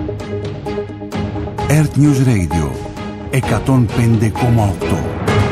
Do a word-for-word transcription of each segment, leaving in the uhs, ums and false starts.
Earth News Radio εκατόν πέντε κόμμα οκτώ.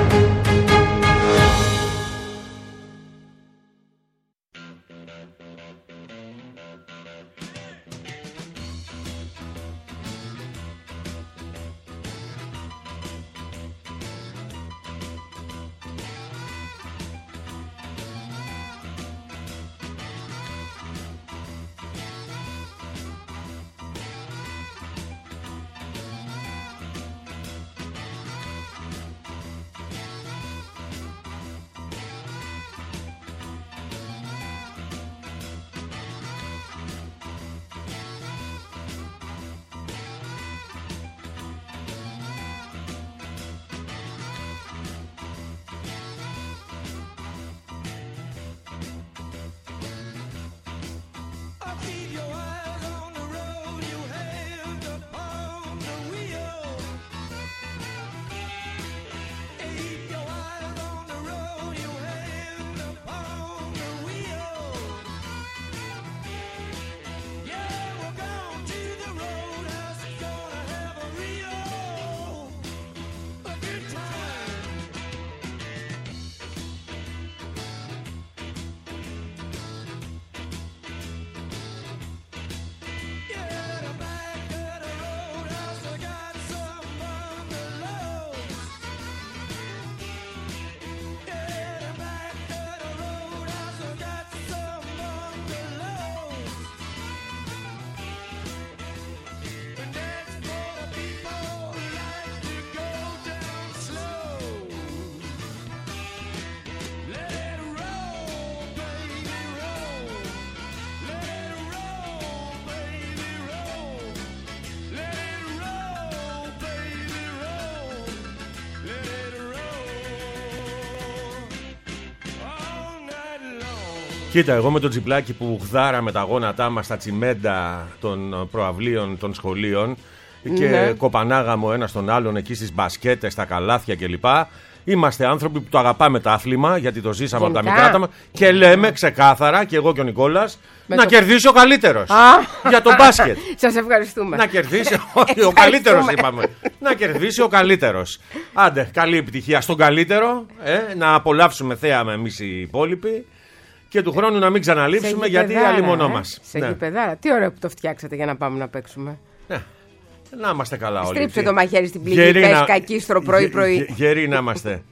Κοίτα, εγώ με το τζιπλάκι που γδάραμε τα γόνατά μας στα τσιμέντα των προαυλίων των σχολείων και ναι. κοπανάγαμε ο ένας τον άλλον εκεί στις μπασκέτες, στα καλάθια κλπ. Είμαστε άνθρωποι που το αγαπάμε το άθλημα, γιατί το ζήσαμε από τα μικρά μας και λέμε ξεκάθαρα, και εγώ και ο Νικόλας, με να το... κερδίσει ο καλύτερος για το μπάσκετ. Σας ευχαριστούμε. Να κερδίσει ο, ο καλύτερος, είπαμε. Να κερδίσει ο καλύτερος. Άντε, καλή επιτυχία στον καλύτερο, ε, να απολαύσουμε θέαμα εμείς οι υπόλοιποι. Και του χρόνου να μην ξαναλείψουμε, γιατί άλλη μονό μας. Σε ναι. γηπεδάρα. Τι ωραίο που το φτιάξατε για να πάμε να παίξουμε. Ναι. Να είμαστε καλά όλοι. Στρίψε το μαχαίρι στην πληγή, πες κακίστρο πρωί-πρωί. Γεροί να είμαστε.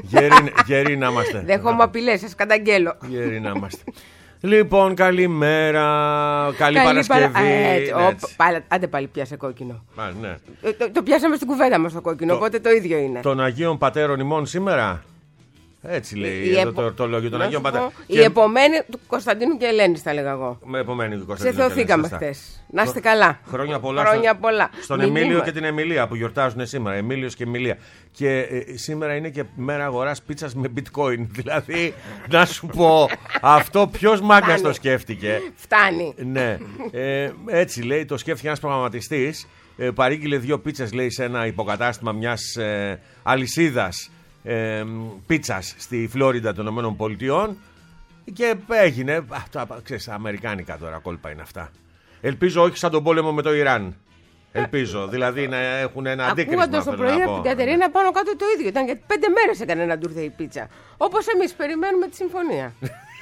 Γεροί να είμαστε. Δέχομαι απειλές, σας καταγγέλω. Γεροί να είμαστε. Λοιπόν, καλημέρα. Καλή, καλή Παρασκευή. Παρα... Ε, ο, πάλι, άντε πάλι πιάσε κόκκινο. Α, ναι. το, το πιάσαμε στην κουβέντα μας το κόκκινο, το, οπότε το ίδιο είναι. Των Αγίων Πατέρων ημών σήμερα. Έτσι λέει η εδώ επο... το, το λόγιο των Αγίων Πατέρων. Η και... επομένη του Κωνσταντίνου και Ελένης, θα λέγα εγώ. Με επομένη του Κωνσταντίνου. Σε θεωθήκαμε χτες. Να είστε καλά. Χρόνια πολλά. Χρόνια πολλά. Στον Εμίλιο είμαι. Και την Εμιλία που γιορτάζουν σήμερα. Εμίλιος και Εμιλία. Και ε, σήμερα είναι και μέρα αγοράς πίτσας με bitcoin. Δηλαδή, να σου πω, αυτό ποιος μάγκας το σκέφτηκε. Φτάνει. Ναι. Ε, έτσι λέει, το σκέφτηκε ένας προγραμματιστής. Ε, παρήγγειλε δύο πίτσες, λέει, σε ένα υποκατάστημα μιας ε, αλυσίδας. Ε, πίτσας στη Φλόριντα των ΗΠΑ και έγινε. Αυτά, ξέρεις, αμερικάνικα τώρα κόλπα είναι αυτά. Ελπίζω όχι σαν τον πόλεμο με το Ιράν. Ελπίζω, δηλαδή να έχουν ένα αντίκρισμα. Ακούγοντας το πρωί από την Κατερίνα πάνω κάτω το ίδιο. Ήταν γιατί πέντε μέρες έκανε να ντουρθε η πίτσα. Όπως εμείς περιμένουμε τη συμφωνία.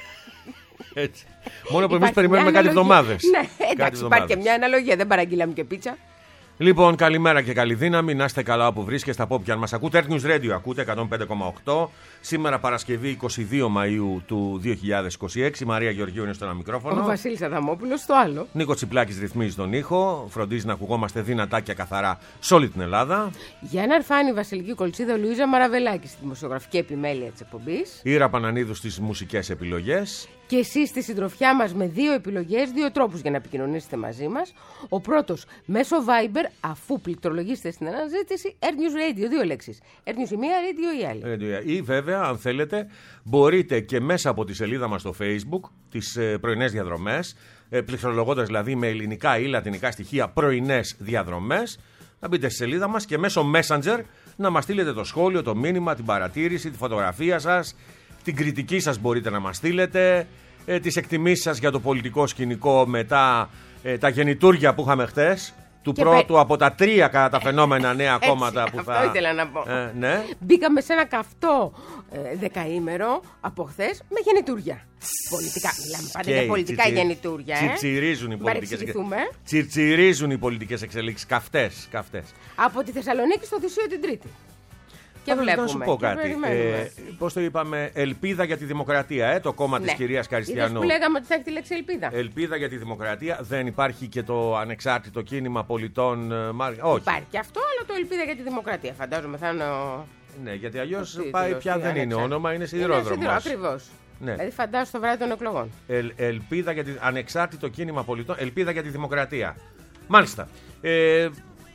Έτσι. Μόνο που εμείς περιμένουμε κάτι εβδομάδες. Ναι, εντάξει, υπάρχει και μια αναλογία. Δεν παραγγείλαμε και πίτσα. Λοιπόν, καλημέρα και καλή δύναμη. Να είστε καλά όπου βρίσκεστε, από όποιαν μας ακούτε. Earth News Radio ακούτε εκατόν πέντε κόμμα οκτώ. Σήμερα Παρασκευή είκοσι δύο Μαΐου του δύο χιλιάδες είκοσι έξι. Μαρία Γεωργίου είναι στο ένα μικρόφωνο. Ο Βασίλης Αδαμόπουλος στο άλλο. Νίκο Τσιπλάκης ρυθμίζει τον ήχο. Φροντίζει να ακουγόμαστε δυνατά και καθαρά σε όλη την Ελλάδα. Γιάννα Αρφάνη, Βασιλική Κολτσίδα, Λουίζα Μαραβελάκη στη δημοσιογραφική επιμέλεια της εκπομπής. Ήρα Πανανίδου στις μουσικές επιλογές. Και εσείς στη συντροφιά μας με δύο επιλογές, δύο τρόπους για να επικοινωνήσετε μαζί μας. Ο πρώτος μέσω Viber, αφού πληκτρολογήσετε στην αναζήτηση Earth News Radio, δύο λέξεις. Earth News η μία, Radio η άλλη. Ή βέβαια, αν θέλετε, μπορείτε και μέσα από τη σελίδα μας στο Facebook, τις ε, πρωινές διαδρομές, ε, πληκτρολογώντας δηλαδή με ελληνικά ή λατινικά στοιχεία πρωινές διαδρομές, να μπείτε στη σελίδα μας και μέσω Messenger να μας στείλετε το σχόλιο, το μήνυμα, την παρατήρηση, τη φωτογραφία σας. Την κριτική σας μπορείτε να μας στείλετε, ε, τις εκτιμήσεις σας για το πολιτικό σκηνικό μετά ε, τα γεννητούρια που είχαμε χτες. του Και πρώτου πε- από τα τρία κατά τα φαινόμενα νέα Έτσι, κόμματα που αυτό θα. ήθελα να πω. Ε, ναι. Μπήκαμε σε ένα καυτό ε, δεκαήμερο από χθες με γεννητούρια. Πολιτικά. Μιλάμε πάντα για Και πολιτικά τσιτσι- γεννητούρια. Ε. Τσιρτσιρίζουν οι πολιτικές Παρεξηγηθούμε. Τσιρτσιρίζουν οι πολιτικές εξελίξεις. Καυτές, καυτές. Από τη Θεσσαλονίκη στο Θησίο την Τρίτη. Και Πάντως, βλέπουμε. να σου πω και κάτι. περιμένουμε. Ε, πώς το είπαμε, ελπίδα για τη δημοκρατία, ε, το κόμμα Ναι. της κυρίας Είδες Καριστιανού. που λέγαμε ότι θα έχει τη λέξη ελπίδα. Ελπίδα για τη δημοκρατία. Δεν υπάρχει και το ανεξάρτητο κίνημα πολιτών. ε, Μάρ- Όχι. Υπάρχει και αυτό, αλλά το ελπίδα για τη δημοκρατία. Φαντάζομαι θα είναι ο. Ναι, γιατί αλλιώς ο πάει τίτλος, πια είναι δεν είναι ανεξάρτητο. όνομα, είναι Είναι σιδηρόδρομος. σιδηρό, ακριβώς. Ναι. Δηλαδή φαντάζομαι το βράδυ των εκλογών. Ελ, ελπίδα για τη, ανεξάρτητο κίνημα πολιτών, ελπίδα για τη δημοκρατία. Μάλιστα. Ε,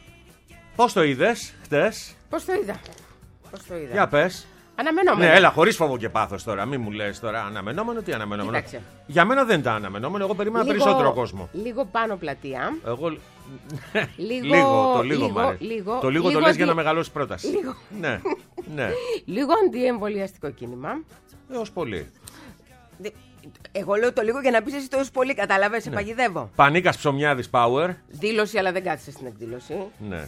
πώς το είδες χτες? Πώς το είδα. Πώς το είδα. Για πες. Αναμενόμενο. Ναι, έλα, χωρίς φόβο και πάθος τώρα. Μην μου λες τώρα αναμενόμενο, τι αναμενόμενο. Κοίταξε. Για μένα δεν ήταν αναμενόμενο. Εγώ περίμενα περισσότερο κόσμο. Λίγο πάνω πλατεία. Εγώ. Λίγο- λίγο, το λίγο, λίγο, μ' αρέσει. λίγο, Το λίγο, λίγο το λες για αντι- να μεγαλώσει πρόταση. Λίγο. Ναι, ναι. Λίγο αντιεμβολιαστικό κίνημα. Έως πολύ. Δε- Εγώ λέω το λίγο για να πεις εσύ το έως πολύ. Κατάλαβες, σε Ναι. παγιδεύω. Πανίκας Ψωμιάδης Power. Δήλωση, αλλά δεν κάθισε στην εκδήλωση. Ναι.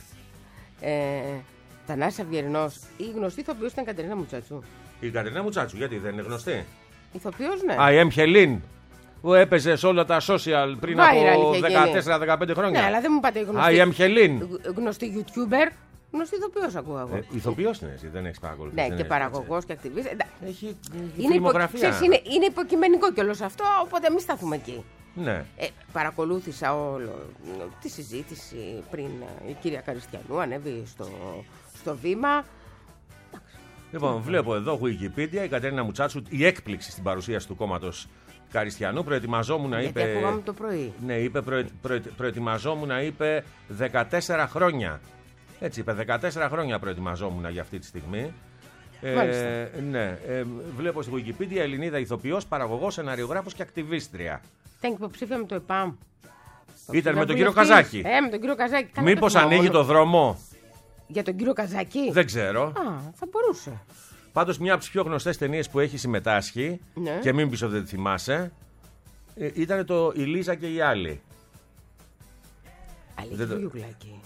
Ε, Θανάσης Αυγερινός. Η γνωστή ηθοποιός ήταν η Κατερίνα Μουτσάτσου. Η Κατερίνα Μουτσάτσου, γιατί δεν είναι γνωστή. Ηθοποιός, ναι. Α, η Εμ Χελίν, που έπαιζε σε όλα τα social πριν Viral από είχε γίνει. δεκατέσσερα δεκαπέντε χρόνια. Ναι, αλλά δεν μου πάτε Α, γνωστή. η Εμ Χελίν. Γ- Γνωστή YouTuber. Γνωστή ηθοποιός ακούω εγώ. Ε, ηθοποιός είναι εσύ, δεν έχεις παρακολουθήσει. Ναι, δεν και έχεις, παραγωγός και ακτιβίστης. Εντάξει. έτσι. Έχει Είναι, υπο... φιλμογραφία. ξέρεις, είναι, είναι υποκειμενικό κιόλας αυτό, οπότε μην σταθούμε εκεί. Ναι. Ε, παρακολούθησα όλο ε, τη συζήτηση πριν ε, η κυρία Καριστιανού ανέβει στο, στο βήμα. Λοιπόν, βλέπω εδώ Wikipedia, η Κατερίνα Μουτσάτσου, η έκπληξη στην παρουσίαση του κόμματος Καριστιανού. Προετοιμαζόμουν να Γιατί είπε. ακούγαμε το πρωί. Ναι, είπε, προε, προε, προετοιμαζόμουν να είπε δεκατέσσερα χρόνια. Έτσι είπε, δεκατέσσερα χρόνια προετοιμαζόμουν για αυτή τη στιγμή. Μάλιστα. Ε, ναι, ε, βλέπω στη Wikipedia Ελληνίδα ηθοποιός, παραγωγός, σεναριογράφος και ακτιβίστρια. Ήταν υποψήφια με το ΕΠΑΜ. Ήταν με τον κύριο Βουλευτής. Καζάκη. Ε, με τον κύριο Καζάκη. Καλά, Μήπως το θυμάμαι ανοίγει όλο. το δρόμο. Για τον κύριο Καζάκη. Δεν ξέρω. Α, θα μπορούσε. Πάντως μια από τις πιο γνωστές ταινίες που έχει συμμετάσχει, Ναι. και μην πεις ότι δεν τη θυμάσαι, ε, ήταν το «Η Λίζα και οι άλλοι». Αλήθεια, Δεν το- Γιουγλάκη.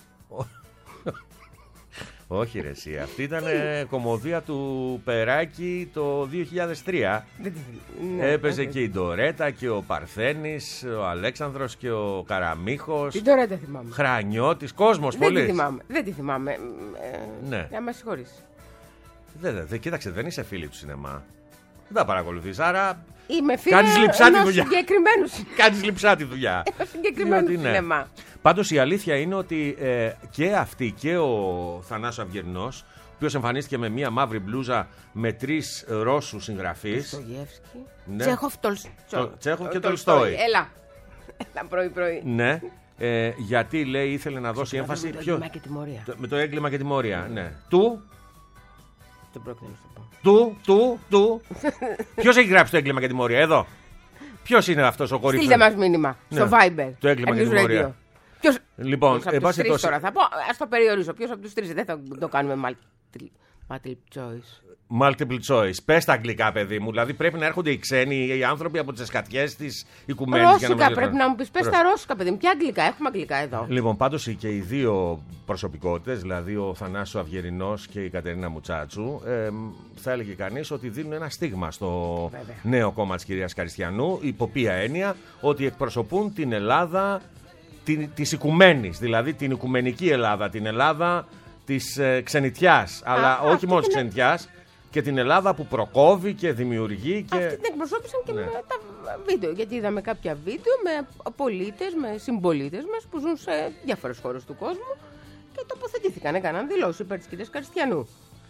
Όχι ρε εσύ, αυτή ήταν ε, κομμωδία του Περάκη το δύο χιλιάδες τρία. Δεν τη θυμάμαι. Ναι, Έπαιζε ναι. και η Ντορέτα και ο Παρθένης, ο Αλέξανδρος και ο Καραμίχος, Την τώρα δεν θυμάμαι. Χρανιώτης, κόσμος Δεν τη πολύ. θυμάμαι. Δεν τη θυμάμαι. Ε, Ναι. Να με συγχωρείς. Δεν, δεν, δεν, κοίταξε, δεν είσαι φίλη του σινεμά. Δεν τα παρακολουθείς, άρα Είμαι φίλη Κάνεις λειψά τη ενός δουλειά. συγκεκριμένου σι- κάνεις λειψά τη δουλειά. ενός συγκεκριμένου Διότι, ναι. σινεμά. Πάντως η αλήθεια είναι ότι ε, και αυτή και ο Θανάσης Αυγερινός, ο οποίος εμφανίστηκε με μία μαύρη μπλούζα με τρεις Ρώσους συγγραφείς. Στογεύσκι. Ναι. Τσέχοφ, Τολστόι. Το- Τσέχοφ και Τολστόι. Έλα. Έλα πρωί-πρωί. Ναι, ε, γιατί λέει ήθελε να δώσει έμφαση Με το ποιο- έγκλημα και τιμωρία. το- με το έγκλημα και τιμωρία. Ναι. Του, Δεν πρόκειται να σου το πω. του, του, του. Ποιος έχει γράψει το έγκλημα και τιμωρία, εδώ. Ποιος είναι αυτός ο κορυφαίος. Στείλτε μας μήνυμα Ναι. στο Viber. Το έγκλημα και News τιμωρία. Radio. Ποιος, Λοιπόν, ποιος από εν τους πάση τρεις περιπτώσει- τώρα θα πω, ας το περιορίσω. Ποιος από τους τρεις, δεν θα το κάνουμε multiple, multiple choice. Multiple choice. Πες τα αγγλικά, παιδί μου. Δηλαδή πρέπει να έρχονται οι ξένοι, οι άνθρωποι από τις εσκατιές της οικουμένης. για Ρώσικα μας- πρέπει να μου πεις, πες τα ρώσικα παιδί μου. Ποια αγγλικά, έχουμε αγγλικά εδώ. Λοιπόν, πάντως και οι δύο προσωπικότητες, δηλαδή ο Θανάσης ο Αυγερινός και η Κατερίνα Μουτσάτσου, ε, θα έλεγε κανείς ότι δίνουν ένα στίγμα στο Βέβαια. νέο κόμμα της κυρίας Καριστιανού, υπό ποια έννοια ότι εκπροσωπούν την Ελλάδα την, της οικουμένης, δηλαδή την οικουμενική Ελλάδα, την Ελλάδα της ε, ξενιτιάς, αλλά Α, όχι αυτή μόνο της την- ξενιτιάς, και την Ελλάδα που προκόβει και δημιουργεί και... Αυτή την εκπροσώπησαν και Ναι. με τα βίντεο. Γιατί είδαμε κάποια βίντεο με πολίτες, με συμπολίτες μας που ζουν σε διάφορες χώρες του κόσμου και τοποθετήθηκαν, έκαναν δηλώσεις υπέρ της κυρίας Καριστιανού.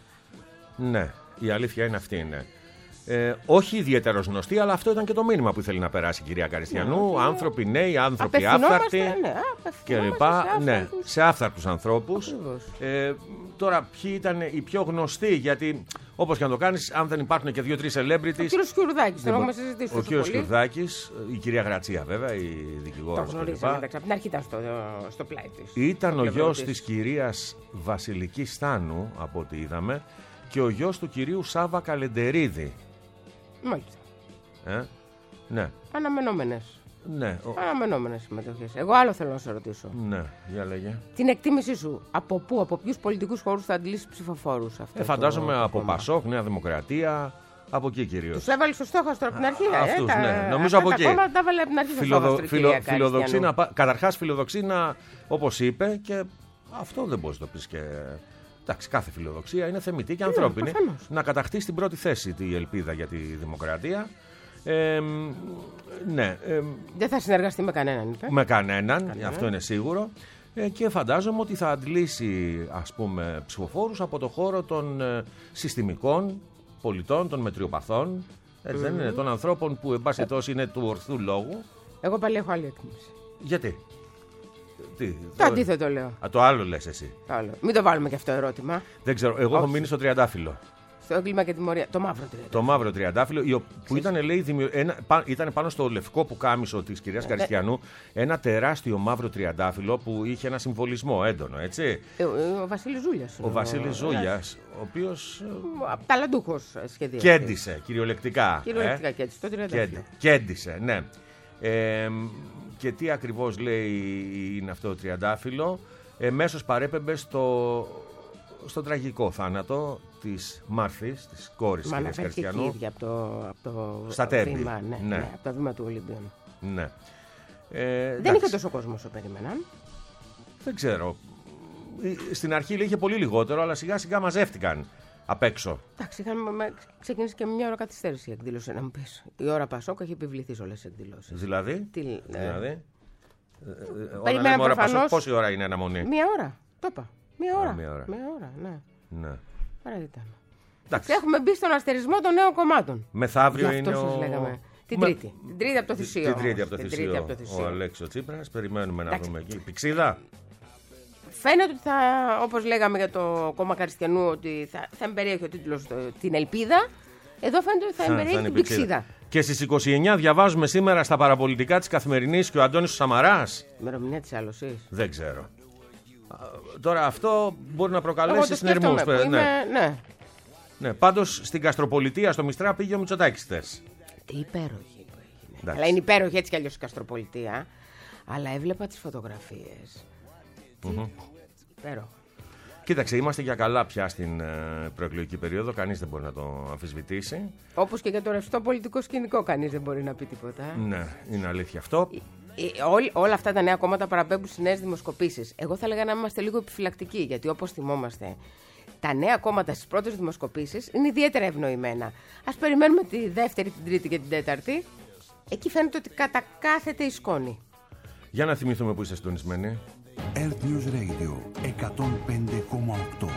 Ναι, η αλήθεια είναι αυτή είναι. Ε, όχι ιδιαίτερος γνωστή, αλλά αυτό ήταν και το μήνυμα που ήθελε να περάσει η κυρία Καριστιανού. Ναι, άνθρωποι νέοι, άνθρωποι Απευθυνόμαστε, άφθαρτοι ναι, και απευθυνόμαστε λοιπά. σε Ναι, άφθαρτους. σε άφθαρτους ανθρώπους. Ακριβώς. Ε, τώρα, ποιοι ήταν οι πιο γνωστοί, γιατί όπως και να το κάνεις, αν δεν υπάρχουν και δύο-τρεις celebrities. Ο κύριος Σκιουρδάκης, τον δεν έχουμε μπο- συζητήσει Ο τόσο κύριος πολύ. Σκιουρδάκης, η κυρία Γρατσία βέβαια, η Το δικηγόρος γνωρίζαμε, κλπ. εντάξει, από την αρχή ήταν στο, στο πλάι της. Ήταν Στο ο πλευρό γιος της. της κυρίας Βασιλική Στάνου, από ό,τι είδαμε, και ο γιος του κυρίου Σάβα Καλεντερίδη. Μάλιστα. Ε? Ναι. Αναμενόμενες. Ναι. Αναμενόμενες συμμετοχές. Εγώ άλλο θέλω να σε ρωτήσω. Ναι, για λέγε. Την εκτίμησή σου, από πού, από ποιους πολιτικούς χώρους θα αντλήσεις ψηφοφόρους αυτό? Ε, φαντάζομαι το, από το Πασόκ, Νέα Δημοκρατία, από εκεί κυρίως. Τους έβαλε στο στόχο από την αρχή. Αυτούς, ε, ναι. τα, Νομίζω αυτά από εκεί. Τα κόμματα τα έβαλε από την αρχή στο Φιλοδο, στόχο. φιλο, φιλοδοξεί να, καταρχάς φιλοδοξεί να, όπως είπε, και αυτό δεν μπορείς να το πεις και... Εντάξει, κάθε φιλοδοξία είναι θεμιτή και ανθρώπινη. Ναι, να κατακτήσει στην πρώτη θέση τη ελπίδα για τη δημοκρατία. Ε, ναι. Ε, δεν θα συνεργαστεί με κανέναν, είπε. Με κανέναν, κανέναν. Αυτό είναι σίγουρο. Ε, και φαντάζομαι ότι θα αντλήσει, ας πούμε, ψηφοφόρους από το χώρο των ε, συστημικών πολιτών, των μετριοπαθών. Έτσι mm. δεν είναι, των ανθρώπων που, εν πάση τόσο, είναι του ορθού λόγου. Εγώ πάλι έχω άλλη εκτίμηση. Γιατί? Τι, το, το αντίθετο λέω. Α, το άλλο λες εσύ. Το άλλο. Μην το βάλουμε και αυτό ερώτημα. Δεν ξέρω. Εγώ Όχι. έχω μείνει στο τριαντάφυλλο. Στο έγκλημα και τιμωρία. Το μαύρο τριαντάφυλλο. Το μαύρο τριαντάφυλλο, που ήταν, λέει, δημιου... ένα... ήταν πάνω στο λευκό πουκάμισο της κυρίας Καριστιανού, ένα τεράστιο μαύρο τριαντάφυλλο που είχε ένα συμβολισμό έντονο, έτσι. Ε, ο Βασίλης Ζούλιας. Ο Βασίλης Ζούλιας, ο οποίος. Ταλαντούχος σχεδίος. Κέντησε, κυριολεκτικά. Κυριολεκτικά ε? κέντησε. Το τριαντάφυλλο. Κέντησε, ναι. Ε, και τι ακριβώς λέει είναι αυτό το τριαντάφυλλο? Εμέσως παρέπεμπε στο, στο τραγικό θάνατο της Μάρθης, της κόρης της κυρίας Καριστιανού. Μα από το, από το στα Τέμπη. Βήμα, ναι, ναι. ναι, από το βήμα του Ολυμπίων. Ναι. Ε, δεν εντάξει. είχε τόσο κόσμο όσο περίμεναν. Δεν ξέρω. Στην αρχή είχε πολύ λιγότερο, αλλά σιγά σιγά μαζεύτηκαν απ' έξω. Εντάξει, είχαμε ξεκινήσει και μια ώρα καθυστέρηση η εκδήλωση, να μου πεις. Η ώρα Πασόκ έχει επιβληθεί σε όλες τις εκδηλώσεις. Δηλαδή. Τι, δηλαδή. Περιμέναμε προφανώς. Πόση ώρα είναι αναμονή? Μία ώρα. Το είπα. Μία ώρα. Α, μία ώρα. Μία ώρα, ναι. Ναι. Άρα ήταν. Εντάξει. Έχουμε μπει στον αστερισμό των νέων κομμάτων. Μεθαύριο είναι αυτό ο... λέγαμε. Την Τρίτη. Την Τρίτη από το Θησίο. Την Τρίτη από το Την Θησίο. από το Ο Αλέξης Τσίπρας. Περιμένουμε να δούμε εκεί. Πηξίδα. Φαίνεται ότι θα, όπως λέγαμε για το κόμμα Καριστιανού, ότι θα, θα εμπεριέχει ο τίτλος την ελπίδα. Εδώ φαίνεται ότι θα, θα εμπεριέχει την πηξίδα. Και στις είκοσι εννιά διαβάζουμε σήμερα στα παραπολιτικά της Καθημερινής και ο Αντώνης Σαμαράς. Ημερομηνία της άλωσης. Δεν ξέρω. Τώρα αυτό μπορεί να προκαλέσει συνειρμούς. Ναι. Ναι. ναι. Πάντως στην Καστροπολιτεία, στο Μιστρά, πήγε ο Μητσοτάκης χθες. Τι υπέροχη που έγινε. Αλλά είναι υπέροχη έτσι κι αλλιώς η Καστροπολιτεία. Αλλά έβλεπα τις φωτογραφίες. Mm-hmm. Υπέροχο. Κοίταξε, είμαστε για καλά πια στην ε, προεκλογική περίοδο. Κανείς δεν μπορεί να το αμφισβητήσει. Όπως και για το ρευστό πολιτικό σκηνικό, κανείς δεν μπορεί να πει τίποτα. Ναι, είναι αλήθεια αυτό. Ε, ε, ό, όλα αυτά τα νέα κόμματα παραπέμπουν στις νέες δημοσκοπήσεις. Εγώ θα έλεγα να είμαστε λίγο επιφυλακτικοί, γιατί όπως θυμόμαστε, τα νέα κόμματα στις πρώτες δημοσκοπήσεις είναι ιδιαίτερα ευνοημένα. Ας περιμένουμε τη δεύτερη, την τρίτη και την τέταρτη. Εκεί φαίνεται ότι κατακάθεται η σκόνη. Για να θυμηθούμε που είστε συντονισμένοι. Earth News Radio εκατόν πέντε κόμμα οκτώ.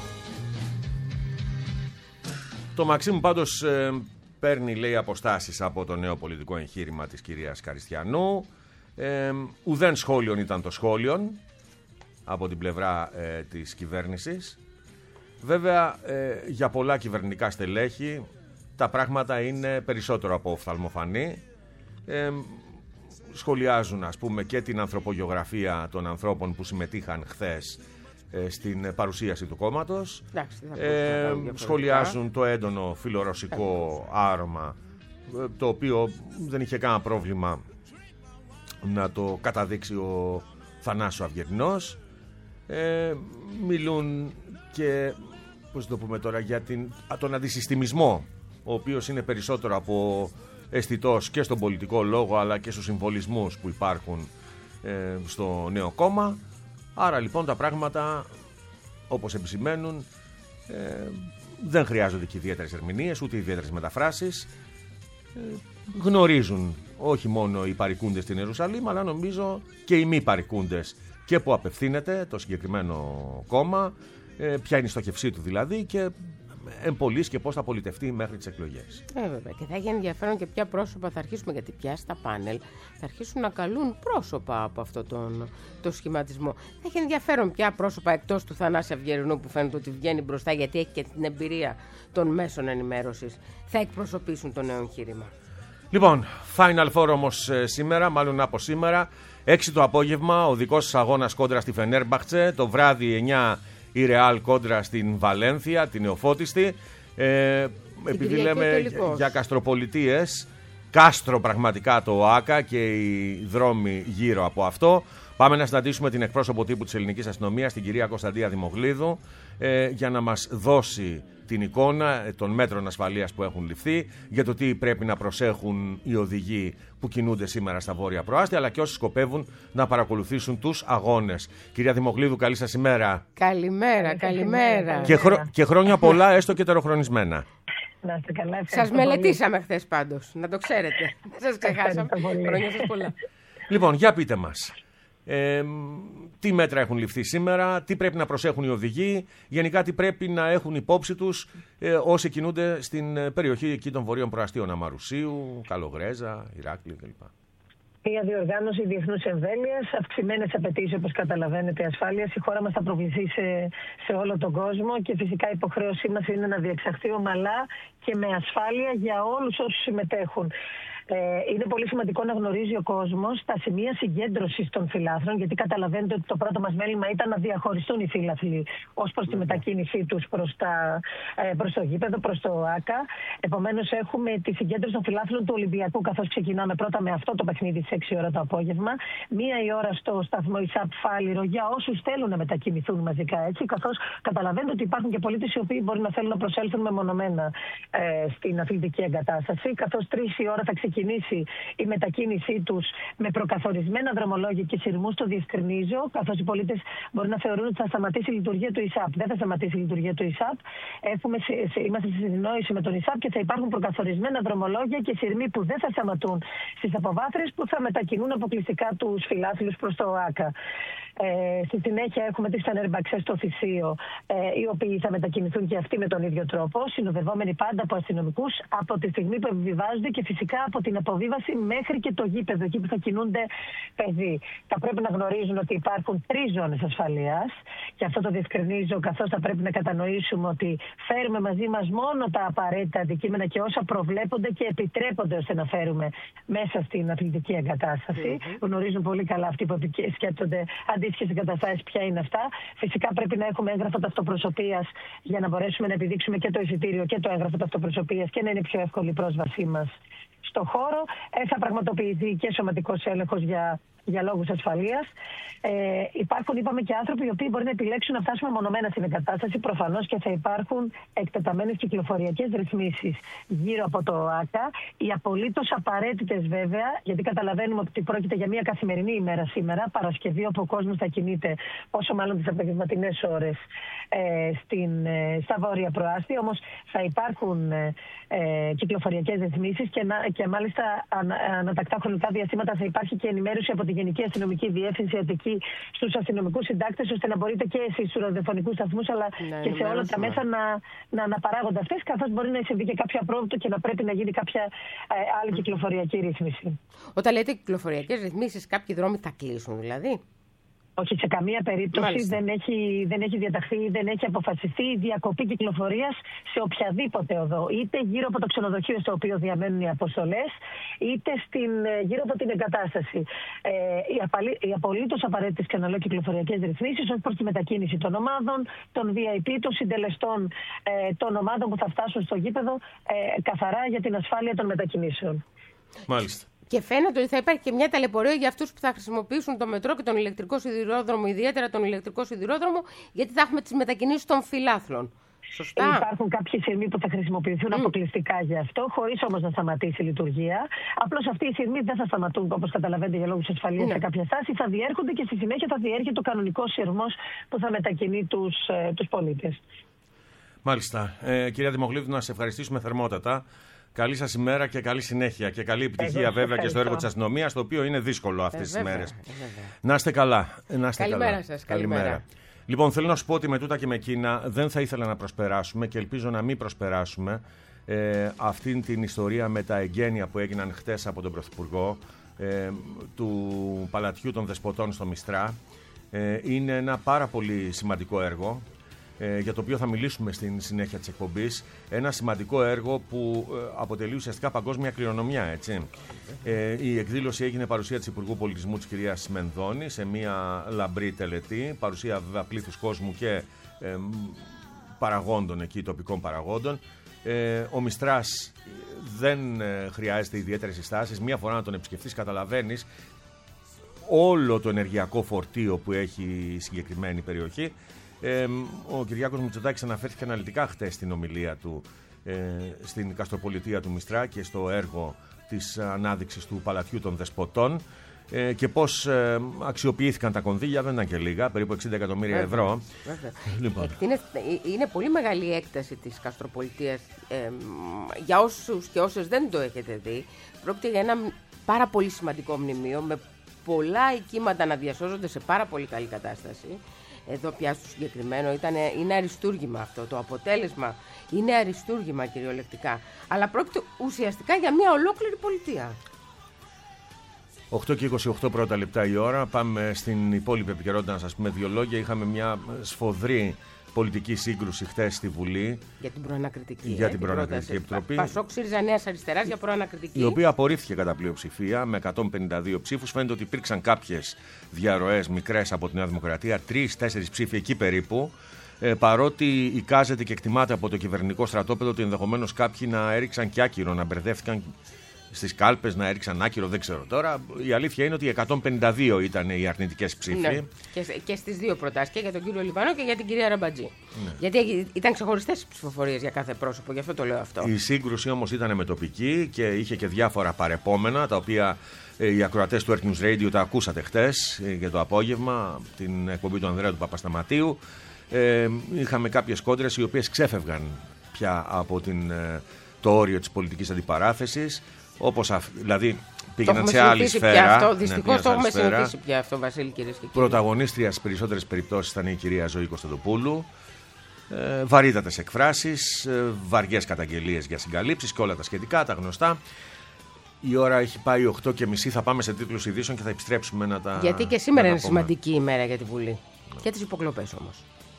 Το Μαξίμου πάντως ε, παίρνει, λέει, αποστάσεις από το νέο πολιτικό εγχείρημα της κυρίας Καριστιανού. Ε, ουδέν σχόλιον ήταν το σχόλιον από την πλευρά ε, της κυβέρνησης. Βέβαια, ε, για πολλά κυβερνητικά στελέχη τα πράγματα είναι περισσότερο από οφθαλμοφανή. Ε, σχολιάζουν, ας πούμε, και την ανθρωπογεωγραφία των ανθρώπων που συμμετείχαν χθες ε, στην παρουσίαση του κόμματος. Εντάξει, ε, σχολιάζουν το έντονο φιλορωσικό άρωμα, το οποίο δεν είχε κανένα πρόβλημα να το καταδείξει ο Θανάσου Αυγερινός. Ε, μιλούν και, πώς το πούμε τώρα, για την, τον αντισυστημισμό, ο οποίος είναι περισσότερο από αισθητός και στον πολιτικό λόγο, αλλά και στους συμβολισμούς που υπάρχουν ε, στο νέο κόμμα. Άρα λοιπόν τα πράγματα, όπως επισημαίνουν, ε, δεν χρειάζονται και ιδιαίτερες ερμηνείες, ούτε ιδιαίτερες μεταφράσεις. Ε, γνωρίζουν όχι μόνο οι παρικούντες στην Ιερουσαλήμ, αλλά νομίζω και οι μη παρικούντες και που απευθύνεται το συγκεκριμένο κόμμα, ε, ποια είναι η στοχευσή του δηλαδή, και εμπολής και πώς θα πολιτευτεί μέχρι τις εκλογές. Ε, βέβαια. Και θα έχει ενδιαφέρον και ποια πρόσωπα θα αρχίσουμε, γιατί πια στα πάνελ θα αρχίσουν να καλούν πρόσωπα από αυτόν τον το σχηματισμό. Θα έχει ενδιαφέρον ποια πρόσωπα εκτός του Θανάση Αυγερινού, που φαίνεται ότι βγαίνει μπροστά γιατί έχει και την εμπειρία των μέσων ενημέρωσης, θα εκπροσωπήσουν το νέο εγχείρημα. Λοιπόν, Final Four όμως ε, σήμερα, μάλλον από σήμερα, έξι το απόγευμα, ο δικός σας αγώνας κόντρα στη Φενέρμπαχτσε, το βράδυ εννιά η Ρεάλ κόντρα στην Βαλένθια, την νεοφώτιστη. Ε, επειδή λέμε για Καστροπολιτείες, κάστρο πραγματικά το ΟΑΚΑ και οι δρόμοι γύρω από αυτό. Πάμε να συναντήσουμε την εκπρόσωπο τύπου της Ελληνικής Αστυνομίας, την κυρία Κωνσταντία Δημογλίδου, ε, για να μας δώσει την εικόνα των μέτρων ασφαλείας που έχουν ληφθεί, για το τι πρέπει να προσέχουν οι οδηγοί που κινούνται σήμερα στα βόρεια προάστια, αλλά και όσοι σκοπεύουν να παρακολουθήσουν τους αγώνες. Κυρία Δημογλίδου, καλή σας ημέρα. Καλημέρα, καλημέρα. Και, χρό- και χρόνια πολλά, έστω και τεροχρονισμένα. Σας μελετήσαμε χθες πάντως, να το ξέρετε. Δεν σας ξεχάσαμε. Χρόνια σας πολλά. Λοιπόν, για πείτε μας. Ε, τι μέτρα έχουν ληφθεί σήμερα, τι πρέπει να προσέχουν οι οδηγοί, γενικά τι πρέπει να έχουν υπόψη τους ε, όσοι κινούνται στην περιοχή εκεί των βορείων προαστίων, Αμαρουσίου, Καλογρέζα, Ηράκλειο κλπ. Μια διοργάνωση διεθνούς εμβέλειας, αυξημένες απαιτήσεις, όπως καταλαβαίνετε, ασφάλειας. Η χώρα μας θα προβληθεί σε, σε όλο τον κόσμο και φυσικά η υποχρέωσή μας είναι να διεξαχθεί ομαλά και με ασφάλεια για όλους όσους συμμετέχουν. Ε, είναι πολύ σημαντικό να γνωρίζει ο κόσμος τα σημεία συγκέντρωσης των φυλάθλων, γιατί καταλαβαίνετε ότι το πρώτο μας μέλημα ήταν να διαχωριστούν οι φύλαθλοι ως προς τη μετακίνησή τους προς, τα, ε, προς το γήπεδο, προς το ΟΑΚΑ. Επομένως, έχουμε τη συγκέντρωση των φυλάθλων του Ολυμπιακού, καθώς ξεκινάμε πρώτα με αυτό το παιχνίδι στις έξι ώρα το απόγευμα. Μία η ώρα στο σταθμό ΙΣΑΠ Φάληρο για όσους θέλουν να μετακινηθούν μαζικά έτσι, καθώς καταλαβαίνετε ότι υπάρχουν και πολίτες οι οποίοι μπορεί να θέλουν να προσέλθουν μεμονωμένα ε, στην αθλητική εγκατάσταση, καθώς τρεις η ώρα θα ξεκινήσει η μετακίνησή τους με προκαθορισμένα δρομολόγια και σειρμούς. Το διευκρινίζω, καθώς οι πολίτες μπορεί να θεωρούν ότι θα σταματήσει η λειτουργία του ΙΣΑΠ. Δεν θα σταματήσει η λειτουργία του ΙΣΑΠ. Έχουμε, είμαστε σε συνεννόηση με τον ΙΣΑΠ και θα υπάρχουν προκαθορισμένα δρομολόγια και σειρμοί που δεν θα σταματούν στις αποβάθρες, που θα μετακινούν αποκλειστικά τους φιλάθλους προς το ΟΑΚΑ. Ε, στη συνέχεια έχουμε τις Φενέρμπαξε στο Θησίο, ε, οι οποίοι θα μετακινηθούν και αυτοί με τον ίδιο τρόπο, συνοδευόμενοι πάντα από αστυνομικούς από τη στιγμή που επιβιβάζονται και φυσικά από την αποβίβαση μέχρι και το γήπεδο, εκεί που θα κινούνται παιδί. Θα πρέπει να γνωρίζουν ότι υπάρχουν τρεις ζώνες ασφαλείας και αυτό το διευκρινίζω, καθώς θα πρέπει να κατανοήσουμε ότι φέρουμε μαζί μας μόνο τα απαραίτητα αντικείμενα και όσα προβλέπονται και επιτρέπονται ώστε να φέρουμε μέσα στην αθλητική εγκατάσταση. Mm-hmm. Γνωρίζουν πολύ καλά αυτοί που σκέπτονται αντίστοιχες εγκαταστάσεις ποια είναι αυτά. Φυσικά πρέπει να έχουμε έγγραφο ταυτοπροσωπείας για να μπορέσουμε να επιδείξουμε και το εισιτήριο και το έγγραφο ταυτοπροσωπείας και να είναι πιο εύκολη η πρόσβασή μας στο χώρο. Ε, θα πραγματοποιηθεί και σωματικός έλεγχος για, για λόγους ασφαλείας. Ε, υπάρχουν, είπαμε, και άνθρωποι οι οποίοι μπορεί να επιλέξουν να φτάσουμε μονομένα στην εγκατάσταση. Προφανώς και θα υπάρχουν εκτεταμένες κυκλοφοριακές ρυθμίσεις γύρω από το ΟΑΚΑ. Οι απολύτως απαραίτητες βέβαια, γιατί καταλαβαίνουμε ότι πρόκειται για μια καθημερινή ημέρα σήμερα, Παρασκευή, όπου ο κόσμος θα κινείται, όσο μάλλον τις απογευματινές ώρες, ε, στην, ε, στα βόρεια προάστια. Όμως θα υπάρχουν ε, ε, κυκλοφοριακές ρυθμίσεις και, και μάλιστα ανα, ανατακτά χρονικά διαστήματα θα υπάρχει και ενημέρωση από τη Γενική Αστυνομική Διεύθυνση Αττική στους αστυνομικούς συντάκτες, ώστε να μπορείτε και εσείς στους ραδιοφωνικούς σταθμούς αλλά ναι, και σε όλα τα μέσα να, να αναπαράγονται αυτές, καθώς μπορεί να συμβεί και κάποιο απρόβλεπτο και να πρέπει να γίνει κάποια ε, άλλη κυκλοφοριακή ρύθμιση. Όταν λέτε κυκλοφοριακές ρυθμίσεις, κάποιοι δρόμοι θα κλείσουν δηλαδή? Όχι, σε καμία περίπτωση δεν έχει, δεν έχει διαταχθεί, δεν έχει αποφασιστεί η διακοπή κυκλοφορίας σε οποιαδήποτε οδό. Είτε γύρω από το ξενοδοχείο στο οποίο διαμένουν οι αποστολές, είτε στην, γύρω από την εγκατάσταση. Ε, οι, απαλή, οι απολύτως απαραίτητες και αναλόγως κυκλοφοριακές ρυθμίσεις ως προς τη μετακίνηση των ομάδων, των βι άι πι, των συντελεστών ε, των ομάδων που θα φτάσουν στο γήπεδο, ε, καθαρά για την ασφάλεια των μετακινήσεων. Μάλιστα. Και φαίνεται ότι θα υπάρχει και μια ταλαιπωρία για αυτούς που θα χρησιμοποιήσουν το μετρό και τον ηλεκτρικό σιδηρόδρομο, ιδιαίτερα τον ηλεκτρικό σιδηρόδρομο, γιατί θα έχουμε τις μετακινήσεις των φιλάθλων. Σωστά. Υπάρχουν κάποιοι σειρμοί που θα χρησιμοποιηθούν mm. αποκλειστικά γι' αυτό, χωρίς όμως να σταματήσει η λειτουργία. Απλώς αυτοί οι σειρμοί δεν θα σταματούν, όπως καταλαβαίνετε, για λόγους ασφαλείας mm. σε κάποια στάση. Θα διέρχονται και στη συνέχεια θα διέρχεται ο κανονικός σειρμός που θα μετακινεί τους, ε, τους πολίτες. Μάλιστα. Ε, κυρία Δημογλίδου, να σε ευχαριστήσουμε θερμότατα. Καλή σας ημέρα και καλή συνέχεια και καλή επιτυχία Εγώ, βέβαια και στο έργο της αστυνομίας, το οποίο είναι δύσκολο αυτές ε, τις μέρες. Να είστε καλά. Να είστε καλημέρα καλά. σας. Καλημέρα. καλημέρα. Λοιπόν, θέλω να σου πω ότι με τούτα και με εκείνα δεν θα ήθελα να προσπεράσουμε και ελπίζω να μην προσπεράσουμε ε, αυτήν την ιστορία με τα εγγένεια που έγιναν χτες από τον Πρωθυπουργό ε, του Παλατιού των Δεσποτών στο Μιστρά. Ε, είναι ένα πάρα πολύ σημαντικό έργο, για το οποίο θα μιλήσουμε στην συνέχεια της εκπομπής. Ένα σημαντικό έργο που αποτελεί ουσιαστικά παγκόσμια κληρονομιά, έτσι. Ε, η εκδήλωση έγινε παρουσία της Υπουργού Πολιτισμού της κυρίας Μενδώνη σε μια λαμπρή τελετή, παρουσία βέβαια πλήθους κόσμου και ε, παραγόντων εκεί, τοπικών παραγόντων. Ε, ο Μιστράς δεν ε, χρειάζεται ιδιαίτερες συστάσεις. Μία φορά να τον επισκεφτείς καταλαβαίνεις όλο το ενεργειακό φορτίο που έχει η συγκεκριμένη περιοχή. Ε, ο Κυριάκος Μητσοτάκης αναφέρθηκε αναλυτικά χτες στην ομιλία του ε, στην Καστροπολιτεία του Μιστρά και στο έργο της ανάδειξης του Παλατιού των Δεσποτών ε, και πώς ε, αξιοποιήθηκαν τα κονδύλια. Δεν ήταν και λίγα, περίπου εξήντα εκατομμύρια ευρώ. Λοιπόν. Είναι, είναι πολύ μεγάλη η έκταση της Καστροπολιτείας. Ε, για όσους και όσες δεν το έχετε δει, πρόκειται για ένα πάρα πολύ σημαντικό μνημείο με πολλά οικίματα να διασώζονται σε πάρα πολύ καλή κατάσταση. Εδώ πια στο συγκεκριμένο ήταν, είναι αριστούργημα αυτό. Το αποτέλεσμα είναι αριστούργημα κυριολεκτικά. Αλλά πρόκειται ουσιαστικά για μια ολόκληρη πολιτεία. οκτώ και είκοσι οκτώ πρώτα λεπτά η ώρα. Πάμε στην υπόλοιπη επικαιρότητα να σας πούμε δύο λόγια. Είχαμε μια σφοδρή πολιτική σύγκρουση χθες στη Βουλή. Για την προανακριτική. Για ε, την προανακριτική επιτροπή. Πασόκ ΣΥΡΙΖΑ Νέας Αριστεράς για προανακριτική. Η οποία απορρίφθηκε κατά πλειοψηφία με εκατόν πενήντα δύο ψήφους. Φαίνεται ότι υπήρξαν κάποιες διαρροές μικρές από τη Νέα Δημοκρατία. Τρεις-τέσσερις ψήφοι εκεί περίπου. Ε, παρότι εικάζεται και εκτιμάται από το κυβερνητικό στρατόπεδο ότι ενδεχομένως κάποιοι να έριξαν και άκυρο, να μπερδεύτηκαν στις κάλπες, να έριξαν άκυρο, δεν ξέρω τώρα. Η αλήθεια είναι ότι εκατόν πενήντα δύο ήταν οι αρνητικές ψήφοι. Ναι. Και, και στις δύο προτάσεις, και για τον κύριο Λιβανό και για την κυρία Ραμπατζή. Ναι. Γιατί ήταν ξεχωριστές ψηφοφορίες για κάθε πρόσωπο, γι' αυτό το λέω αυτό. Η σύγκρουση όμως ήταν μετοπική και είχε και διάφορα παρεπόμενα, τα οποία ε, οι ακροατές του Earth News Radio τα ακούσατε χτες ε, για το απόγευμα, την εκπομπή του Ανδρέα του Παπασταματίου. Ε, είχαμε κάποιες κόντρες οι οποίες ξέφευγαν πια από την, ε, το όριο της πολιτικής αντιπαράθεσης. Όπως αυ... δηλαδή πήγαιναν σε άλλη σφαίρα. Δυστυχώς το έχουμε συνηθίσει πια αυτό, Βασίλη, κυρίες και κύριοι. Πρωταγωνίστρια στις περισσότερες περιπτώσεις ήταν η κυρία Ζωή Κωνσταντοπούλου. Ε, βαρύτατες εκφράσεις, ε, βαριές καταγγελίες για συγκαλύψεις και όλα τα σχετικά, τα γνωστά. Η ώρα έχει πάει οκτώ και μισή, θα πάμε σε τίτλους ειδήσεων και θα επιστρέψουμε να τα. Γιατί και σήμερα είναι σημαντική ημέρα για τη Βουλή. Για τις υποκλοπές όμως.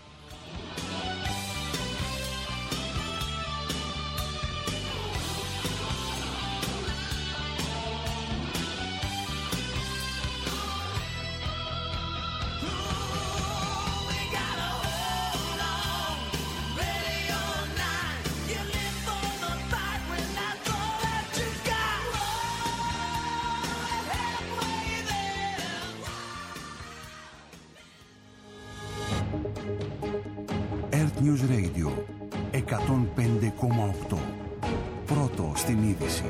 News Radio εκατόν πέντε κόμμα οκτώ. Πρώτο στην είδηση.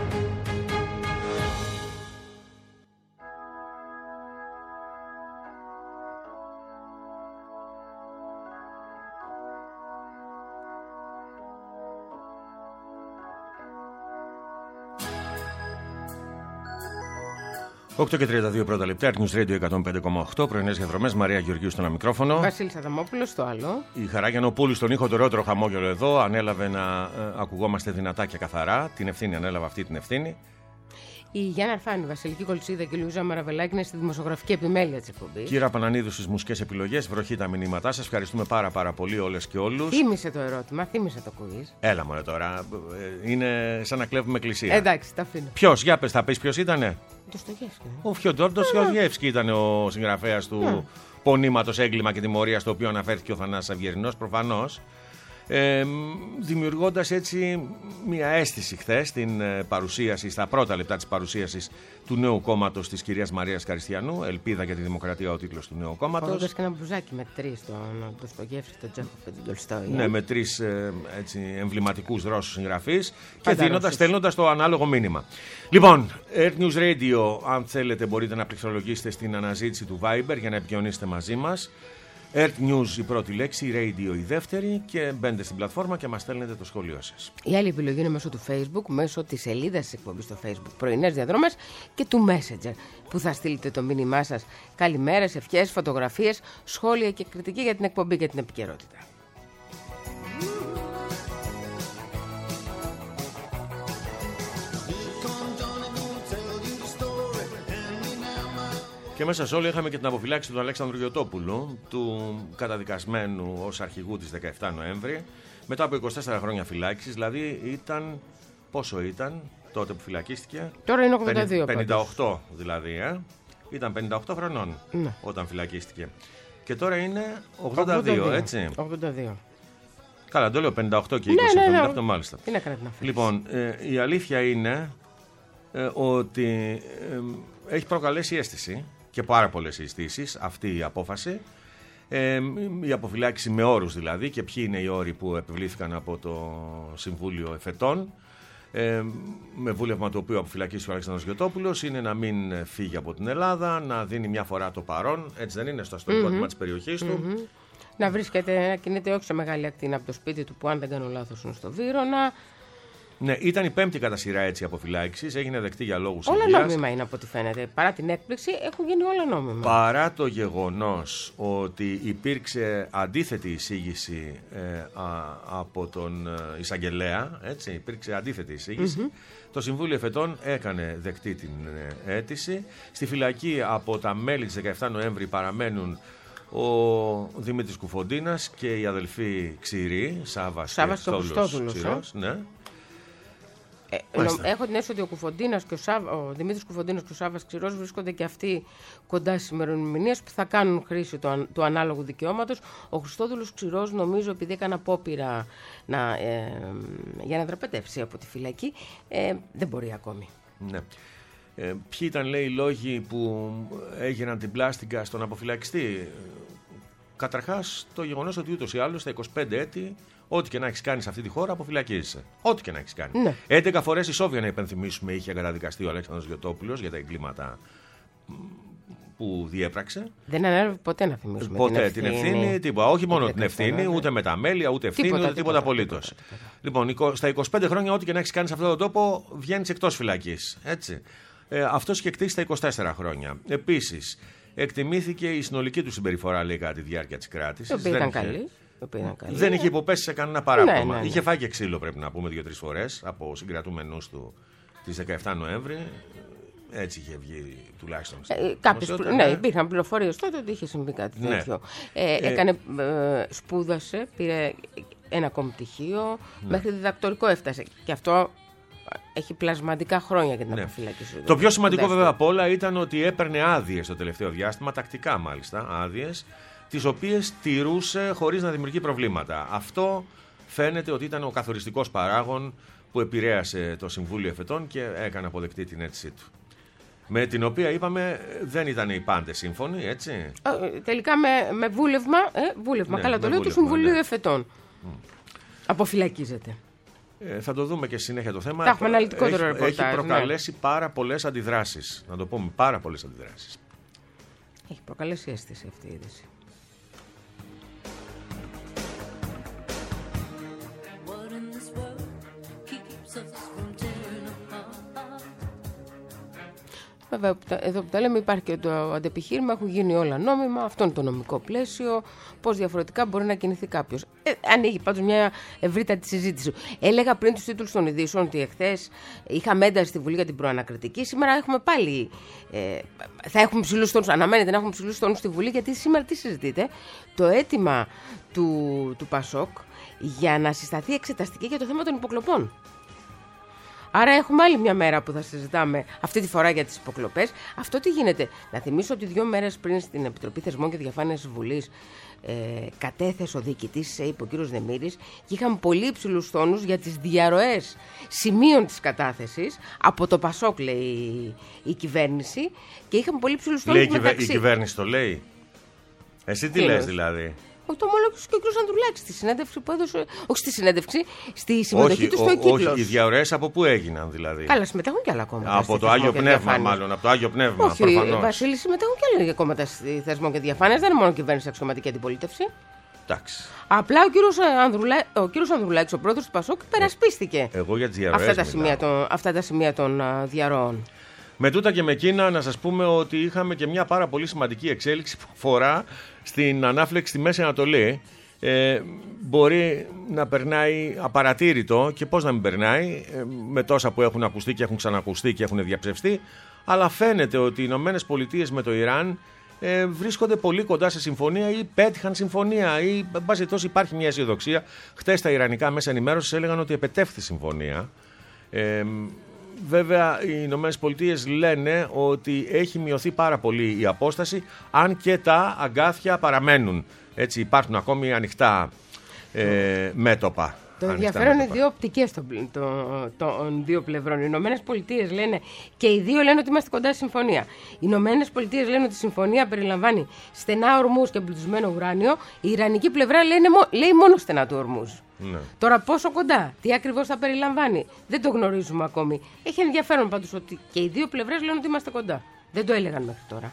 οκτώ και τριάντα δύο πρώτα λεπτά, Earth News Radio εκατόν πέντε κόμμα οκτώ, πρωινές διαδρομές, Μαρία Γεωργίου στο ένα μικρόφωνο. Βασίλης Αδαμόπουλος στο άλλο. Η Χαρά Γιαννοπούλου στον ήχο, το ωραιότερο χαμόγελο εδώ. Ανέλαβε να ε, ακουγόμαστε δυνατά και καθαρά. Την ευθύνη ανέλαβε αυτή την ευθύνη. Η Γιάννα Αρφάνη, Βασιλική Κολτσίδα και η Λουίζα Μαραβελάκη είναι στη δημοσιογραφική επιμέλεια της εκπομπής. Κύρα Πανανίδου στις μουσικές επιλογές, βροχή τα μηνύματά σας. Ευχαριστούμε πάρα, πάρα πολύ όλες και όλους. Θύμισε το ερώτημα, θύμισε το κουβίζ. Έλα μωρέ τώρα. Είναι σαν να κλέβουμε εκκλησία. Εντάξει, τα αφήνω. Ποιος, για πες, θα πεις ποιος ήτανε. Ντοστογεύσκι. Ο Φιόντορ Ντοστογεύσκι ήταν ο συγγραφέας του yeah. πονήματος Έγκλημα και Τιμωρία, στο οποίο αναφέρθηκε ο Θανάσης Αυγερινός, προφανώς. Ε, δημιουργώντας έτσι μια αίσθηση χθες στην παρουσίαση, στα πρώτα λεπτά της παρουσίασης του νέου κόμματος της κυρίας Μαρίας Καριστιανού, Ελπίδα για τη Δημοκρατία, ο τίτλος του νέου κόμματος. Φορώντας και ένα μπουζάκι με τρεις, τον Ντοστογεύσκι, τον Τσέχοφ και τον Τολστόι. Ναι, με τρεις ε, έτσι, εμβληματικούς Ρώσους συγγραφείς και δίνοντας, στέλνοντας το ανάλογο μήνυμα. Λοιπόν, Earth News Radio, αν θέλετε μπορείτε να πληκτρολογήσετε στην αναζήτηση του Viber για να επικοινωνήσετε μαζί μας. Earth News η πρώτη λέξη, Radio η δεύτερη, και μπαίνετε στην πλατφόρμα και μας στέλνετε το σχόλιο σας. Η άλλη επιλογή είναι μέσω του Facebook, μέσω της σελίδας της εκπομπής στο Facebook Πρωινές Διαδρόμες και του Messenger, που θα στείλετε το μήνυμά σας. Καλημέρες, ευχές, φωτογραφίες, σχόλια και κριτική για την εκπομπή και την επικαιρότητα. Και μέσα σε όλο είχαμε και την αποφυλάξη του Αλέξανδρου Γιωτόπουλου, του καταδικασμένου ως αρχηγού της δεκαεφτά Νοέμβρη, μετά από είκοσι τέσσερα χρόνια φυλάκισης. Δηλαδή ήταν, πόσο ήταν τότε που φυλακίστηκε? Τώρα είναι ογδόντα δύο. πενήντα οκτώ δηλαδή, ε? Ήταν πενήντα οκτώ χρονών ναι. όταν φυλακίστηκε. Και τώρα είναι ογδόντα δύο, ογδόντα δύο. έτσι. ογδόντα δύο. Καλά, το λέω πενήντα οκτώ και είκοσι, ναι, ναι, ναι. εβδομήντα οκτώ μάλιστα. Τι να κάνει να φέρεις. Λοιπόν, ε, η αλήθεια είναι ε, ότι ε, έχει προκαλέσει αίσθηση και πάρα πολλές συζητήσεις αυτή η απόφαση. Ε, η αποφυλάκηση με όρους δηλαδή, και ποιοι είναι οι όροι που επιβλήθηκαν από το Συμβούλιο Εφετών. Ε, με βούλευμα το οποίο αποφυλακίσει ο Αλέξανδρος Γιωτόπουλος είναι να μην φύγει από την Ελλάδα, να δίνει μια φορά το παρόν, έτσι δεν είναι, στο αστυνομικό τμήμα mm-hmm. της περιοχής του. Mm-hmm. Να βρίσκεται, να κινείται όχι σε μεγάλη ακτίνα από το σπίτι του, που αν δεν κάνω λάθος είναι στο Βύρωνα. Ναι, ήταν η πέμπτη κατά σειρά έτσι αποφυλάκησης, έγινε δεκτή για λόγους όλα υγείας. Νόμιμα είναι από ό,τι φαίνεται. Παρά την έκπληξη έχουν γίνει όλα νόμιμα. Παρά το γεγονός ότι υπήρξε αντίθετη εισήγηση ε, α, από τον ε, εισαγγελέα, έτσι, υπήρξε αντίθετη εισήγηση, mm-hmm. το Συμβούλιο Εφετών έκανε δεκτή την ε, αίτηση. Στη φυλακή από τα μέλη της δεκαεφτά Νοέμβρη παραμένουν ο Δημήτρης Κουφοντίνας και η αδελφή Ξηρή, Σάββας και Χριστόδουλος Ξηρός, ναι. Ε, έχω την αίσθηση ότι ο, Κουφοντίνας και ο, Σάβ, ο Δημήτρης Κουφοντίνας και ο Σάββας Ξηρός βρίσκονται και αυτοί κοντά στις ημερομηνίες που θα κάνουν χρήση του, του ανάλογου δικαιώματος. Ο Χριστόδουλος Ξηρός, νομίζω, επειδή έκανε απόπειρα να, ε, για να δραπετεύσει από τη φυλακή, ε, δεν μπορεί ακόμη. Ναι. Ε, ποιοι ήταν, λέει, οι λόγοι που έγιναν την πλάστικα στον αποφυλακιστή? Καταρχάς, το γεγονός ότι ούτως ή άλλως στα είκοσι πέντε έτη, ό,τι και να έχεις κάνει σε αυτή τη χώρα, αποφυλακίζεσαι. Ό,τι και να έχεις κάνει. Ναι. έντεκα φορές η Σόβια, να υπενθυμίσουμε, είχε καταδικαστεί ο Αλέξανδρος Γιωτόπουλος για τα εγκλήματα που διέπραξε. Δεν ανέλαβε ποτέ, να θυμίσουμε. Ποτέ την ευθύνη, την ευθύνη τίποτα. Όχι μόνο την ευθύνη, ούτε με τα μέλια, ούτε ευθύνη, τίποτα, ούτε τίποτα απολύτως. Λοιπόν, στα είκοσι πέντε χρόνια, ό,τι και να έχεις κάνει σε αυτόν τον τόπο, βγαίνεις εκτός φυλακής. Έτσι. Ε, αυτός είχε κτίσει στα είκοσι τέσσερα χρόνια. Επίσης, εκτιμήθηκε η συνολική του συμπεριφορά, λέει, κατά τη διάρκεια της κράτησης. Η οποία ήταν καλή. Δεν είχε υποπέσει σε κανένα παράπτωμα. Ναι, ναι, ναι. Είχε φάει και ξύλο, πρέπει να πούμε, δύο-τρεις φορές από συγκρατούμενους του τις δεκαεφτά Νοέμβρη. Έτσι είχε βγει τουλάχιστον. Ε, κάποιες, ναι, υπήρχαν πληροφορίες τότε ότι είχε συμβεί κάτι ναι. τέτοιο. Ε, έκανε, ε, σπούδασε, πήρε ένα ακόμη πτυχίο, ναι. μέχρι διδακτορικό έφτασε. Και αυτό έχει πλασματικά χρόνια για την ναι. αποφυλάκηση. Το πιο σημαντικό βέβαια απ' όλα ήταν ότι έπαιρνε άδειες το τελευταίο διάστημα, τακτικά μάλιστα, άδειες, τις οποίες τηρούσε χωρίς να δημιουργεί προβλήματα. Αυτό φαίνεται ότι ήταν ο καθοριστικός παράγων που επηρέασε το Συμβούλιο Εφετών και έκανε αποδεκτή την αίτησή του. Με την οποία, είπαμε, δεν ήταν οι πάντες σύμφωνοι, έτσι. Ε, τελικά με, με βούλευμα, ε, βούλευμα, ναι, καλά το λέω, του Συμβουλίου ναι. Εφετών. Mm. Αποφυλακίζεται. Ε, θα το δούμε και στη συνέχεια το θέμα. Θα έχουμε αναλυτικότερο έχει, ρεπορτάζ. Έχει προκαλέσει ναι. πάρα πολλές αντιδράσεις. Να το πούμε, πάρα πολλές αντιδράσεις. Έχει προκαλέσει αίσθηση αυτή η είδηση. Βέβαια, εδώ που τα λέμε υπάρχει και το αντεπιχείρημα, έχουν γίνει όλα νόμιμα, αυτό είναι το νομικό πλαίσιο, πώς διαφορετικά μπορεί να κινηθεί κάποιος. Ε, ανοίγει πάντως μια ευρύτατη συζήτηση. Έλεγα πριν τους τίτλους των ειδήσεων ότι εχθές είχαμε ένταση στη Βουλή για την προανακριτική, σήμερα έχουμε πάλι, ε, θα έχουμε ψηλούς τόνους, αναμένεται να έχουμε ψηλούς τόνους στη Βουλή, γιατί σήμερα τι συζητείτε, το αίτημα του, του Πασόκ για να συσταθεί εξεταστική για το θέμα των υποκλοπών. Άρα έχουμε άλλη μια μέρα που θα συζητάμε αυτή τη φορά για τις υποκλοπές. Αυτό τι γίνεται? Να θυμίσω ότι δύο μέρες πριν στην Επιτροπή Θεσμών και Διαφάνειας της Βουλής ε, κατέθεσε ο διοικητής, είπε ο κύριος Δεμήρης, και είχαμε πολύ υψηλούς τόνους για τις διαρροές σημείων της κατάθεσης από το Πασόκ, λέει η, η κυβέρνηση, και είχαμε πολύ υψηλούς τόνους λέει μεταξύ... η κυβέρνηση το λέει. Εσύ τι λες δηλαδή? Όχι, το ομολόγησε και ο κ. Ανδρουλάκης στη συνέντευξη που έδωσε. Όχι στη συνέντευξη, στη συμμετοχή όχι, του στο Κύκλος. Όχι, οι διαρροές από πού έγιναν δηλαδή? Καλά, συμμετέχουν και άλλα κόμματα. Από το Άγιο Πνεύμα, διαφάνεια. Μάλλον. Από το Άγιο Πνεύμα. Όχι, προφανώς. Βασίλη, συμμετέχουν και άλλα κόμματα στη Θεσμών και Διαφάνειας. Δεν είναι μόνο κυβέρνηση, αξιωματική αντιπολίτευση. Εντάξει. Απλά ο κ. Ανδρουλά... Ανδρουλάκης, ο πρόεδρος του Πασόκ, υπερασπίστηκε ε, εγώ για τις διαρροές αυτά, τα σημεία των... αυτά τα σημεία των uh, διαρροών. Με τούτα και με εκείνα, να σας πούμε ότι είχαμε και μια πάρα πολύ σημαντική εξέλιξη που αφορά στην ανάφλεξη στη Μέση Ανατολή. Ε, μπορεί να περνάει απαρατήρητο, και πώς να μην περνάει, ε, με τόσα που έχουν ακουστεί και έχουν ξανακουστεί και έχουν διαψευστεί, αλλά φαίνεται ότι οι Ηνωμένες Πολιτείες με το Ιράν ε, βρίσκονται πολύ κοντά σε συμφωνία ή πέτυχαν συμφωνία ή εν πάση περιπτώσει υπάρχει μια αισιοδοξία. Χτες τα ιρανικά μέσα ενημέρωσης έλεγαν ότι επετεύχθη συμφωνία. ε, Βέβαια οι Ηνωμένες Πολιτείες λένε ότι έχει μειωθεί πάρα πολύ η απόσταση, αν και τα αγκάθια παραμένουν. Έτσι υπάρχουν ακόμη ανοιχτά ε, μέτωπα. Το ενδιαφέρον είναι δύο οπτικές των, των, των δύο πλευρών. Οι Ηνωμένες Πολιτείες λένε, και οι δύο λένε ότι είμαστε κοντά στη συμφωνία. Οι Ηνωμένες Πολιτείες λένε ότι η συμφωνία περιλαμβάνει στενά ορμούς και εμπλουτισμένο ουράνιο. Η Ιρανική πλευρά λένε, λέει μόνο στενά του ορμούς. Ναι. Τώρα πόσο κοντά, τι ακριβώς θα περιλαμβάνει, δεν το γνωρίζουμε ακόμη. Έχει ενδιαφέρον πάντως ότι και οι δύο πλευρές λένε ότι είμαστε κοντά. Δεν το έλεγαν μέχρι τώρα.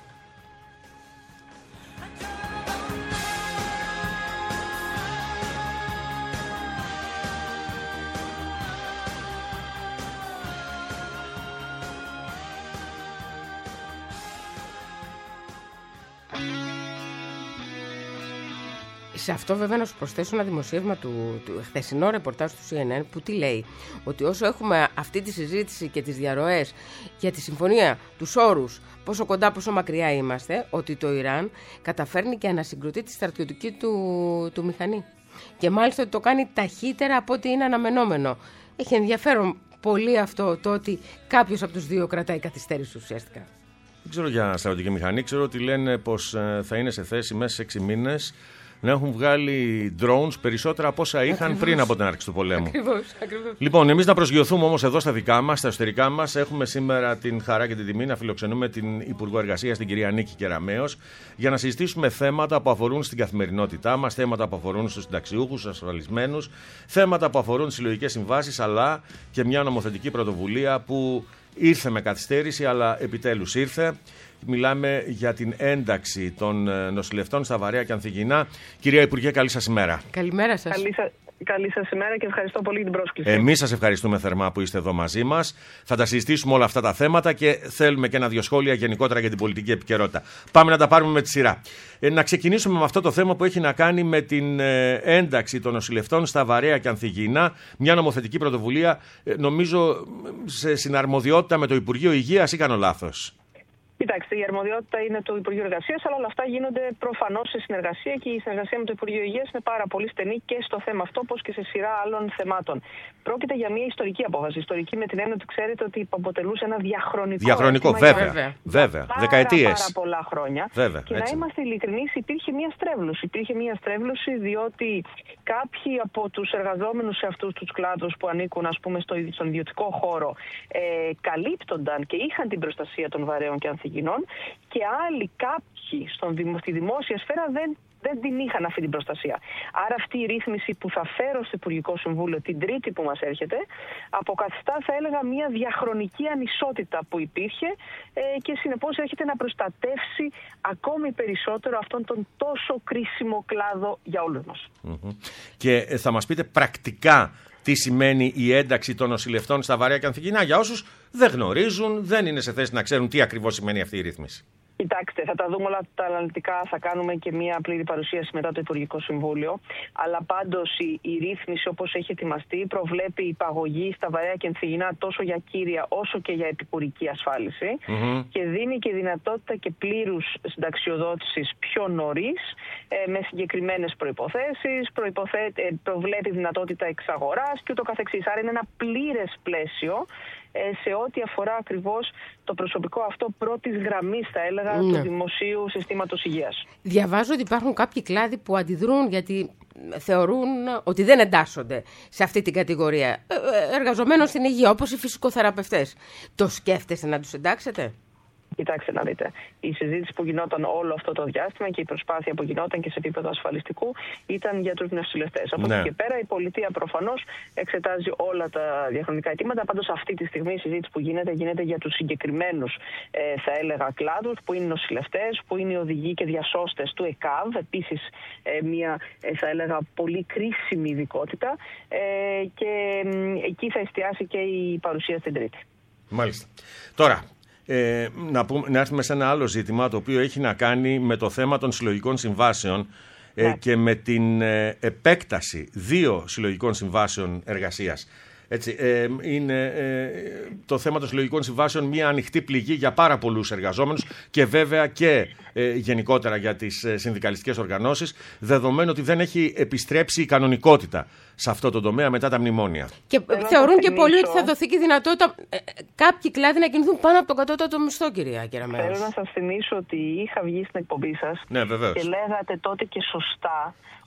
Σε αυτό βέβαια να σου προσθέσω ένα δημοσίευμα του, του χθεσινό ρεπορτάζ του σι εν εν που τι λέει, ότι όσο έχουμε αυτή τη συζήτηση και τις διαρροές για τη συμφωνία, τους όρους, πόσο κοντά, πόσο μακριά είμαστε, ότι το Ιράν καταφέρνει και ανασυγκροτεί τη στρατιωτική του, του μηχανή. Και μάλιστα ότι το κάνει ταχύτερα από ό,τι είναι αναμενόμενο. Έχει ενδιαφέρον πολύ αυτό το ότι κάποιος από τους δύο κρατάει καθυστέρηση ουσιαστικά. Δεν ξέρω για στρατιωτική μηχανή, ξέρω ότι λένε πως θα είναι σε θέση μέσα σε έξι μήνες να έχουν βγάλει drones περισσότερα από όσα είχαν ακριβώς πριν από την άρξη του πολέμου. Ακριβώς, ακριβώς. Λοιπόν, εμείς να προσγειωθούμε όμως εδώ στα δικά μας, στα εσωτερικά μας. Έχουμε σήμερα την χαρά και την τιμή να φιλοξενούμε την Υπουργό Εργασίας, την κυρία Νίκη Κεραμέως, για να συζητήσουμε θέματα που αφορούν στην καθημερινότητά μας, θέματα που αφορούν στους συνταξιούχους, στους ασφαλισμένους, θέματα που αφορούν τις συλλογικές συμβάσεις, αλλά και μια νομοθετική πρωτοβουλία που ήρθε με καθυστέρηση, αλλά επιτέλους ήρθε. Μιλάμε για την ένταξη των νοσηλευτών στα Βαρέα και Ανθυγιεινά. Κυρία Υπουργέ, καλή σας ημέρα. Καλημέρα σας. Καλή, σα... καλή σας ημέρα και ευχαριστώ πολύ για την πρόσκληση. Εμείς σας ευχαριστούμε θερμά που είστε εδώ μαζί μας. Θα τα συζητήσουμε όλα αυτά τα θέματα και θέλουμε και ένα-δυο σχόλια γενικότερα για την πολιτική επικαιρότητα. Πάμε να τα πάρουμε με τη σειρά. Ε, να ξεκινήσουμε με αυτό το θέμα που έχει να κάνει με την ε, ένταξη των νοσηλευτών στα Βαρέα και Ανθυγιεινά. Μια νομοθετική πρωτοβουλία, ε, νομίζω, σε συναρμοδιότητα με το Υπουργείο Υγείας, ή κάνω λάθος? Κοιτάξτε, η αρμοδιότητα είναι του Υπουργείου Εργασίας, αλλά όλα αυτά γίνονται προφανώς σε συνεργασία και η συνεργασία με το Υπουργείο Υγείας είναι πάρα πολύ στενή και στο θέμα αυτό, όπως και σε σειρά άλλων θεμάτων. Πρόκειται για μια ιστορική απόφαση. Ιστορική με την έννοια ότι ξέρετε ότι αποτελούσε ένα διαχρονικό. Διαχρονικό, βέβαια. Βέβαια. βέβαια. Πάρα, Δεκαετίες. Πάρα πολλά χρόνια. Βέβαια, και έτσι. Να είμαστε ειλικρινείς, υπήρχε μια στρέβλωση. Υπήρχε μια στρέβλωση διότι κάποιοι από τους εργαζόμενους σε αυτούς τους κλάδους που ανήκουν, ας πούμε, στο, στον ιδιωτικό χώρο ε, καλύπτονταν και είχαν την προστασία των Βαρέων και Ανθυγιεινών, και άλλοι κάποιοι στον, στη δημόσια σφαίρα δεν, δεν την είχαν αυτή την προστασία. Άρα αυτή η ρύθμιση που θα φέρω στο Υπουργικό Συμβούλιο την Τρίτη που μας έρχεται αποκαθιστά, θα έλεγα, μια διαχρονική ανισότητα που υπήρχε ε, και συνεπώς έρχεται να προστατεύσει ακόμη περισσότερο αυτόν τον τόσο κρίσιμο κλάδο για όλους μας. Mm-hmm. Και θα μας πείτε πρακτικά τι σημαίνει η ένταξη των νοσηλευτών στα Βαρέα και Ανθυγιεινά, για όσους δεν γνωρίζουν, δεν είναι σε θέση να ξέρουν τι ακριβώς σημαίνει αυτή η ρύθμιση. Κοιτάξτε, θα τα δούμε όλα τα αναλυτικά, θα κάνουμε και μια πλήρη παρουσίαση μετά το Υπουργικό Συμβούλιο. Αλλά πάντως η, η ρύθμιση, όπως έχει ετοιμαστεί, προβλέπει υπαγωγή στα Βαρέα και Ανθυγιεινά τόσο για κύρια όσο και για επικουρική ασφάλιση mm-hmm. και δίνει και δυνατότητα και πλήρους συνταξιοδότησης πιο νωρίς, ε, με συγκεκριμένες προϋποθέσεις, προϋποθέ, ε, προβλέπει δυνατότητα εξαγοράς και ούτω καθεξής. Άρα είναι ένα πλήρες πλαίσιο σε ό,τι αφορά ακριβώς το προσωπικό αυτό πρώτης γραμμής, θα έλεγα, ναι. του δημοσίου συστήματος υγείας. Διαβάζω ότι υπάρχουν κάποιοι κλάδοι που αντιδρούν γιατί θεωρούν ότι δεν εντάσσονται σε αυτή την κατηγορία εργαζομένων στην υγεία, όπως οι φυσικοθεραπευτές. Το σκέφτεστε να τους εντάξετε? Κοιτάξτε να δείτε. Η συζήτηση που γινόταν όλο αυτό το διάστημα και η προσπάθεια που γινόταν και σε επίπεδο ασφαλιστικού ήταν για τους νοσηλευτές. Από ναι. εκεί και πέρα η πολιτεία προφανώς εξετάζει όλα τα διαχρονικά αιτήματα. Πάντως αυτή τη στιγμή η συζήτηση που γίνεται γίνεται για τους συγκεκριμένους, ε, θα έλεγα, κλάδους που είναι νοσηλευτές, που είναι οι οδηγοί και διασώστες του ΕΚΑΒ. Επίσης ε, μια, ε, θα έλεγα, πολύ κρίσιμη ειδικότητα ε, και ε, εκεί θα εστιάσει και η παρουσία στην Τρίτη. Μάλιστα. Τώρα, Ε, να, πούμε, να έρθουμε σε ένα άλλο ζήτημα το οποίο έχει να κάνει με το θέμα των συλλογικών συμβάσεων ε, ναι. και με την ε, επέκταση δύο συλλογικών συμβάσεων εργασίας. Έτσι, ε, είναι ε, το θέμα των συλλογικών συμβάσεων μια ανοιχτή πληγή για πάρα πολλούς εργαζόμενους και βέβαια και ε, γενικότερα για τις ε, συνδικαλιστικές οργανώσεις, δεδομένου ότι δεν έχει επιστρέψει η κανονικότητα σε αυτό το τομέα μετά τα μνημόνια. Και Θέλω θεωρούν και πολλοί ότι θα δοθεί και δυνατότητα ε, κάποιοι κλάδοι να κινηθούν πάνω από τον κατώτατο μισθό, κυρία Κεραμέως. Θέλω να σας θυμίσω ότι είχα βγει στην εκπομπή σας ναι, και λέγατε τότε και σωστά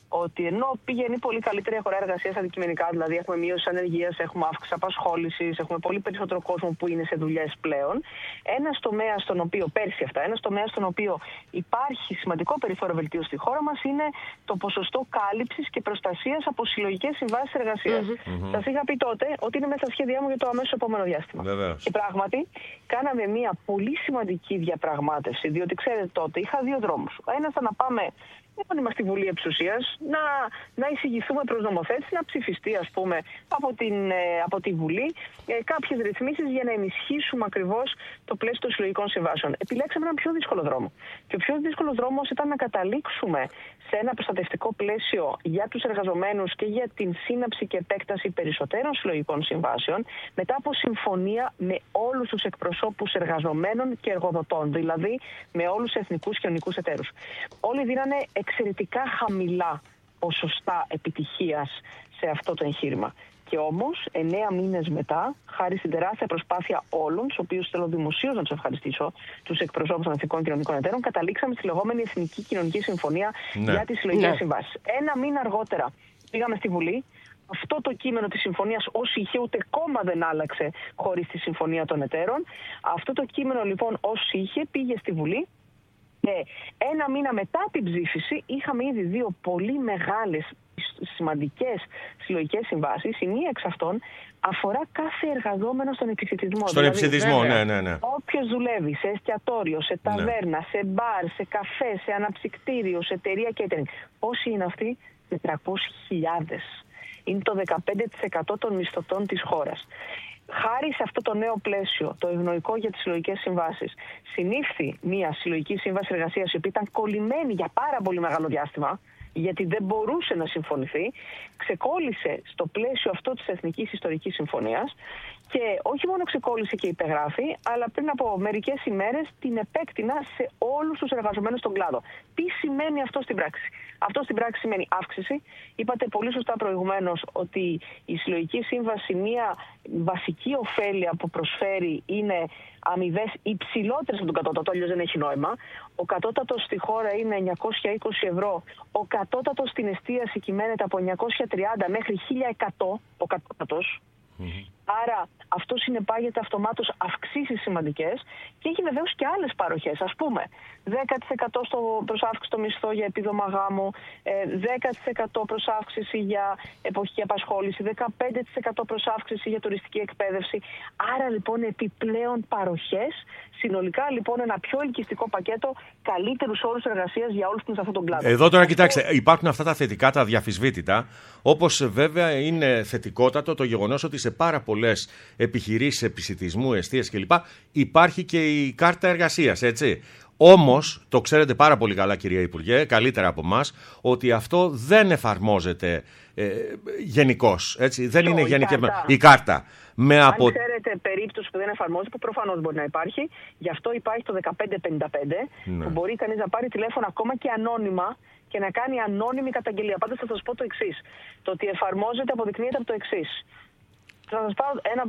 ότι ενώ πηγαίνει πολύ καλύτερη αγορά εργασίας αντικειμενικά, δηλαδή έχουμε μείωση ανεργίας, έχουμε αύξηση απασχόλησης, έχουμε πολύ περισσότερο κόσμο που είναι σε δουλειές πλέον, ένας τομέας στον οποίο, πέρσι αυτά, ένας τομέας στον οποίο υπάρχει σημαντικό περιθώριο βελτίωση στη χώρα μας είναι το ποσοστό κάλυψης και προστασίας από συλλογικές συμβάσεις εργασίας. Mm-hmm. Σας είχα πει τότε ότι είναι μέσα στα σχέδιά μου για το αμέσως επόμενο διάστημα. Βεβαίως. Και πράγματι κάναμε μια πολύ σημαντική διαπραγμάτευση, διότι ξέρετε τότε είχα δύο δρόμους. Ο ένας ήταν να πάμε μόνιμα στη Βουλή Εξουσίας, να, να εισηγηθούμε προς νομοθέτηση, να ψηφιστεί ας πούμε από, την, ε, από τη Βουλή ε, κάποιες ρυθμίσεις για να ενισχύσουμε ακριβώς το πλαίσιο των συλλογικών συμβάσεων. Επιλέξαμε έναν πιο δύσκολο δρόμο. Και ο πιο δύσκολος δρόμος ήταν να καταλήξουμε σε ένα προστατευτικό πλαίσιο για τους εργαζομένους και για την σύναψη και επέκταση περισσότερων συλλογικών συμβάσεων μετά από συμφωνία με όλους τους εκπροσώπους εργαζομένων και εργοδοτών, δηλαδή με όλους τους εθνικούς και κοινωνικούς εταίρους. Όλοι δίνανε εξαιρετικά χαμηλά ποσοστά επιτυχίας σε αυτό το εγχείρημα. Και όμως, εννέα μήνες μετά, χάρη στην τεράστια προσπάθεια όλων, τους οποίους θέλω δημοσίως να τους ευχαριστήσω, τους εκπροσώπους των εθνικών κοινωνικών εταίρων, καταλήξαμε στη λεγόμενη Εθνική Κοινωνική Συμφωνία ναι. για τις συλλογικές ναι. συμβάσεις. Ένα μήνα αργότερα πήγαμε στη Βουλή. Αυτό το κείμενο της συμφωνίας όσοι είχε ούτε κόμμα δεν άλλαξε χωρίς τη συμφωνία των εταίρων. Αυτό το κείμενο λοιπόν όσοι είχε πήγε στη Βουλή. Και ένα μήνα μετά την ψήφιση είχαμε ήδη δύο πολύ μεγάλες σημαντικές συλλογικές συμβάσεις. Η μία εξ αυτών αφορά κάθε εργαζόμενο στον επισιτισμό. Στον δηλαδή, επισιτισμό, ναι, ναι, ναι. Όποιος δουλεύει σε εστιατόριο, σε ταβέρνα, ναι. σε μπαρ, σε καφέ, σε αναψυκτήριο, σε εταιρεία catering. Πόσοι είναι αυτοί? τετρακόσιες χιλιάδες. Είναι το δεκαπέντε τοις εκατό των μισθωτών της χώρας. Χάρη σε αυτό το νέο πλαίσιο, το ευνοϊκό για τις συλλογικές συμβάσεις, συνήφθη μια συλλογική σύμβαση εργασίας η οποία ήταν κολλημένη για πάρα πολύ μεγάλο διάστημα, γιατί δεν μπορούσε να συμφωνηθεί, ξεκόλλησε στο πλαίσιο αυτό της Εθνικής Ιστορικής Συμφωνίας και όχι μόνο ξεκόλλησε και υπεγράφει, αλλά πριν από μερικές ημέρες την επέκτηνα σε όλους τους εργαζομένους στον κλάδο. Τι σημαίνει αυτό στην πράξη? Αυτό στην πράξη σημαίνει αύξηση. Είπατε πολύ σωστά προηγουμένως ότι η συλλογική σύμβαση μια βασική ωφέλεια που προσφέρει είναι αμοιβές υψηλότερες από τον κατώτατο, αλλιώς δεν έχει νόημα. Ο κατώτατος στη χώρα είναι εννιακόσια είκοσι ευρώ. Ο κατώτατος στην εστίαση κυμαίνεται από εννιακόσια τριάντα μέχρι χίλια εκατό ο κατώτατος. Mm-hmm. Άρα αυτό συνεπάγεται αυτομάτως αυξήσεις σημαντικές και έχει βεβαίως και άλλες παροχές. Ας πούμε, δέκα τοις εκατό στο προς αύξηση στο μισθό για επίδομα γάμου, δέκα τοις εκατό προς αύξηση για εποχική απασχόληση, δεκαπέντε τοις εκατό προς αύξηση για τουριστική εκπαίδευση. Άρα λοιπόν επιπλέον παροχές, συνολικά λοιπόν ένα πιο ελκυστικό πακέτο, καλύτερους όρους εργασίας για όλους που είναι σε αυτόν τον κλάδο. Εδώ τώρα κοιτάξτε, υπάρχουν αυτά τα θετικά, τα αδιαφυσβήτητα, όπως βέβαια είναι θετικότατο το γεγονός ότι σε πάρα πολλές επιχειρήσεις επισιτισμού, εστίες κλπ. Υπάρχει και η κάρτα εργασίας, έτσι. Όμως, το ξέρετε πάρα πολύ καλά κυρία Υπουργέ, καλύτερα από εμάς, ότι αυτό δεν εφαρμόζεται ε, γενικώς, έτσι. Δεν το, είναι γενικευμένο. Η κάρτα. Με Αν απο... ξέρετε περίπτωση που δεν εφαρμόζεται, που προφανώς μπορεί να υπάρχει, γι' αυτό υπάρχει το δεκαπέντε πενήντα πέντε, ναι. που μπορεί κανείς να πάρει τηλέφωνο ακόμα και ανώνυμα και να κάνει ανώνυμη καταγγελία. Πάντως θα σας πω το εξής. Το ότι εφαρμόζεται αποδεικνύεται από το εξής. Θα σας πάω ένα,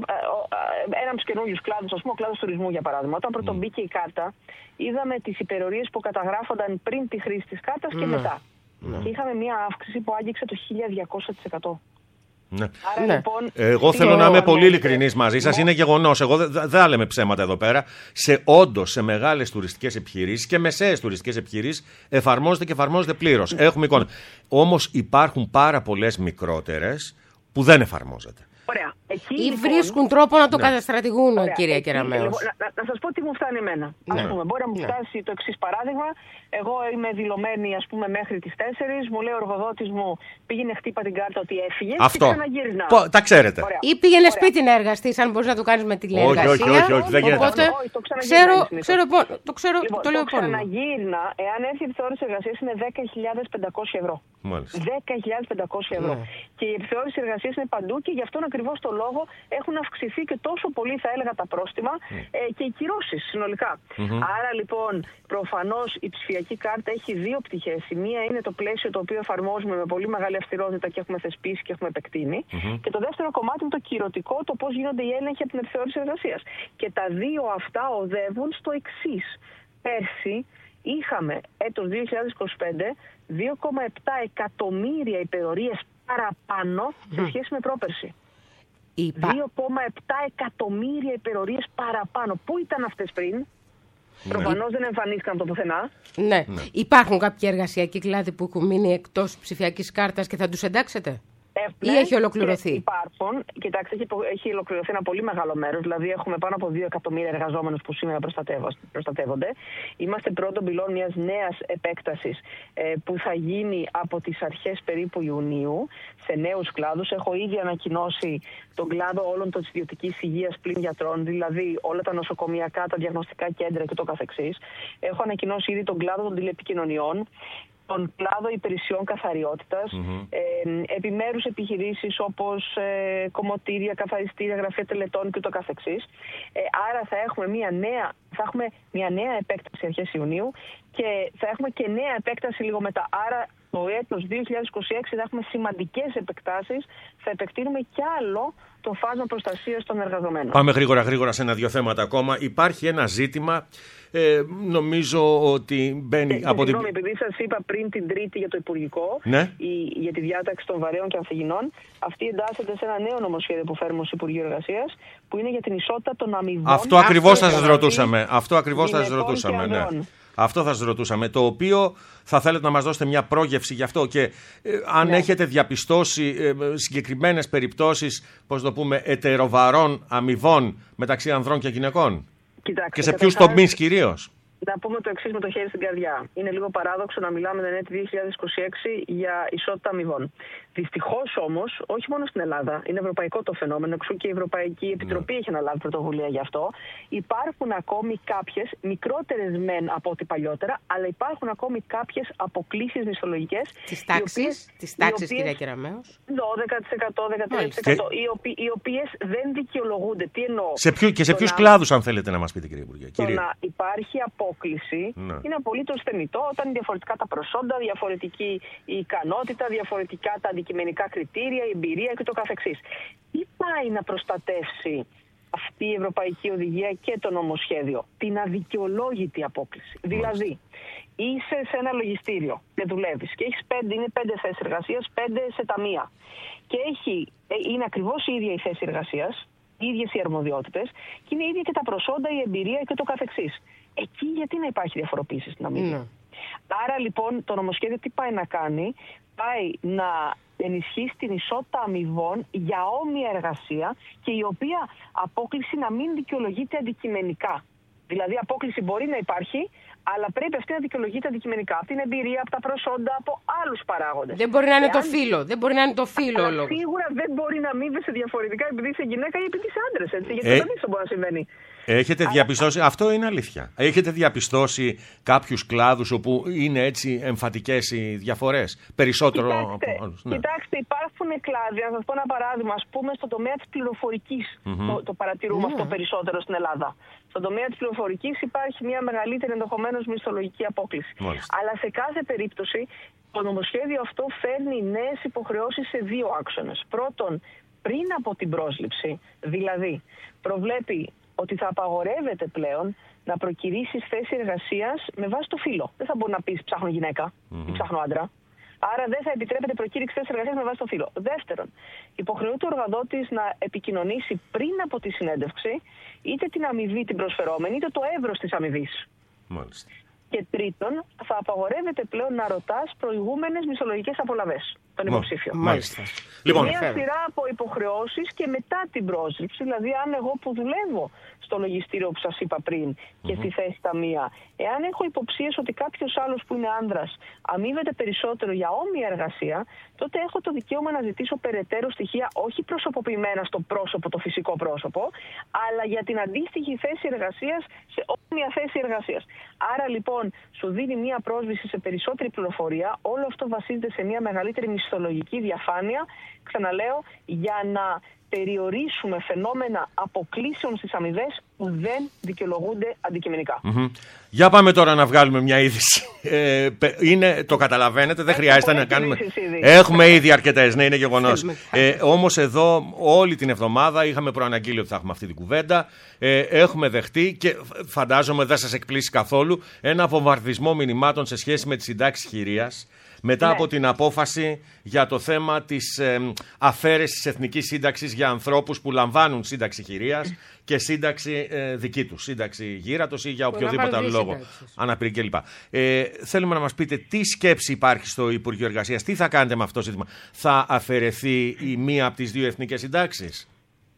ένα από τους καινούριους κλάδους, ας πούμε, ο κλάδος τουρισμού για παράδειγμα. Όταν πρώτον mm. μπήκε η κάρτα, είδαμε τις υπερορίες που καταγράφονταν πριν τη χρήση της κάρτας mm. και μετά. Mm. Και είχαμε μια αύξηση που άγγιξε το χίλια διακόσια τοις εκατό. Ναι. Άρα, ναι. λοιπόν, εγώ θέλω να είμαι πολύ ειλικρινής μαζί σας. Ναι. Είναι γεγονός. Εγώ δεν δε λέμε ψέματα εδώ πέρα. Σε όντως σε μεγάλες τουριστικές επιχειρήσεις και μεσαίες τουριστικές επιχειρήσεις εφαρμόζεται και εφαρμόζεται πλήρως. Mm. Έχουμε εικόνα. Όμως υπάρχουν πάρα πολλές μικρότερες που δεν εφαρμόζεται. Ωραία. Εκεί, ή λοιπόν, βρίσκουν τρόπο να το ναι. καταστρατηγούν, ωραία, κυρία Κεραμέως. Λοιπόν, να, να σας πω τι μου φτάνει εμένα. Ναι. Ας πούμε, μπορεί να μου ναι. φτάσει το εξής παράδειγμα. Εγώ είμαι δηλωμένη, ας πούμε, μέχρι τις τέσσερις. Μου λέει ο εργοδότης μου, πήγαινε χτύπα την κάρτα ότι έφυγε. Αυτό. Και ξαναγύρινα. Πο, τα ξέρετε. Ωραία. Ή πήγαινε ωραία. σπίτι να εργαστείς, αν μπορείς να το κάνεις με τηλεεργασία. Όχι, όχι, όχι, όχι, δεν γίνεται αυτό. Ξέρω, ξέρω, το ξέρω, λοιπόν, το λέω το ξαναγύρνα, εάν έρθει η επιθεώρηση εργασίας, είναι δέκα χιλιάδες πεντακόσια ευρώ. Μάλιστα. δέκα χιλιάδες πεντακόσια ευρώ. Ναι. Και η επιθεώρηση εργασίας είναι παντού και γι' αυτόν ακριβώς το λόγο έχουν αυξηθεί και τόσο πολύ, θα έλεγα, τα πρόστιμα mm. ε, και οι κυρώσεις συνολικά. Mm-hmm. Άρα λοιπόν, προφανώς η ψηφιακή κάρτα έχει δύο πτυχές. Η μία είναι το πλαίσιο το οποίο εφαρμόζουμε με πολύ μεγάλη αυστηρότητα και έχουμε θεσπίσει και έχουμε επεκτείνει. Mm-hmm. Και το δεύτερο κομμάτι είναι το κυρωτικό, το πώς γίνονται οι έλεγχοι από την επιθεώρηση εργασίας. Και τα δύο αυτά οδεύουν στο εξής. Πέρσι είχαμε έτος δύο χιλιάδες είκοσι πέντε δύο κόμμα επτά εκατομμύρια υπερορίες παραπάνω σε σχέση με πρόπερση. Είπα... δύο κόμμα επτά εκατομμύρια υπερορίες παραπάνω. Πού ήταν αυτές πριν? Ναι. Προφανώς δεν εμφανίστηκαν από το πουθενά. Ναι. ναι. Υπάρχουν κάποιοι εργασιακοί κλάδοι που έχουν μείνει εκτός ψηφιακής κάρτας και θα τους εντάξετε? Ή έχει ολοκληρωθεί? Υπάρχουν. Κοιτάξτε, έχει, έχει ολοκληρωθεί ένα πολύ μεγάλο μέρος. Δηλαδή, έχουμε πάνω από δύο εκατομμύρια εργαζόμενους που σήμερα προστατεύονται. Είμαστε πρώτον πυλών μιας νέας επέκτασης ε, που θα γίνει από τις αρχές περίπου Ιουνίου σε νέους κλάδους. Έχω ήδη ανακοινώσει τον κλάδο όλων των ιδιωτικής υγείας πλην γιατρών, δηλαδή όλα τα νοσοκομιακά, τα διαγνωστικά κέντρα και το καθεξής. Έχω ανακοινώσει ήδη τον κλάδο των τηλεπικοινωνιών, τον κλάδο υπηρεσιών καθαριότητας, mm-hmm. ε, επιμέρους επιχειρήσεις όπως ε, κομμωτήρια, καθαριστήρια, γραφεία τελετών και το καθεξής. Ε, άρα θα έχουμε, μια νέα, θα έχουμε μια νέα επέκταση αρχές Ιουνίου και θα έχουμε και νέα επέκταση λίγο μετά. Άρα το έτος δύο χιλιάδες είκοσι έξι θα έχουμε σημαντικές επεκτάσεις, θα επεκτείνουμε κι άλλο το φάσμα προστασίας των εργαζομένων. Πάμε γρήγορα γρήγορα σε ένα-δύο θέματα ακόμα. Υπάρχει ένα ζήτημα, ε, νομίζω ότι μπαίνει ε, από την... Συγγνώμη, επειδή σας είπα πριν την Τρίτη για το Υπουργικό, ναι. η, για τη διάταξη των βαρέων και ανθυγινών, αυτή εντάσσεται σε ένα νέο νομοσχέδιο που φέρουμε στο Υπουργείο Εργασίας, που είναι για την ισότητα των αμοιβών. Αυτό ακριβώς θα σας ρωτούσαμε. Αυτό ακριβώς θα σας ρωτούσαμε, ναι. Αυτό θα σας ρωτούσαμε, το οποίο θα θέλετε να μας δώσετε μια πρόγευση γι' αυτό και ε, αν ναι. έχετε διαπιστώσει ε, συγκεκριμένες περιπτώσεις, πώς το πούμε, ετεροβαρών αμοιβών μεταξύ ανδρών και γυναικών. Κοιτάξτε, και σε ποιους τομείς κυρίως? Να πούμε το εξής με το χέρι στην καρδιά. Είναι λίγο παράδοξο να μιλάμε την έτη δύο χιλιάδες είκοσι έξι για ισότητα αμοιβών. Δυστυχώς όμως, όχι μόνο στην Ελλάδα, είναι ευρωπαϊκό το φαινόμενο, εξού και η Ευρωπαϊκή Επιτροπή yeah. έχει αναλάβει πρωτοβουλία γι' αυτό. Υπάρχουν ακόμη κάποιες, μικρότερες μεν από ό,τι παλιότερα, αλλά υπάρχουν ακόμη κάποιες αποκλίσεις μισθολογικές. Τις τάξεις, τις τάξεις κυρία Κεραμέως. δώδεκα τοις εκατό, δεκατρία τοις εκατό, και... οι, οποί, οι οποίες δεν δικαιολογούνται. Τι εννοώ? Σε ποιο, και σε ποιους να... κλάδους, αν θέλετε να μας πείτε, κύριε Υπουργέ? Το να υπάρχει απόκλιση ναι. είναι απολύτως θεμιτό όταν είναι διαφορετικά τα προσόντα, διαφορετική η ικανότητα, διαφορετικά τα αντικειμενικά κριτήρια, η εμπειρία και το καθεξής. Τι πάει να προστατεύσει αυτή η Ευρωπαϊκή Οδηγία και το νομοσχέδιο? Την αδικαιολόγητη απόκληση. Mm. Δηλαδή, είσαι σε ένα λογιστήριο και δουλεύεις και έχεις πέντε, είναι πέντε θέσεις εργασίας, πέντε σε ταμεία. Και έχει, είναι ακριβώς η ίδια η θέση εργασίας, οι ίδιες οι αρμοδιότητες και είναι ίδια και τα προσόντα, η εμπειρία και το καθεξής. Εκεί γιατί να υπάρχει διαφοροποίηση στην αμοιβή? Mm. Άρα λοιπόν το νομοσχέδιο τι πάει να κάνει? Πάει να ενισχύσει την ισότητα αμοιβών για όμοια εργασία και η οποία απόκληση να μην δικαιολογείται αντικειμενικά. Δηλαδή απόκληση μπορεί να υπάρχει, αλλά πρέπει αυτή να δικαιολογείται αντικειμενικά. Από την εμπειρία, από τα προσόντα, από άλλους παράγοντες. Δεν μπορεί να είναι Εάν... το φύλο. Δεν μπορεί να είναι το φύλο όλο. Σίγουρα δεν μπορεί να αμείβεσαι διαφορετικά επειδή είσαι γυναίκα ή επειδή είσαι άντρας. Έτσι, γιατί ε... δεν μπορεί να συμβαίνει. Έχετε Αλλά... διαπιστώσει, αυτό είναι αλήθεια. Έχετε διαπιστώσει κάποιους κλάδους όπου είναι έτσι εμφατικές οι διαφορές? Περισσότερο κοιτάξτε, από άλλους. Ναι. Κοιτάξτε, υπάρχουν κλάδοι, να σας πω ένα παράδειγμα, ας πούμε στον τομέα της πληροφορικής mm-hmm. το, το παρατηρούμε mm-hmm. αυτό περισσότερο στην Ελλάδα. Στον τομέα της πληροφορικής υπάρχει μια μεγαλύτερη ενδεχομένως μισθολογική απόκληση. Μάλιστα. Αλλά σε κάθε περίπτωση το νομοσχέδιο αυτό φέρνει νέες υποχρεώσεις σε δύο άξονες. Πρώτον, πριν από την πρόσληψη, δηλαδή προβλέπει ότι θα απαγορεύεται πλέον να προκηρύσεις θέση εργασίας με βάση το φύλο. Δεν θα μπορεί να πεις ψάχνω γυναίκα mm-hmm. ή ψάχνω άντρα. Άρα δεν θα επιτρέπεται προκήρυξη θέσης εργασίας με βάση το φύλο. Δεύτερον, υποχρεούται ο εργαδότης να επικοινωνήσει πριν από τη συνέντευξη είτε την αμοιβή την προσφερόμενη, είτε το εύρος της αμοιβής. Μάλιστα. Και τρίτον, θα απαγορεύεται πλέον να ρωτάς προηγούμενες μισθολογικές απολαβές των υποψήφιων. Μάλιστα. Λοιπόν, μια σειρά από υποχρεώσεις και μετά την πρόσληψη, δηλαδή αν εγώ που δουλεύω στο λογιστήριο που σας είπα πριν και mm-hmm. στη θέση ταμεία, εάν έχω υποψίες ότι κάποιος άλλος που είναι άνδρας αμείβεται περισσότερο για όμοια εργασία, τότε έχω το δικαίωμα να ζητήσω περαιτέρω στοιχεία, όχι προσωποποιημένα στο πρόσωπο, το φυσικό πρόσωπο, αλλά για την αντίστοιχη θέση εργασίας σε όμοια θέση εργασίας. Άρα λοιπόν σου δίνει μια πρόσβηση σε περισσότερη πληροφορία, όλο αυτό βασίζεται σε μια μεγαλύτερη μισθολογική διαφάνεια, ξαναλέω, για να περιορίσουμε φαινόμενα αποκλήσεων στις αμοιβές που δεν δικαιολογούνται αντικειμενικά. Mm-hmm. Για πάμε τώρα να βγάλουμε μια είδηση. Ε, είναι, το καταλαβαίνετε, δεν χρειάζεται να κάνουμε. Ήδη. Έχουμε ήδη αρκετές, ναι, είναι γεγονός. Ε, όμως εδώ όλη την εβδομάδα είχαμε προαναγγείλει ότι θα έχουμε αυτή την κουβέντα. Ε, έχουμε δεχτεί και φαντάζομαι δεν σας εκπλήσει καθόλου ένα βομβαρδισμό μηνυμάτων σε σχέση με τις συντάξεις χειρίας. Μετά ναι. από την απόφαση για το θέμα της ε, αφαίρεσης εθνικής σύνταξης για ανθρώπους που λαμβάνουν σύνταξη χειρίας και σύνταξη ε, δική τους, σύνταξη γύρατος ή για οποιοδήποτε άλλο λόγο, αναπηρική κλπ. Ε, θέλουμε να μας πείτε τι σκέψη υπάρχει στο Υπουργείο Εργασίας, τι θα κάνετε με αυτό το ζήτημα. Θα αφαιρεθεί η μία από τις δύο εθνικές συντάξεις?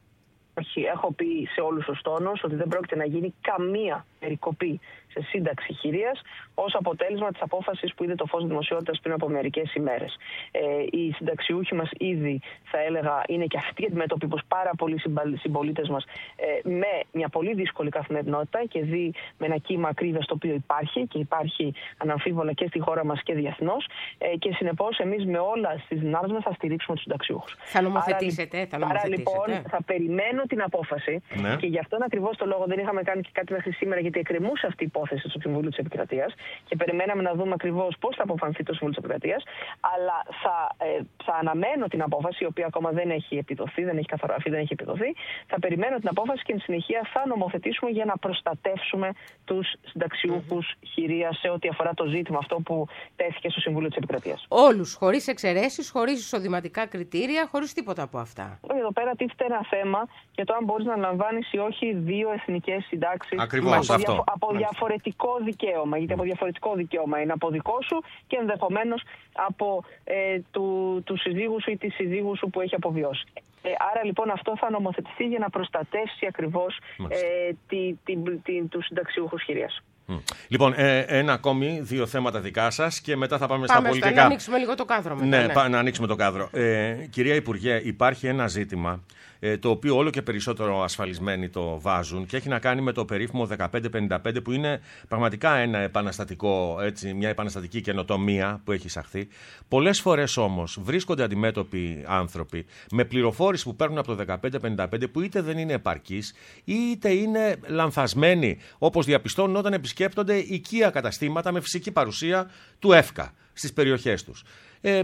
Όχι, έχω πει σε όλους τους τόνους ότι δεν πρόκειται να γίνει καμία περικοπή σε σύνταξη χειρίας ως αποτέλεσμα της απόφασης που είδε το φως δημοσιότητας πριν από μερικές ημέρες. Ε, οι συνταξιούχοι μας ήδη, θα έλεγα, είναι και αυτοί αντιμέτωποι όπως πάρα πολλοί συμπολίτες μας ε, με μια πολύ δύσκολη καθημερινότητα και δει με ένα κύμα ακρίβειας το οποίο υπάρχει και υπάρχει αναμφίβολα και στη χώρα μας και διεθνώς ε, και συνεπώς εμείς με όλα στις δυνάμεις μας θα στηρίξουμε τους συνταξιούχους. Θα νομοθετήσετε, άρα, θα νομοθετήσετε. Άρα λοιπόν θα περιμένω την απόφαση ναι. και γι' αυτόν ακριβώς το λόγο δεν είχαμε κάνει και κάτι μέχρι σήμερα, γιατί εκκρεμούσε αυτή η υπόθεση στο Συμβούλιο της Επικρατείας και περιμέναμε να δούμε ακριβώς πώς θα αποφανθεί το Συμβούλιο της Επικρατείας. Αλλά θα, ε, θα αναμένω την απόφαση, η οποία ακόμα δεν έχει επιδοθεί, δεν έχει καθοραφεί, δεν έχει επιδοθεί. Θα περιμένω την απόφαση και εν συνεχεία θα νομοθετήσουμε για να προστατεύσουμε τους συνταξιούχους mm-hmm. χειρίας σε ό,τι αφορά το ζήτημα αυτό που τέθηκε στο Συμβούλιο της Επικρατείας. Όλους, χωρίς εξαιρέσεις, χωρίς εισοδηματικά κριτήρια, χωρίς τίποτα από αυτά. Εδώ πέρα τίθεται ένα θέμα για το αν μπορείς να λαμβάνεις ή όχι δύο εθνικές συντάξεις από, διαφο- από διαφορετικό δικαίωμα. Γιατί από διαφορετικό δικαίωμα είναι από δικό σου και ενδεχομένως από ε, του, του συζύγου σου ή τη συζύγου σου που έχει αποβιώσει. Ε, άρα λοιπόν αυτό θα νομοθετηθεί για να προστατεύσει ακριβώς ε, τη, τη, τη, τους συνταξιούχους χειρίας. Λοιπόν, ε, ένα ακόμη, δύο θέματα δικά σας και μετά θα πάμε, πάμε στα πολιτικά. Να ανοίξουμε λίγο το κάδρο μετά. Ναι, ναι. Πά, να ανοίξουμε το κάδρο. Ε, κυρία Υπουργέ, υπάρχει ένα ζήτημα ε, το οποίο όλο και περισσότερο ασφαλισμένοι το βάζουν και έχει να κάνει με το περίφημο δεκαπέντε πενήντα πέντε που είναι πραγματικά ένα επαναστατικό, έτσι, μια επαναστατική καινοτομία που έχει εισαχθεί. Πολλές φορές όμως βρίσκονται αντιμέτωποι άνθρωποι με πληροφόρηση που παίρνουν από το δεκαπέντε πενήντα πέντε που είτε δεν είναι επαρκής είτε είναι λανθασμένοι, όπως διαπιστώνουν όταν επισκέπτονται οικεία καταστήματα με φυσική παρουσία του ΕΦΚΑ στις περιοχές τους. Ε,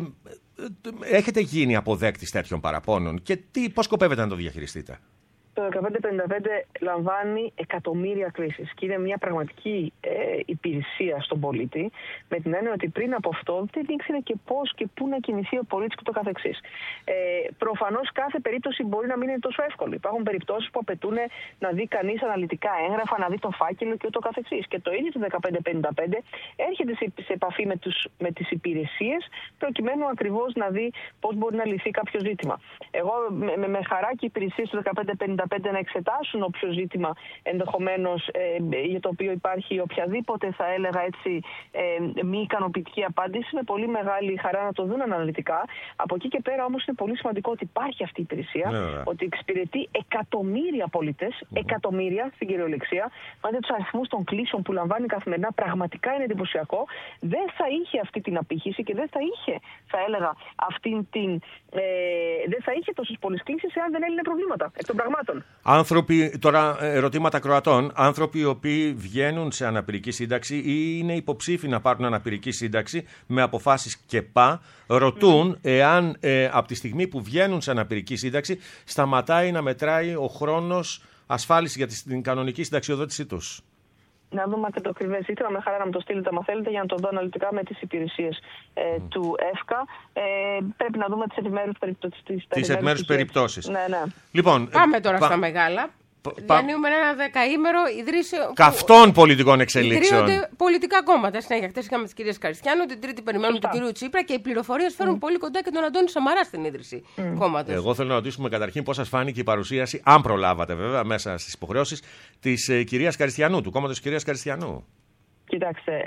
έχετε γίνει αποδέκτης τέτοιων παραπώνων και τι, πώς σκοπεύετε να το διαχειριστείτε? Το δεκαπέντε πενήντα πέντε λαμβάνει εκατομμύρια κλήσεις και είναι μια πραγματική ε, υπηρεσία στον πολίτη, με την έννοια ότι πριν από αυτό δεν ήξερε και πώς και πού να κινηθεί ο πολίτης και το καθεξής. Ε, προφανώς κάθε περίπτωση μπορεί να μην είναι τόσο εύκολη. Υπάρχουν περιπτώσεις που απαιτούν να δει κανείς αναλυτικά έγγραφα, να δει το φάκελο και ούτω καθεξής. Και το ίδιο το δεκαπέντε πενήντα πέντε έρχεται σε, σε επαφή με, τους, με τις υπηρεσίες προκειμένου ακριβώς να δει πώς μπορεί να λυθεί κάποιο ζήτημα. Εγώ με, με, με χαρά και οι υπηρεσίες του δεκαπέντε πενήντα πέντε να εξετάσουν όποιο ζήτημα ενδεχομένως ε, για το οποίο υπάρχει οποιαδήποτε, θα έλεγα έτσι, ε, μη ικανοποιητική απάντηση, με πολύ μεγάλη χαρά να το δουν αναλυτικά. Από εκεί και πέρα όμως είναι πολύ σημαντικό ότι υπάρχει αυτή η υπηρεσία, yeah. ότι εξυπηρετεί εκατομμύρια πολίτες, mm-hmm. εκατομμύρια στην κυριολεξία, μαζί τους αριθμούς των κλήσεων που λαμβάνει καθημερινά, πραγματικά είναι εντυπωσιακό. Δεν θα είχε αυτή την απήχηση και δεν θα είχε, θα έλεγα, αυτή την. Ε, δεν θα είχε τόσες πολλές κλήσεις εάν δεν έλυνε προβλήματα εκ των πραγμάτων. Άνθρωποι, τώρα ερωτήματα Κροατών, άνθρωποι οι οποίοι βγαίνουν σε αναπηρική σύνταξη ή είναι υποψήφοι να πάρουν αναπηρική σύνταξη με αποφάσεις ΚΕΠΑ, ρωτούν mm. εάν ε, από τη στιγμή που βγαίνουν σε αναπηρική σύνταξη σταματάει να μετράει ο χρόνος ασφάλιση για την κανονική συνταξιοδότησή τους. Να δούμε και το ακριβές ζήτημα, με χαρά να μου το στείλετε αν θέλετε για να το δω αναλυτικά με τις υπηρεσίες ε, mm. του ΕΦΚΑ. Ε, πρέπει να δούμε τις επιμέρους περιπτώσεις. Τις επιμέρους περιπτώσεις. Ναι, ναι. Λοιπόν, πάμε τώρα πα... στα μεγάλα. Διανύουμε ένα δεκαήμερο ιδρύσεων. Καυτών πολιτικών εξελίξεων. Ιδρύονται πολιτικά κόμματα. Συνέχεια, χτες είχαμε τις κυρίες Καριστιάνου, την Τρίτη περιμένουμε τον κύριο Τσίπρα και οι πληροφορίες φέρουν mm. πολύ κοντά και τον Αντώνη Σαμαρά στην ίδρυση mm. κόμματος. Εγώ θέλω να ρωτήσουμε καταρχήν πώς σας φάνηκε η παρουσίαση, αν προλάβατε βέβαια μέσα στις υποχρεώσεις, της ε, κυρίας Καριστιανού, του κόμματος της κυρίας Καριστιανού. Κοιτάξτε, ε,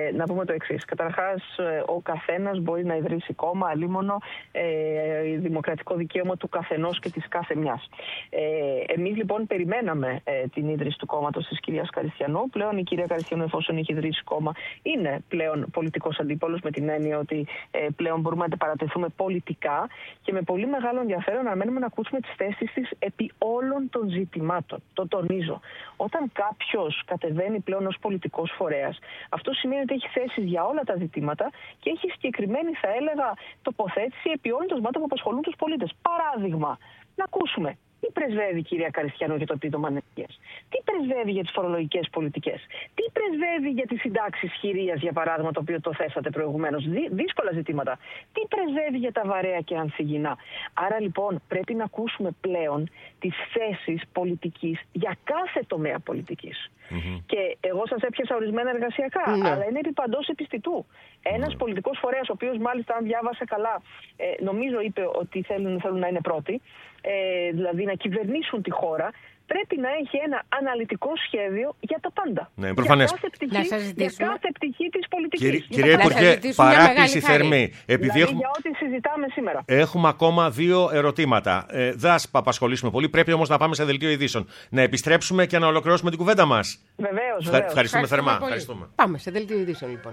Ε, να πούμε το εξής. Καταρχάς, ο καθένας μπορεί να ιδρύσει κόμμα, αλίμονο, ε, δημοκρατικό δικαίωμα του καθενός και της κάθε μιας. Ε, εμείς λοιπόν περιμέναμε ε, την ίδρυση του κόμματος της κυρίας Καριστιανού. Πλέον η κυρία Καριστιανού, εφόσον έχει ιδρύσει κόμμα, είναι πλέον πολιτικός αντίπολος, με την έννοια ότι ε, πλέον μπορούμε να παρατεθούμε πολιτικά και με πολύ μεγάλο ενδιαφέρον να μένουμε να ακούσουμε τις θέσεις της επί όλων των ζητημάτων. Το τονίζω. Όταν κάποιος κατεβαίνει πλέον ως πολιτικός φορέας, αυτό σημαίνει ότι έχει θέσεις για όλα τα ζητήματα και έχει συγκεκριμένη, θα έλεγα, τοποθέτηση επί όλων των ζητημάτων που απασχολούν τους πολίτες. Παράδειγμα, να ακούσουμε. Τι πρεσβεύει η κυρία Καριστιανού για το επίδομα ανεργίας? Τι πρεσβεύει για τις φορολογικές πολιτικές? Τι πρεσβεύει για τις συντάξεις χειρίας, για παράδειγμα, το οποίο το θέσατε προηγουμένως? Δύ, δύσκολα ζητήματα. Τι πρεσβεύει για τα βαρέα και ανθυγινά? Άρα λοιπόν πρέπει να ακούσουμε πλέον τις θέσεις πολιτικής για κάθε τομέα πολιτικής. Mm-hmm. Και εγώ σας έπιασα ορισμένα εργασιακά, mm-hmm. αλλά είναι επί παντός επιστητού. Ένας mm-hmm. πολιτικός φορέας, ο οποίος μάλιστα, αν διάβασε καλά, ε, νομίζω είπε ότι θέλουν, θέλουν να είναι πρώτοι, ε, δηλαδή να κυβερνήσουν τη χώρα, πρέπει να έχει ένα αναλυτικό σχέδιο για τα πάντα. Ναι, προφανές. Για κάθε πτυχή, για κάθε πτυχή της πολιτικής. Κύριε, κύριε Υπουργέ, παράκληση θερμή. Επειδή δηλαδή έχουμε... για ό,τι συζητάμε σήμερα. Έχουμε ακόμα δύο ερωτήματα. Ε, δεν θα απασχολήσουμε πολύ. Πρέπει όμως να πάμε σε δελτίο ειδήσεων. Να επιστρέψουμε και να ολοκληρώσουμε την κουβέντα μας. Βεβαίως, βεβαίως. Ευχαριστούμε θερμά. Ευχαριστούμε. Πάμε σε δελτίο ειδήσεων λοιπόν.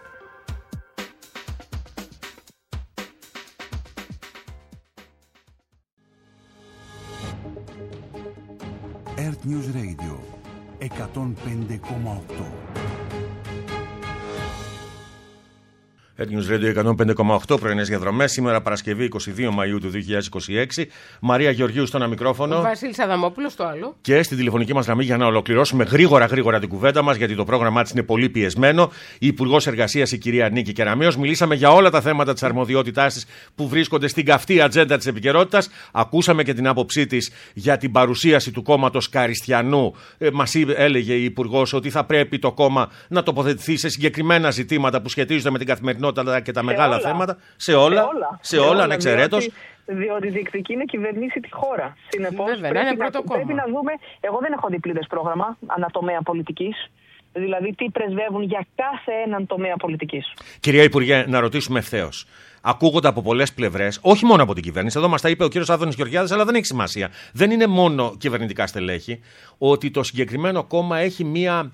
Earth News Radio εκατόν πέντε κόμμα οκτώ. Earth News Radio εκατόν πέντε κόμμα οκτώ, πρωινές διαδρομές. Σήμερα Παρασκευή είκοσι δύο Μαΐου του δύο χιλιάδες είκοσι έξι. Μαρία Γεωργίου στο ένα μικρόφωνο. Ο Βασίλης Αδαμόπουλος στο άλλο. Και στην τηλεφωνική μας γραμμή για να ολοκληρώσουμε γρήγορα γρήγορα την κουβέντα μας, γιατί το πρόγραμμά της είναι πολύ πιεσμένο. Η Υπουργός Εργασίας, η κυρία Νίκη Κεραμέως. Μιλήσαμε για όλα τα θέματα της αρμοδιότητάς της που βρίσκονται στην καυτή ατζέντα της επικαιρότητας. Ακούσαμε και την άποψή της για την παρουσίαση του κόμματος Καριστιανού. Ε, μας έλεγε η Υπουργός ότι θα πρέπει το κόμμα να τοποθετηθεί σε συγκεκριμένα ζητήματα που σχετίζονται με την καθημερινότητα και τα σε μεγάλα όλα. θέματα. Σε όλα, σε όλα, σε όλα, όλα ανεξαιρέτως. Διότι, διότι διεκδικεί να κυβερνήσει τη χώρα. Συνεπώς, Βέβαια, πρέπει, να, να, πρέπει να δούμε. Εγώ δεν έχω δει πλήρες πρόγραμμα ανατομέα πολιτικής. Δηλαδή, τι πρεσβεύουν για κάθε έναν τομέα πολιτικής. Κυρία Υπουργέ, να ρωτήσουμε ευθέως. Ακούγονται από πολλές πλευρές, όχι μόνο από την κυβέρνηση, εδώ μας τα είπε ο κύριος Άδωνης Γεωργιάδης, αλλά δεν έχει σημασία. Δεν είναι μόνο κυβερνητικά στελέχη, ότι το συγκεκριμένο κόμμα έχει μία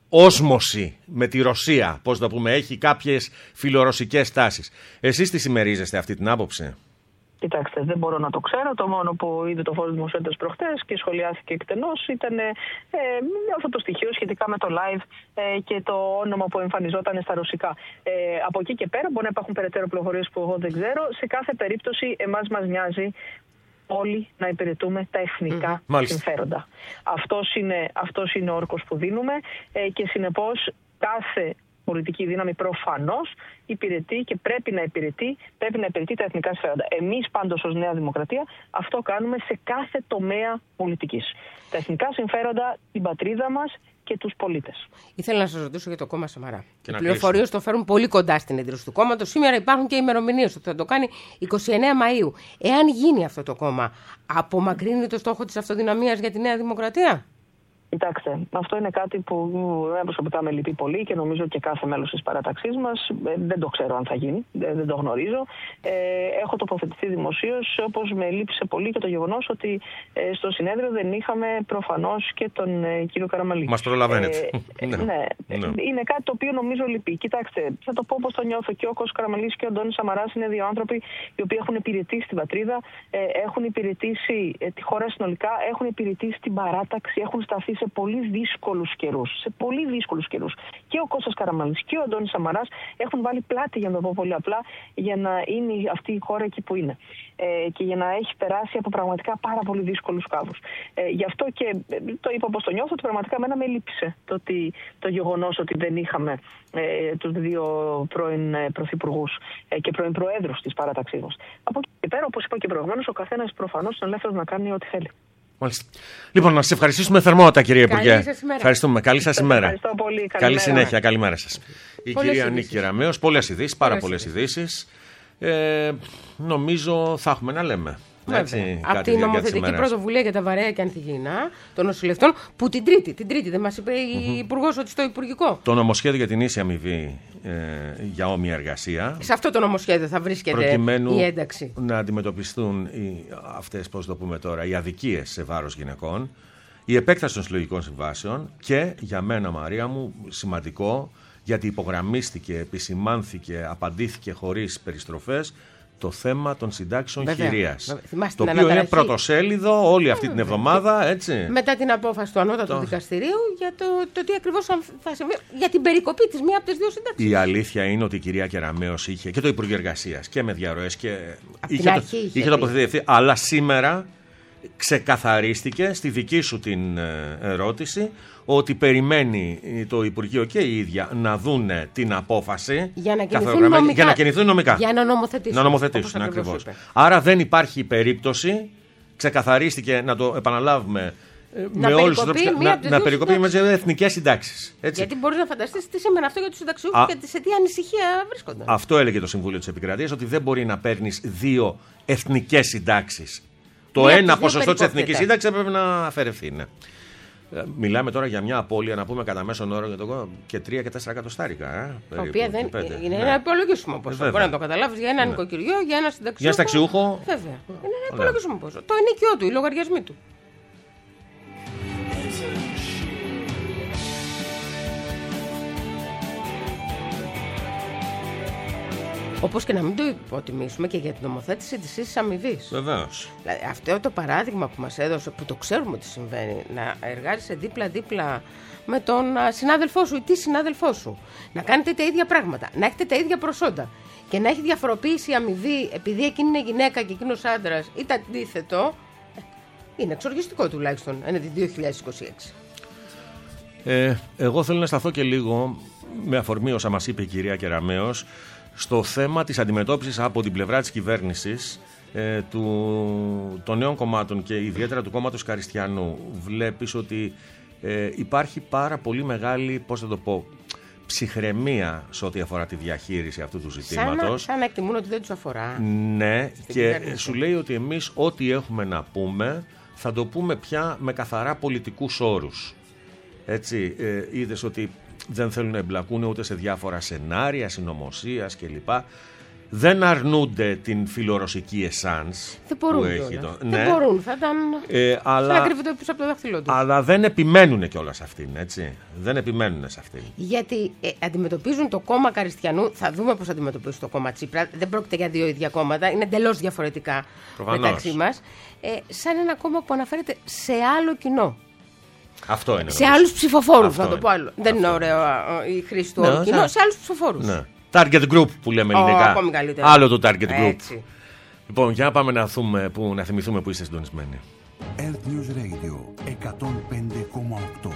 όσμωση με τη Ρωσία, πώς το πούμε, έχει κάποιες φιλορωσικές τάσεις. Εσείς τι συμμερίζεστε αυτή την άποψη? Κοιτάξτε, δεν μπορώ να το ξέρω. Το μόνο που είδε το φως δημοσιότητας προχτές και σχολιάστηκε εκτενώς ήταν ε, αυτό το στοιχείο σχετικά με το live ε, και το όνομα που εμφανιζόταν στα ρωσικά. Ε, από εκεί και πέρα μπορεί να υπάρχουν περαιτέρω πληροφορίες που εγώ δεν ξέρω. Σε κάθε περίπτωση, εμάς μας νοιάζει όλοι να υπηρετούμε τα εθνικά mm, συμφέροντα. Αυτός είναι, αυτός είναι ο όρκος που δίνουμε ε, και συνεπώς κάθε πολιτική δύναμη προφανώς υπηρετεί και πρέπει να υπηρετεί, πρέπει να υπηρετεί τα εθνικά συμφέροντα. Εμείς πάντως ως Νέα Δημοκρατία αυτό κάνουμε σε κάθε τομέα πολιτικής. Τα εθνικά συμφέροντα, την πατρίδα μας και τους πολίτες. Ήθελα να σας ρωτήσω για το κόμμα Σαμαρά. Οι πληροφορίες το φέρουν πολύ κοντά στην ίδρυση του κόμματος. Σήμερα υπάρχουν και ημερομηνίες ότι θα το κάνει εικοστή ενάτη Μαΐου. Εάν γίνει αυτό το κόμμα, απομακρύνει το στόχο της αυτοδυναμίας για τη Νέα Δημοκρατία? Κοιτάξτε, αυτό είναι κάτι που προσωπικά με λυπεί πολύ και νομίζω και κάθε μέλος της παράταξής μας. Δεν το ξέρω αν θα γίνει, δεν το γνωρίζω. Ε, έχω τοποθετηθεί δημοσίως, όπως με λύπησε πολύ και το γεγονός ότι ε, στο συνέδριο δεν είχαμε προφανώς και τον ε, κύριο Καραμαλή. Μας προλαβαίνετε. Ε, ναι, ναι, ναι. Είναι κάτι το οποίο νομίζω λυπεί. Κοιτάξτε, θα το πω όπως το νιώθω. Και ο Κώστας Καραμαλής και ο Αντώνης Σαμαράς είναι δύο άνθρωποι οι οποίοι έχουν υπηρετήσει την πατρίδα, ε, έχουν υπηρετήσει ε, τη χώρα συνολικά, έχουν υπηρετήσει την παράταξη, έχουν σταθεί σε πολύ δύσκολους καιρούς. Σε πολύ δύσκολους καιρούς. Και ο Κώστας Καραμαλής και ο Αντώνης Σαμαράς έχουν βάλει πλάτη, για να το πω πολύ απλά, για να είναι αυτή η χώρα εκεί που είναι. Ε, και για να έχει περάσει από πραγματικά πάρα πολύ δύσκολους κάδους. Ε, γι' αυτό και το είπα όπως το νιώθω, ότι πραγματικά εμένα με λύπησε το, ότι, το γεγονός ότι δεν είχαμε ε, τους δύο πρώην πρωθυπουργούς ε, και πρώην προέδρους της παράταξής μας. Από εκεί και πέρα, όπως είπα και προηγουμένως, ο καθένας προφανώς είναι ελεύθερος να κάνει ό,τι θέλει. Μάλιστα. Λοιπόν, να σας ευχαριστήσουμε θερμότατα, κυρία Υπουργέ. Καλή σας ημέρα. Ευχαριστούμε. Καλή σας ημέρα. Ευχαριστώ πολύ. Καλή συνέχεια. Καλημέρα σας. Η Πολλές κυρία ειδήσεις. Νίκη Κεραμέως, πολλές ειδήσεις, πάρα πολλές ειδήσεις. Ε, νομίζω θα έχουμε να λέμε. Έτσι, από την νομοθετική πρωτοβουλία για τα βαρέα και ανθυγιεινά των νοσηλευτών, που την Τρίτη, την Τρίτη δεν μας είπε η mm-hmm. Υπουργός ότι στο Υπουργικό. Το νομοσχέδιο για την ίση αμοιβή ε, για όμοια εργασία. Σε αυτό το νομοσχέδιο θα βρίσκεται η ένταξη. Να αντιμετωπιστούν οι, αυτές, πώς το πούμε τώρα, οι αδικίες σε βάρος γυναικών, η επέκταση των συλλογικών συμβάσεων και για μένα, Μαρία μου, σημαντικό, γιατί υπογραμμίστηκε, επισημάνθηκε, απαντήθηκε χωρίς περιστροφές, το θέμα των συντάξεων χειρίας. Το οποίο είναι πρωτοσέλιδο όλη αυτή την εβδομάδα, έτσι. Μετά την απόφαση του Ανώτατου το... Δικαστηρίου για το, το τι ακριβώς θα συμβεί, για την περικοπή της μία από τις δύο συντάξεις. Η αλήθεια είναι ότι η κυρία Κεραμέως είχε και το Υπουργείο Εργασίας και με διαρροές και είχε, το, είχε, είχε τοποθετηθεί. Αλλά σήμερα ξεκαθαρίστηκε στη δική σου την ερώτηση ότι περιμένει το Υπουργείο και η ίδια να δούνε την απόφαση για να κινηθούν νομικά. Για να, κινηθούν νομικά. Για να νομοθετήσουν. Να νομοθετήσουν ακριβώς. Άρα δεν υπάρχει περίπτωση, ξεκαθαρίστηκε, να το επαναλάβουμε, να με όλους τους τρόπους, να, να περικοπεί με τις εθνικές συντάξεις. Γιατί μπορείς να φανταστείς τι σημαίνει αυτό για τους συνταξιούχους και σε τι ανησυχία βρίσκονται. Αυτό έλεγε το Συμβούλιο της Επικρατείας, ότι δεν μπορεί να παίρνεις δύο εθνικές συντάξεις. Το μία ένα ποσοστό της εθνικής σύνταξης έπρεπε να αφαιρεθεί. Ναι. Μιλάμε τώρα για μια απώλεια, να πούμε κατά μέσον όρο, και τρία και τέσσερα εκατοστάρικα. Ε, τα οποία δεν πέντε, είναι ναι. ένα υπολογίσιμο ποσό. Μπορεί να το καταλάβεις για ένα ναι. νοικοκυριό, για ένα συνταξιούχο. Για συνταξιούχο. Βέβαια. Είναι ένα υπολογίσιμο ποσό. Το ενοίκιό του, οι λογαριασμοί του. Όπως και να μην το υποτιμήσουμε και για την νομοθέτηση της ίσης αμοιβής. Βεβαίως. Δηλαδή, αυτό το παράδειγμα που μας έδωσε, που το ξέρουμε ότι συμβαίνει, να εργάζεσαι δίπλα-δίπλα με τον συνάδελφό σου ή τη συνάδελφό σου, να κάνετε τα ίδια πράγματα, να έχετε τα ίδια προσόντα και να έχει διαφοροποίηση αμοιβή επειδή εκείνη είναι γυναίκα και εκείνος άντρας ή το αντίθετο, είναι εξοργιστικό τουλάχιστον έναντι δύο χιλιάδες είκοσι έξι. Ε, εγώ θέλω να σταθώ και λίγο, με αφορμή όσα μας είπε η κυρία Κεραμέως, στο θέμα της αντιμετώπισης από την πλευρά της κυβέρνησης ε, του, των νέων κομμάτων και ιδιαίτερα του κόμματος Καριστιανού. Βλέπεις ότι ε, υπάρχει πάρα πολύ μεγάλη, πώς θα το πω, ψυχραιμία σε ό,τι αφορά τη διαχείριση αυτού του ζητήματος. Σαν, σαν να εκτιμούν ότι δεν τους αφορά. Ναι, και σου λέει ότι εμείς ό,τι έχουμε να πούμε θα το πούμε πια με καθαρά πολιτικούς όρους. Έτσι, ε, είδες ότι δεν θέλουν να εμπλακούν ούτε σε διάφορα σενάρια, συνωμοσίας κλπ. Δεν αρνούνται την φιλορωσική εσάνς που έχει το... Δεν ναι. μπορούν, θα ήταν ε, αλλά... να κρύβεται πίσω από το δάχτυλό του. Αλλά δεν επιμένουν κιόλας σε αυτήν, έτσι. Δεν επιμένουν σε αυτήν. Γιατί ε, αντιμετωπίζουν το κόμμα Καριστιανού, θα δούμε πώς αντιμετωπίζουν το κόμμα Τσίπρα. Δεν πρόκειται για δύο ίδια κόμματα, είναι εντελώς διαφορετικά Προφανώς. μεταξύ μας. Ε, σαν ένα κόμμα που αναφέρεται σε άλλο κοινό. Αυτό είναι. Σε άλλους ψηφοφόρους, να το πω άλλο. Δεν είναι ωραίο η χρήση του όρου κοινό, σε άλλους ψηφοφόρους. Ναι. Target group που λέμε ελληνικά. Oh, άλλο το target group. Έτσι. Λοιπόν, για να πάμε να, θούμε, που, να θυμηθούμε που είστε συντονισμένοι. Earth News Radio εκατόν πέντε κόμμα οκτώ.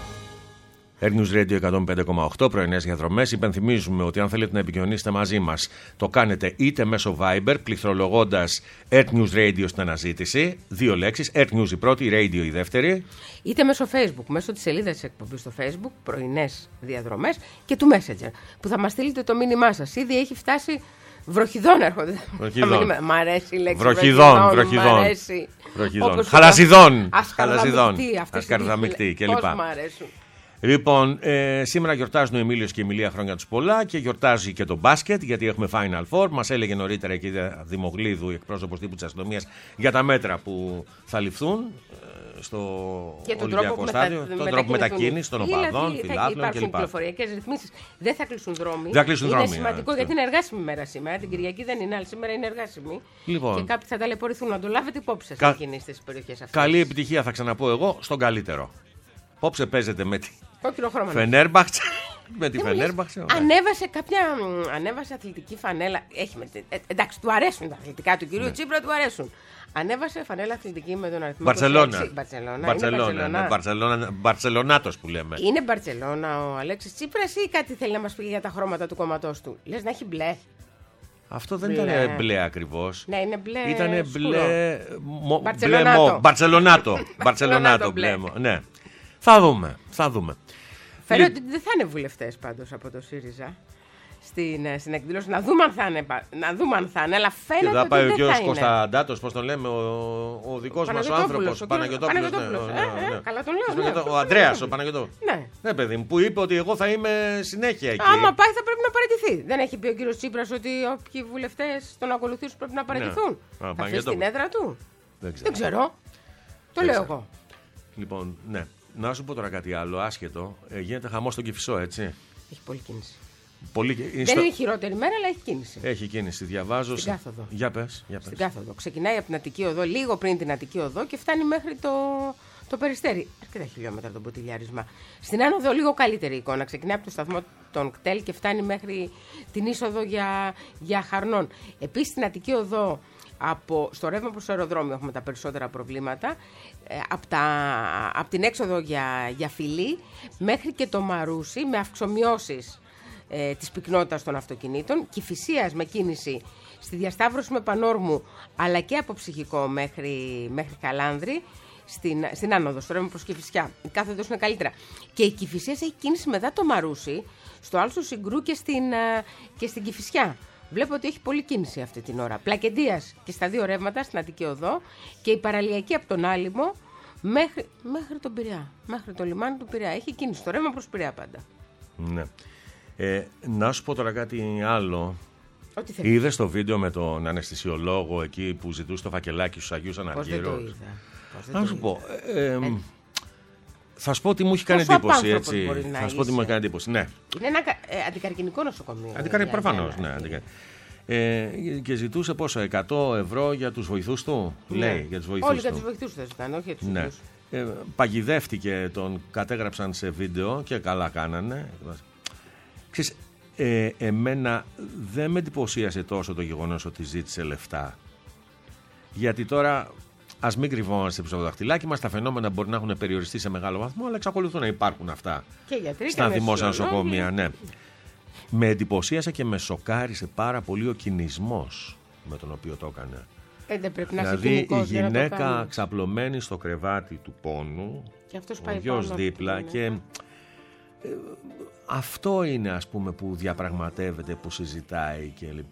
Earth News Radio εκατόν πέντε κόμμα οκτώ, πρωινές διαδρομές. Υπενθυμίζουμε ότι αν θέλετε να επικοινωνήσετε μαζί μας, το κάνετε είτε μέσω Viber, πληκτρολογώντας Earth News Radio στην αναζήτηση, δύο λέξεις, Earth News η πρώτη, Radio η δεύτερη. Είτε μέσω Facebook, μέσω της σελίδας της εκπομπής στο Facebook, πρωινές διαδρομές, και του Messenger, που θα μας στείλετε το μήνυμά σας. Ήδη έχει φτάσει. Βροχιδών έρχονται. Βροχιδών. Μ' αρέσει η λέξη. Βροχιδών, βροχιδών. βροχιδών. Χαλασιδών. Χαλασιδών. Ασκαρδαμικτή κλπ. Πώς μ' αρέσουν. Λοιπόν, ε, σήμερα γιορτάζουν ο Εμίλιος και η Εμιλία, χρόνια τους πολλά, και γιορτάζει και το μπάσκετ, γιατί έχουμε Final Four. Μας έλεγε νωρίτερα η κυρία Δημογλίδου, εκπρόσωπος τύπου της αστυνομίας, για τα μέτρα που θα ληφθούν ε, στο Ολυμπιακό στάδιο, τον τρόπο μετακίνησης των οπαδών, φιλάθλων κλπ. Υπάρχουν πληροφοριακές ρυθμίσεις. Δεν θα κλείσουν δρόμοι. Θα κλείσουν είναι δρόμοι, σημαντικό α, γιατί είναι εργάσιμη μέρα σήμερα. Την Κυριακή δεν είναι, αλλά σήμερα είναι εργάσιμη. Λοιπόν, και κάποιοι θα ταλαιπωρηθούν. Να το λάβετε υπόψη σας Κα... εκείνες τις περιοχές αυτές. Καλή επιτυχία, θα ξαναπώ εγώ, στον καλύτερο. Πόψε παίζετε με τη Φενέρμπαχτσε. Με τη Φενέρμπαχτσε. Ανέβασε κάποια. Ανέβασε αθλητική φανέλα. Έχει με, ε, εντάξει, του αρέσουν τα αθλητικά του κυρίου ναι. Τσίπρα, του αρέσουν. Ανέβασε φανέλα αθλητική με τον αριθμό Μπαρτσελώνα. Μπαρτσελώνα. Μπαρτσελονάτος που λέμε. Είναι Μπαρτσελώνα ο Αλέξης Τσίπρας ή κάτι θέλει να μας πει για τα χρώματα του κόμματός του? Λες να έχει μπλε. Αυτό δεν μπλε. ήταν μπλε ακριβώς. Ναι, είναι μπλε. Ήτανε μπλε. Μπαρτσελονάτο. Μπαρτσελονάτο μπλε. Ναι. Θα δούμε, θα δούμε. Φαίνεται ότι δεν θα είναι βουλευτές πάντως από το ΣΥΡΙΖΑ στην, στην εκδήλωση. Να δούμε αν θα είναι, να δούμε αν θα είναι, αλλά φαίνεται και θα ότι πάει δεν ο κύριος θα είναι. Κωνσταντάτος, πώς τον λέμε, ο, ο δικός μας ο άνθρωπος, ο Παναγιωτόπουλος. Ναι, ναι, ναι. Καλά τον λέω. Ναι. Ο Ανδρέας, ο Παναγιωτόπουλος. Ναι. Ναι, παιδί μου, που είπε ότι εγώ θα είμαι συνέχεια εκεί. Άμα πάει θα πρέπει να παραιτηθεί. Δεν έχει πει ο κύριος Τσίπρας ότι όποιοι βουλευτές τον ακολουθήσουν πρέπει να παραιτηθούν. Ναι. Α, θα αφήσει την έδρα του. Δεν ξέρω. Δεν ξέρω. Το λέω εγώ. Λοιπόν, ναι. Να σου πω τώρα κάτι άλλο, άσχετο. Ε, γίνεται χαμός στον Κηφισό, έτσι. Έχει πολλή κίνηση. Πολύ... Δεν στο... είναι η χειρότερη μέρα, αλλά έχει κίνηση. Έχει κίνηση, διαβάζω. Στην κάθοδο. Για πες, για πες. Στην κάθοδο. Ξεκινάει από την Αττική Οδό, λίγο πριν την Αττική Οδό και φτάνει μέχρι το, το Περιστέρι. Αρκετά χιλιόμετρα το ποτηλιάρισμα. Στην Άνοδο, λίγο καλύτερη εικόνα. Ξεκινάει από το σταθμό των ΚΤΕΛ και φτάνει μέχρι την είσοδο για, για Χαρνών. Επίσης, στην Αττική Οδό, από, στο ρεύμα προς το αεροδρόμιο έχουμε τα περισσότερα προβλήματα. Ε, από, τα, από την έξοδο για, για Φιλή μέχρι και το Μαρούσι με αυξομοιώσεις ε, της πυκνότητας των αυτοκινήτων. Κηφισίας με κίνηση στη διασταύρωση με Πανόρμου αλλά και από Ψυχικό μέχρι, μέχρι Καλάνδρη. Στην, στην Άνοδο, στο ρεύμα προς Κηφισιά. Η κάθοδος είναι καλύτερα. Και η Κηφισίας έχει κίνηση μετά το Μαρούσι, στο Άλσο Συγκρού και στην, και στην Κηφισιά. Βλέπω ότι έχει πολλή κίνηση αυτή την ώρα. Πλακεντίας και στα δύο ρεύματα, στην Αττική Οδό και η παραλιακή από τον Άλυμο μέχρι, μέχρι τον Πειραιά. Μέχρι το λιμάνι του Πειραιά. Έχει κίνηση στο ρεύμα προς Πειραιά πάντα. Ναι. Ε, να σου πω τώρα κάτι άλλο. Είδες το βίντεο με τον αναισθησιολόγο εκεί που ζητούσε το φακελάκι στους Αγίους Αναργύρους? Πώς δεν το είδα. Να σου πω. Ε, ε, ε, θα σου πω ότι μου έχει κάνει εντύπωση. Έτσι. Θα σου πω ότι μου έχει κάνει εντύπωση. Ναι. Είναι ένα ε, αντικαρκινικό νοσοκομείο. Αντικαρκινικό, προφανώς. Ναι, ναι. Ε, και ζητούσε πόσο, εκατό ευρώ για τους βοηθούς του. Ναι. Λέει, για τους βοηθούς Όλοι του. για τους βοηθούς θα ζητάνε, όχι για τους ναι. βοηθούς. Ε, παγιδεύτηκε, τον κατέγραψαν σε βίντεο και καλά κάνανε. Ξέρεις, ε, εμένα δεν με εντυπωσίασε τόσο το γεγονός ότι ζήτησε λεφτά. Γιατί τώρα, ας μην κρυβόμαστε πίσω από το δαχτυλάκι μας, τα φαινόμενα μπορεί να έχουν περιοριστεί σε μεγάλο βαθμό, αλλά εξακολουθούν να υπάρχουν αυτά και γιατροί, στα και δημόσια νοσοκομεία. Ναι. Με εντυπωσίασε και με σοκάρισε πάρα πολύ ο κινησμός με τον οποίο το έκανε. Ε, δεν πρέπει να δηλαδή η γυναίκα ξαπλωμένη στο κρεβάτι του πόνου, και αυτός ο πάει γιος πάνω δίπλα και ε, αυτό είναι ας πούμε που διαπραγματεύεται, που συζητάει κλπ.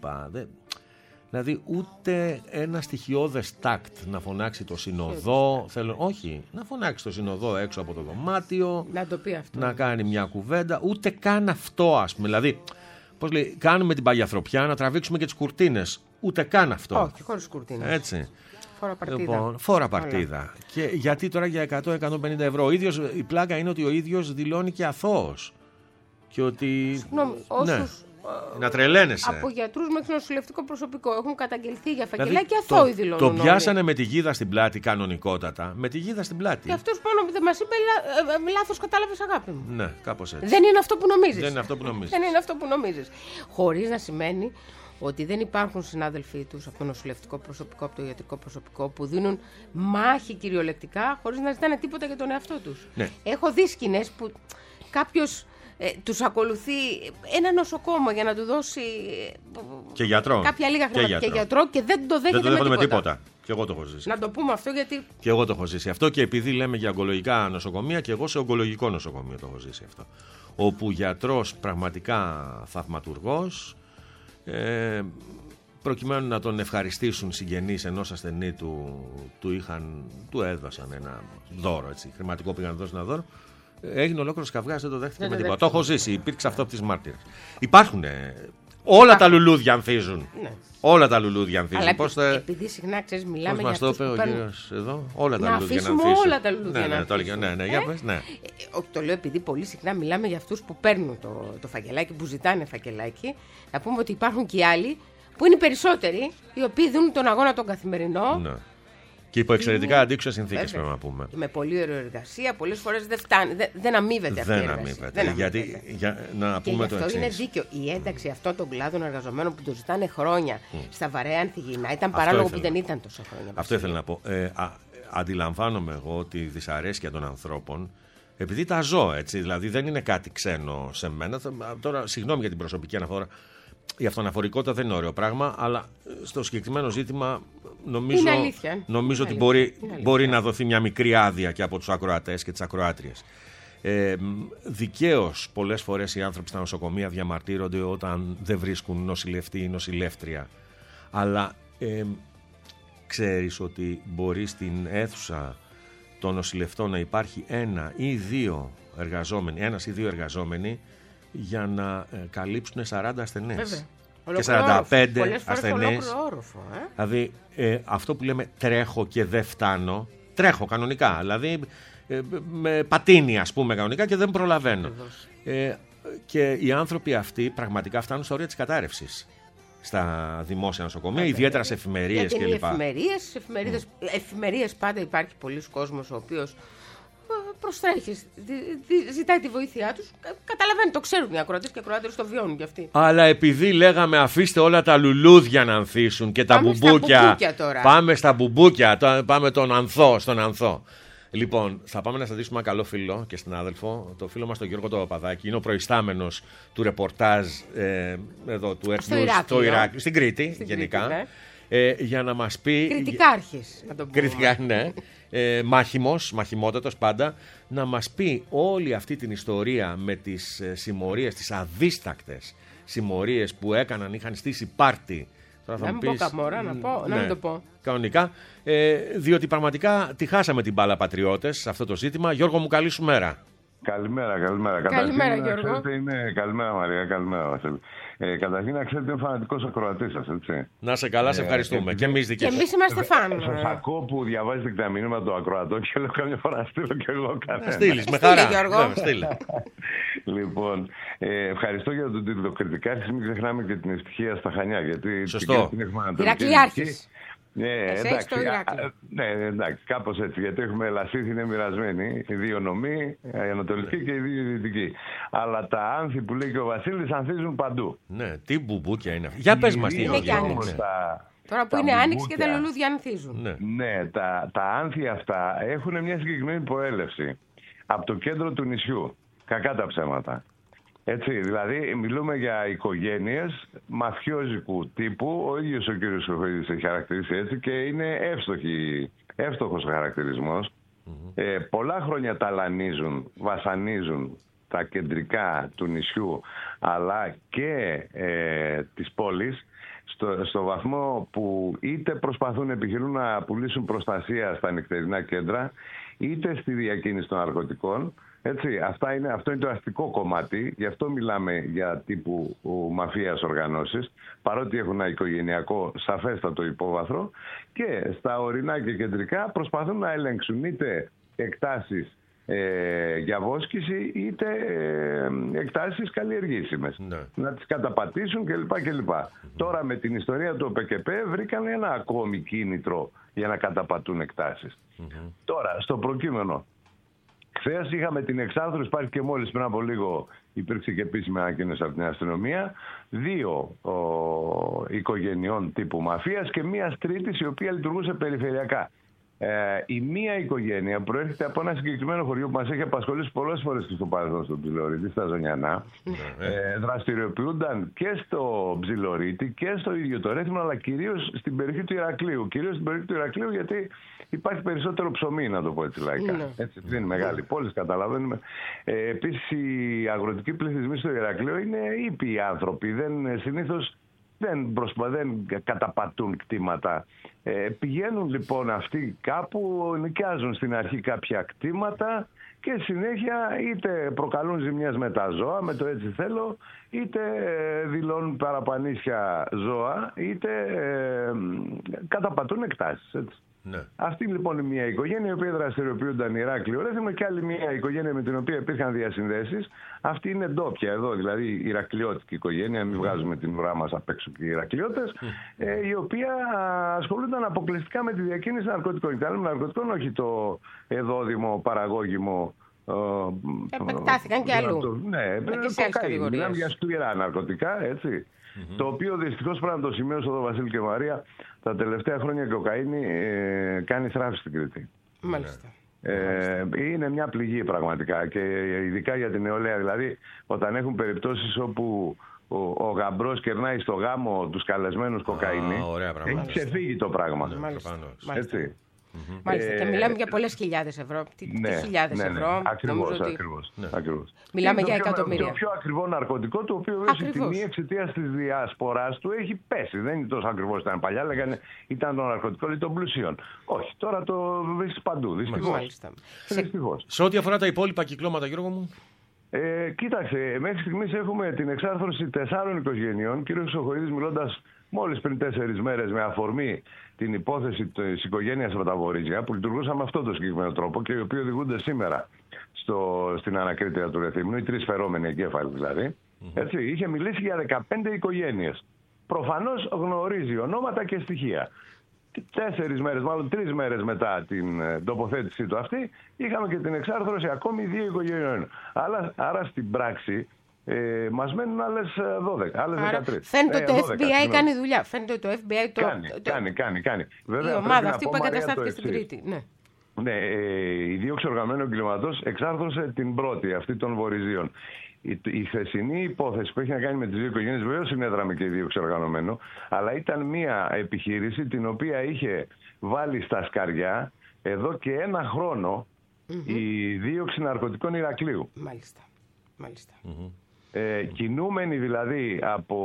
Δηλαδή ούτε ένα στοιχειώδες τάκτ να φωνάξει το συνοδό, θέλω, όχι, να φωνάξει το συνοδό έξω από το δωμάτιο, να το πει αυτό, να κάνει μια κουβέντα, ούτε καν αυτό ας πούμε, δηλαδή πώς λέει, κάνουμε την παγιαθροπιά να τραβήξουμε και τις κουρτίνες, ούτε καν αυτό. Όχι, χωρίς κουρτίνες. Έτσι. Φόρα παρτίδα. Λοιπόν, φόρα παρτίδα. Και γιατί τώρα για εκατό με εκατόν πενήντα ευρώ, ο ίδιος, η πλάκα είναι ότι ο ίδιος δηλώνει και αθώος. Και ότι... Συγγνώμη, όσους... Ναι. Να τρελαίνεσαι. Από γιατρούς μέχρι νοσηλευτικό προσωπικό έχουν καταγγελθεί για φακελάκια δηλαδή, και αθώοι δηλώνουν. Το πιάσανε με τη γίδα στην πλάτη κανονικότατα. Με τη γίδα στην πλάτη. Και αυτός πάνω που δεν μας είπε, ε, ε, λάθος κατάλαβες αγάπη μου. Ναι, κάπως έτσι. Δεν είναι αυτό που νομίζεις. Δεν είναι αυτό που νομίζεις. δεν είναι αυτό που νομίζεις. Χωρίς να σημαίνει ότι δεν υπάρχουν συνάδελφοί τους από το νοσηλευτικό προσωπικό, από το ιατρικό προσωπικό που δίνουν μάχη κυριολεκτικά χωρίς να ζητάνε τίποτα για τον εαυτό τους. Ναι. Έχω δει σκηνές που κάποιος ε, τους ακολουθεί ένα νοσοκόμο για να του δώσει και γιατρό. κάποια λίγα χρήματα και, και, και γιατρό και δεν το δέχεται, δεν το με, με τίποτα. τίποτα. Και εγώ το έχω ζήσει. Να το πούμε αυτό γιατί... Και εγώ το έχω ζήσει αυτό και επειδή λέμε για ογκολογικά νοσοκομεία και εγώ σε ογκολογικό νοσοκομείο το έχω ζήσει αυτό. Όπου γιατρός πραγματικά θαυματουργός, ε, προκειμένου να τον ευχαριστήσουν συγγενείς ενός ασθενή του, του, είχαν, του έδωσαν ένα δώρο, έτσι, χρηματικό πήγαν να δώσουν ένα δώρο. Έγινε ολόκληρος καυγάς, δεν το δέχτηκε δεν με το τίποτα. δέχτηκε. Το έχω ζήσει, υπήρξε αυτό από τις μάρτυρες. Υπάρχουν. Όλα τα λουλούδια ανθίζουν. Ναι. Όλα τα λουλούδια ανθίζουν. Αλλά πώς επει, θα... επειδή συχνά ξέρεις, μιλάμε πώς για μας το αυτούς είπε που ο παίρνουν... κύριος εδώ, όλα τα να λουλούδια να αφήσουμε ανθίσουν. όλα τα λουλούδια ναι, να ναι, το έλεγε, ναι, ναι, για ε? πες, ναι. Ε, το λέω επειδή πολύ συχνά μιλάμε για αυτούς που παίρνουν το, το φακελάκι, που ζητάνε φακελάκι. Να πούμε ότι υπάρχουν και οι άλλοι που είναι οι περισσότεροι, οι οποίοι δίνουν τον αγώνα τον καθημερινό. Ναι. Και υπό εξαιρετικά αντίξωες συνθήκες πρέπει να πούμε. Με πολύ ωραία εργασία, πολλές φορές δεν φτάνει, δεν, δεν αμείβεται αυτή η Δεν εργασία. αμείβεται. Δεν Γιατί, αμείβεται. για, να Και πούμε γι' το αυτό εξής. είναι δίκαιο. Η ένταξη αυτών των κλάδων εργαζομένων που το ζητάνε χρόνια mm. στα βαρέα ανθυγιεινά ήταν Αυτό παράλογο ήθελα. που δεν ήταν τόσα χρόνια. Αυτό ήθελα να πω. Ε, α, αντιλαμβάνομαι εγώ τη δυσαρέσκεια των ανθρώπων επειδή τα ζω έτσι. Δηλαδή δεν είναι κάτι ξένο σε μένα. Τώρα, συγγνώμη για την προσωπική αναφορά. Η αυτοαναφορικότητα δεν είναι ωραίο πράγμα, αλλά στο συγκεκριμένο ζήτημα νομίζω, είναι αλήθεια. νομίζω είναι ότι αλήθεια. μπορεί, μπορεί να δοθεί μια μικρή άδεια και από τους ακροατές και τις ακροάτριες. Ε, δικαίως πολλές φορές οι άνθρωποι στα νοσοκομεία διαμαρτύρονται όταν δεν βρίσκουν νοσηλευτή ή νοσηλεύτρια. Αλλά ε, ξέρεις ότι μπορεί στην αίθουσα των νοσηλευτών να υπάρχει ένα ή δύο εργαζόμενοι, ένας ή δύο εργαζόμενοι για να ε, καλύψουν σαράντα ασθενείς. Βέβαια. Και σαράντα πέντε ασθενείς. Ε? Δηλαδή ε, αυτό που λέμε τρέχω και δεν φτάνω, τρέχω κανονικά, δηλαδή ε, με πατίνι ας πούμε κανονικά και δεν προλαβαίνω. Ε, και οι άνθρωποι αυτοί πραγματικά φτάνουν στα όρια της κατάρρευσης στα δημόσια νοσοκομεία, yeah, ιδιαίτερα σε εφημερίες κλπ. Εφημερίες, εφημερίδες, mm. εφημερίες πάντα υπάρχει πολλοί κόσμος ο οποίος προστρέχει, ζητάει τη βοήθειά τους. Καταλαβαίνει, το ξέρουν οι ακροατές και οι ακροάτερες το βιώνουν κι αυτοί. Αλλά επειδή λέγαμε αφήστε όλα τα λουλούδια να ανθίσουν και πάμε τα μπουμπούκια. Στα μπουμπούκια τώρα. Πάμε στα μπουμπούκια, πάμε τον ανθό, στον ανθό. Λοιπόν, θα πάμε να σταθήσουμε ένα καλό φίλο και συνάδελφο, το φίλο μας τον Γιώργο τον Παπαδάκη. Είναι ο προϊστάμενος του ρεπορτάζ ε, εδώ, του στο Ιράκ, στο Ιράκ, στην Κρήτη στην γενικά. Κρήτη, ε, για να μας πει. Κριτικάρχης, να το πούμε. Κριτικά, ναι. Ε, μάχημος, μαχημότατος πάντα, να μας πει όλη αυτή την ιστορία με τις ε, συμμορίες, τις αδίστακτες συμμορίες που έκαναν, είχαν στήσει πάρτι. Τώρα θα να μην πεις, πω καμόρα, να, πω, ναι, να μην το πω. Κανονικά, ε, διότι πραγματικά τη χάσαμε την μπάλα πατριώτες σε αυτό το ζήτημα. Γιώργο μου, καλή σου μέρα. Καλημέρα, καλημέρα. Καλημέρα, Καταρχήν, Γιώργο. Ξέρετε, είναι... Καλημέρα, Μαρία, καλημέρα, Βασίλη. Ε, καταρχήν, να ξέρετε, είμαι φανατικός ακροατής σας, έτσι. Να σε καλά, σε ευχαριστούμε. Ε, και εμείς δικές Και εμείς είμαστε φαν. Σας ακούω που διαβάζετε τα μηνύματα του ακροατών και λέω καμιά φορά στείλω και εγώ κανένα. Να στείλεις, με χαρά. Γιώργο. Λοιπόν, ε, ευχαριστώ για τον τίτλο κριτικάρχης. Μην ξεχνάμε και την ευτυχία στα Χανιά. Γιατί σωστό. Ηρακλειάρχης. Ναι, εντάξει, ναι, εντάξει, κάπως έτσι. Γιατί έχουμε Λασίθι, είναι μοιρασμένοι. Οι δύο νομοί, η Ανατολική και οι δύο Δυτικοί. Αλλά τα άνθη που λέει και ο Βασίλης ανθίζουν παντού. Ναι, τι μπουμπούκια είναι αυτά. Για πες μας τι είναι. Τώρα που είναι άνοιξη και τα λουλούδια ανθίζουν. Ναι, ναι τα, τα άνθη αυτά έχουν μια συγκεκριμένη προέλευση από το κέντρο του νησιού. Κακά τα ψέματα. Έτσι, δηλαδή μιλούμε για οικογένειες μαφιόζικου τύπου, ο ίδιος ο κύριος Σοφίδης έχει χαρακτηρίσει έτσι και είναι εύστοχη, εύστοχος ο χαρακτηρισμός. Mm-hmm. Ε, πολλά χρόνια ταλανίζουν, βασανίζουν τα κεντρικά του νησιού αλλά και ε, της πόλης στο, στο βαθμό που είτε προσπαθούν επιχειρούν να πουλήσουν προστασία στα νυχτερινά κέντρα είτε στη διακίνηση των ναρκωτικών. Έτσι, αυτά είναι, αυτό είναι το αστικό κομμάτι, γι' αυτό μιλάμε για τύπου μαφίας οργανώσεις, παρότι έχουν ένα οικογενειακό σαφέστατο υπόβαθρο και στα ορεινά και κεντρικά προσπαθούν να ελέγξουν είτε εκτάσεις ε, για βόσκηση είτε ε, εκτάσεις καλλιεργήσιμες, ναι. να τις καταπατήσουν κλπ. κλπ. Mm-hmm. Τώρα με την ιστορία του ΟΠΕΚΕΠΕ βρήκαν ένα ακόμη κίνητρο για να καταπατούν εκτάσεις. Mm-hmm. Τώρα, στο προκείμενο. Χθες είχαμε την εξάρθρωση, υπάρχει και μόλις πριν από λίγο υπήρξε και επίσημη ανακοίνωση από την αστυνομία, δύο ο, οικογενειών τύπου μαφίας και μία τρίτης η οποία λειτουργούσε περιφερειακά. Ε, η μία οικογένεια προέρχεται από ένα συγκεκριμένο χωριό που μας έχει απασχολήσει πολλές φορές και στο παρελθόν στον Ψιλορίτη, στα Ζωνιανά. Ε, δραστηριοποιούνταν και στο Ψιλορίτη και στο ίδιο το Ρέθυμνο, αλλά κυρίως στην περιοχή του Ηρακλείου. Κυρίως στην περιοχή του Ηρακλείου γιατί υπάρχει περισσότερο ψωμί, να το πω έτσι λαϊκά. Mm. Έτσι, δεν είναι μεγάλη πόλη, καταλαβαίνουμε. Ε, επίσης οι αγροτικοί πληθυσμοί στο Ηρακλείο είναι ήπιοι άνθρωποι. Δεν, συνήθως δεν, προσπα, δεν καταπατούν κτήματα. Ε, πηγαίνουν λοιπόν αυτοί κάπου, νοικιάζουν στην αρχή κάποια κτήματα και συνέχεια είτε προκαλούν ζημιές με τα ζώα, με το έτσι θέλω, είτε δηλώνουν παραπανίσια ζώα, είτε ε, καταπατούν εκτάσεις. Έτσι. Ναι. Αυτή λοιπόν είναι μια οικογένεια η οποία δραστηριοποιούνταν Ηράκλειο Ρέθυμνο και άλλη μια οικογένεια με την οποία υπήρχαν διασυνδέσεις. Αυτή είναι ντόπια εδώ, δηλαδή η Ηρακλειώτικη οικογένεια, μην βγάζουμε την ουρά μας απ' έξω και οι Ηρακλειώτες, ε, η οποία ασχολούνταν αποκλειστικά με τη διακίνηση ναρκωτικών. Και άλλων ναρκωτικών, όχι το εδόδημο, παραγώγημο. Επεκτάθηκαν και αλλού. Ναι, μιλάμε για σκληρά ναρκωτικά, έτσι. Mm-hmm. Το οποίο δυστυχώς πρέπει να το σημειώσω εδώ, Βασίλη και Μαρία, τα τελευταία χρόνια η κοκαίνη ε, κάνει θράψη στην Κρήτη. Μάλιστα. Ε, είναι μια πληγή πραγματικά και ειδικά για την νεολαία. Δηλαδή, όταν έχουν περιπτώσεις όπου ο, ο γαμπρός κερνάει στο γάμο τους καλεσμένους κοκαίνη, έχει ξεφύγει το πράγμα. Ναι, έτσι. Mm-hmm. Μάλιστα. Ε, και μιλάμε για πολλές χιλιάδες ευρώ. Τι, ναι, τι χιλιάδες ναι, ναι. ευρώ. Ακριβώς, ότι... ακριβώς, ναι. ακριβώς. Μιλάμε είναι για το πιο, εκατομμύρια. Το πιο ακριβό ναρκωτικό, το οποίο η τιμή εξαιτίας της διασποράς του έχει πέσει. Δεν είναι τόσο ακριβώς ήταν παλιά, λέγανε ήταν το ναρκωτικό των πλουσίων. Όχι, τώρα το βρίσκεις παντού. Δυστυχώς. Σε... σε ό,τι αφορά τα υπόλοιπα κυκλώματα, Γιώργο μου. Ε, κοίταξε, μέχρι στιγμής έχουμε την εξάρθρωση τεσσάρων οικογενειών. Κύριος Χρυσοχοΐδης, μιλώντας μόλις πριν τέσσερις μέρες με αφορμή την υπόθεση της οικογένειας από τα Βορίζια, που λειτουργούσαν με αυτόν τον συγκεκριμένο τρόπο και οι οποίοι οδηγούνται σήμερα στο, στην ανακρίτρια του Ρεθύμνου, οι τρεις φερόμενοι εγκέφαλοι δηλαδή, mm-hmm. έτσι, είχε μιλήσει για δεκαπέντε οικογένειες. Προφανώς γνωρίζει ονόματα και στοιχεία. Τέσσερις μέρες, μάλλον τρεις μέρες μετά την τοποθέτησή του αυτή, είχαμε και την εξάρθρωση ακόμη δύο οικογενειών. Άρα, άρα στην πράξη ε, μας μένουν άλλες δώδεκα, άλλες άρα, δεκατρείς. Φαίνεται ότι ε, το δώδεκα, εφ μπι άι κάνει δουλειά. Φαίνεται ότι το εφ μπι άι το... Κάνει, το... κάνει, κάνει, κάνει. Βέβαια, η ομάδα αυτή που εγκαταστάθηκε στην Κρήτη. Ναι. Ναι, ε, η δίωξη οργανωμένου εγκλήματος εξάρθρωσε την πρώτη, αυτή των Βορειζίων. Η, η χθεσινή υπόθεση που έχει να κάνει με τις δύο οικογένειες, βεβαίως συνέδραμε και η δίωξη οργανωμένου, αλλά ήταν μια επιχείρηση την οποία είχε βάλει στα σκαριά εδώ και ένα χρόνο mm-hmm. η δίωξη ναρκωτικών Ηρακλείου. Μάλιστα. Μάλιστα. Mm-hmm. Ε, κινούμενοι δηλαδή από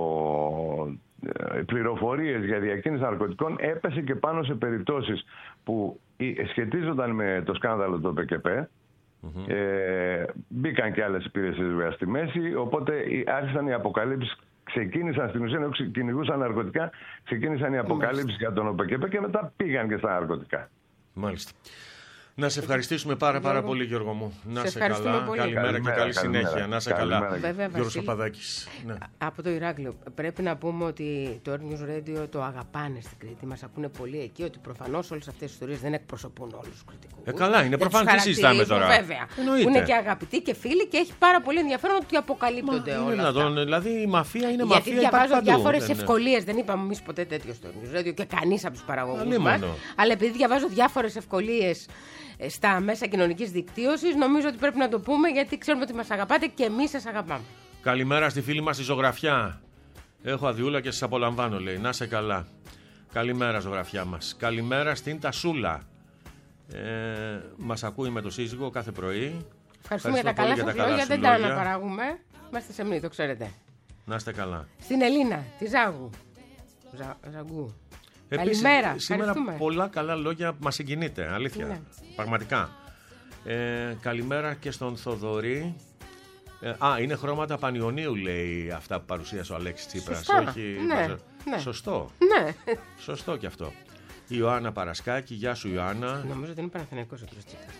πληροφορίες για διακίνηση ναρκωτικών, έπεσε και πάνω σε περιπτώσεις που σχετίζονταν με το σκάνδαλο του ΠΚΠ. Mm-hmm. Ε, μπήκαν και άλλες υπηρεσίες βέβαια στη μέση, οπότε άρχισαν οι αποκαλύψεις, ξεκίνησαν στην ουσία, κυνηγούσαν ναρκωτικά, ξεκίνησαν οι αποκαλύψεις για τον ΟΠΚΠ και μετά πήγαν και στα ναρκωτικά. Μάλιστα. Να σε ευχαριστήσουμε πάρα πάρα πολύ, Γιώργο μου. Να σε, σε καλά. Πολύ. Καλημέρα, καλημέρα και καλή καλημέρα. συνέχεια. Να σε Καλημέρα. καλά. Βέβαια, Γιώργος Παπαδάκης. Ναι. Από το Ηράκλειο. Πρέπει να πούμε ότι το Earth News Radio το αγαπάνε στην Κρήτη. Μας ακούνε πολύ εκεί, ότι προφανώς όλες αυτές τις ιστορίες δεν εκπροσωπούν όλους τους κριτικούς. Ε, καλά, είναι προφανώς τι συζητάμε τώρα. Βέβαια. Που είναι και αγαπητοί και φίλοι και έχει πάρα πολύ ενδιαφέρον ότι αποκαλύπτονται Μα, όλα αυτά. Τον, δηλαδή η μαφία είναι Γιατί μαφία. Γιατί διαβάζω διάφορες ευκολίες. Δεν είπαμε εμείς ποτέ τέτοιο στο Earth News Radio και κανείς από τους παραγωγούς μας. Αλλά επειδή διαβάζω διάφορες ευκολίες στα μέσα κοινωνικής δικτύωσης, νομίζω ότι πρέπει να το πούμε, γιατί ξέρουμε ότι μας αγαπάτε και εμείς σας αγαπάμε. Καλημέρα στη φίλη μας τη Ζωγραφιά. Έχω αδειούλα και σας απολαμβάνω, λέει. Να σε καλά. Καλημέρα, Ζωγραφιά μας. Καλημέρα στην Τασούλα. Ε, μας ακούει με το σύζυγο κάθε πρωί. Ευχαριστούμε για τα καλά σας λόγια. Δεν τα αναπαράγουμε. Είμαστε σε μνή, το ξέρετε. Να είστε καλά. Στην Ελίνα, τη Ζάγου. Ζα, Ζαγκού. Επίσης, καλημέρα. Σήμερα πολλά καλά λόγια μας συγκινείτε. Αλήθεια. Ναι. Πραγματικά. Ε, καλημέρα και στον Θοδωρή. Ε, α, είναι χρώματα Πανιωνίου, λέει, αυτά που παρουσίασε ο Αλέξης Τσίπρας. Σωστά. Όχι, ναι, ναι. Σωστό. Ναι. Σωστό κι αυτό. Η Ιωάννα Παρασκάκη. Γεια σου, Ιωάννα. Νομίζω ότι είναι Παναθηναϊκός ο κ. Τσίπρας.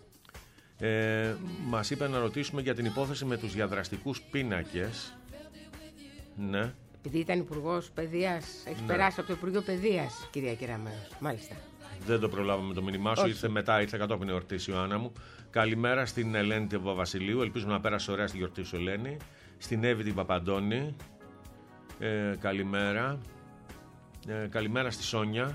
Ε, μας είπε να ρωτήσουμε για την υπόθεση με τους διαδραστικούς πίνακες. Ναι. Επειδή ήταν υπουργός παιδείας, έχει ναι. περάσει από το Υπουργείο Παιδείας, κυρία Κεραμέως. Μάλιστα. Δεν το προλάβαμε το μήνυμά σου. Ήρθε μετά, ήρθε κατόπιν εορτή η Ιωάννα μου. Καλημέρα στην Ελένη την Παπαβασιλείου. Ελπίζουμε να πέρασε ωραία στη γιορτή σου, Ελένη. Στην Εύη την Παπαντώνη. Ε, καλημέρα. Ε, καλημέρα στη Σόνια.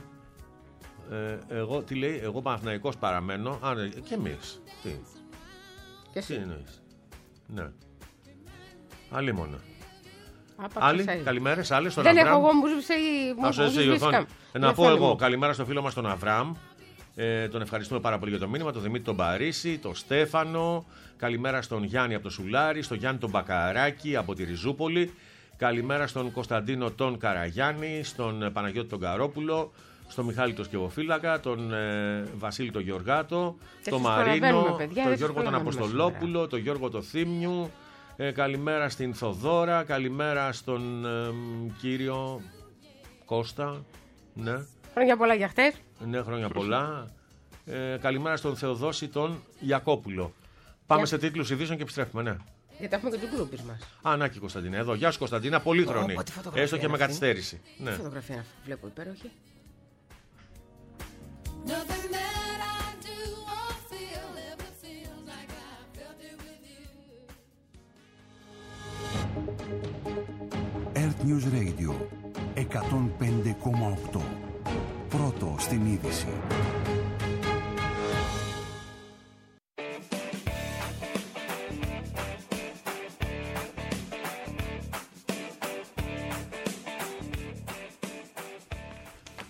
Ε, εγώ, τι λέει, εγώ Παναθηναϊκός παραμένω. Α, ναι, και εμείς. Τι, και εσύ. Τι εννοείς. Ναι. Αλίμονα. Άλλοι, καλημέρες, άλλες στον Δεν Αβραάμ. έχω εγώ, μου ζήτησε η οθόνη. Να πω εγώ, μου. Καλημέρα στο φίλο μας τον Αβραάμ. Ε, τον ευχαριστούμε πάρα πολύ για το μήνυμα. Τον Δημήτρη τον Παρίσι, τον Στέφανο. Καλημέρα στον Γιάννη από το Σουλάρι, στον Γιάννη τον Μπακαράκη από τη Ριζούπολη. Καλημέρα στον Κωνσταντίνο τον Καραγιάννη, στον Παναγιώτη τον Καρόπουλο, στον Μιχάλη τον Σκευοφύλακα, τον ε, Βασίλη τον Γεωργάτο, τον Μαρίνο, παιδιά, τον Γιώργο τον Αποστολόπουλο, τον Γιώργο τον Θήμιου. Ε, καλημέρα στην Θοδόρα, καλημέρα στον ε, κύριο Κώστα. Ναι. Χρόνια πολλά για χτες. Ναι, χρόνια πολλά. Ε, καλημέρα στον Θεοδόση τον Ιακόπουλο. Πάμε για... σε τίτλους ειδήσεων και επιστρέφουμε, ναι. Γιατί έχουμε και του γκρουπ μας. Α, να και η Κωνσταντίνα. Εδώ. Γεια σου, Κωνσταντίνα. Πολύχρονη. Oh, έστω και με καθυστέρηση. Ναι. Τι φωτογραφία βλέπω υπέροχη. Earth News Radio εκατόν πέντε κόμμα οκτώ. Πρώτο στην είδηση.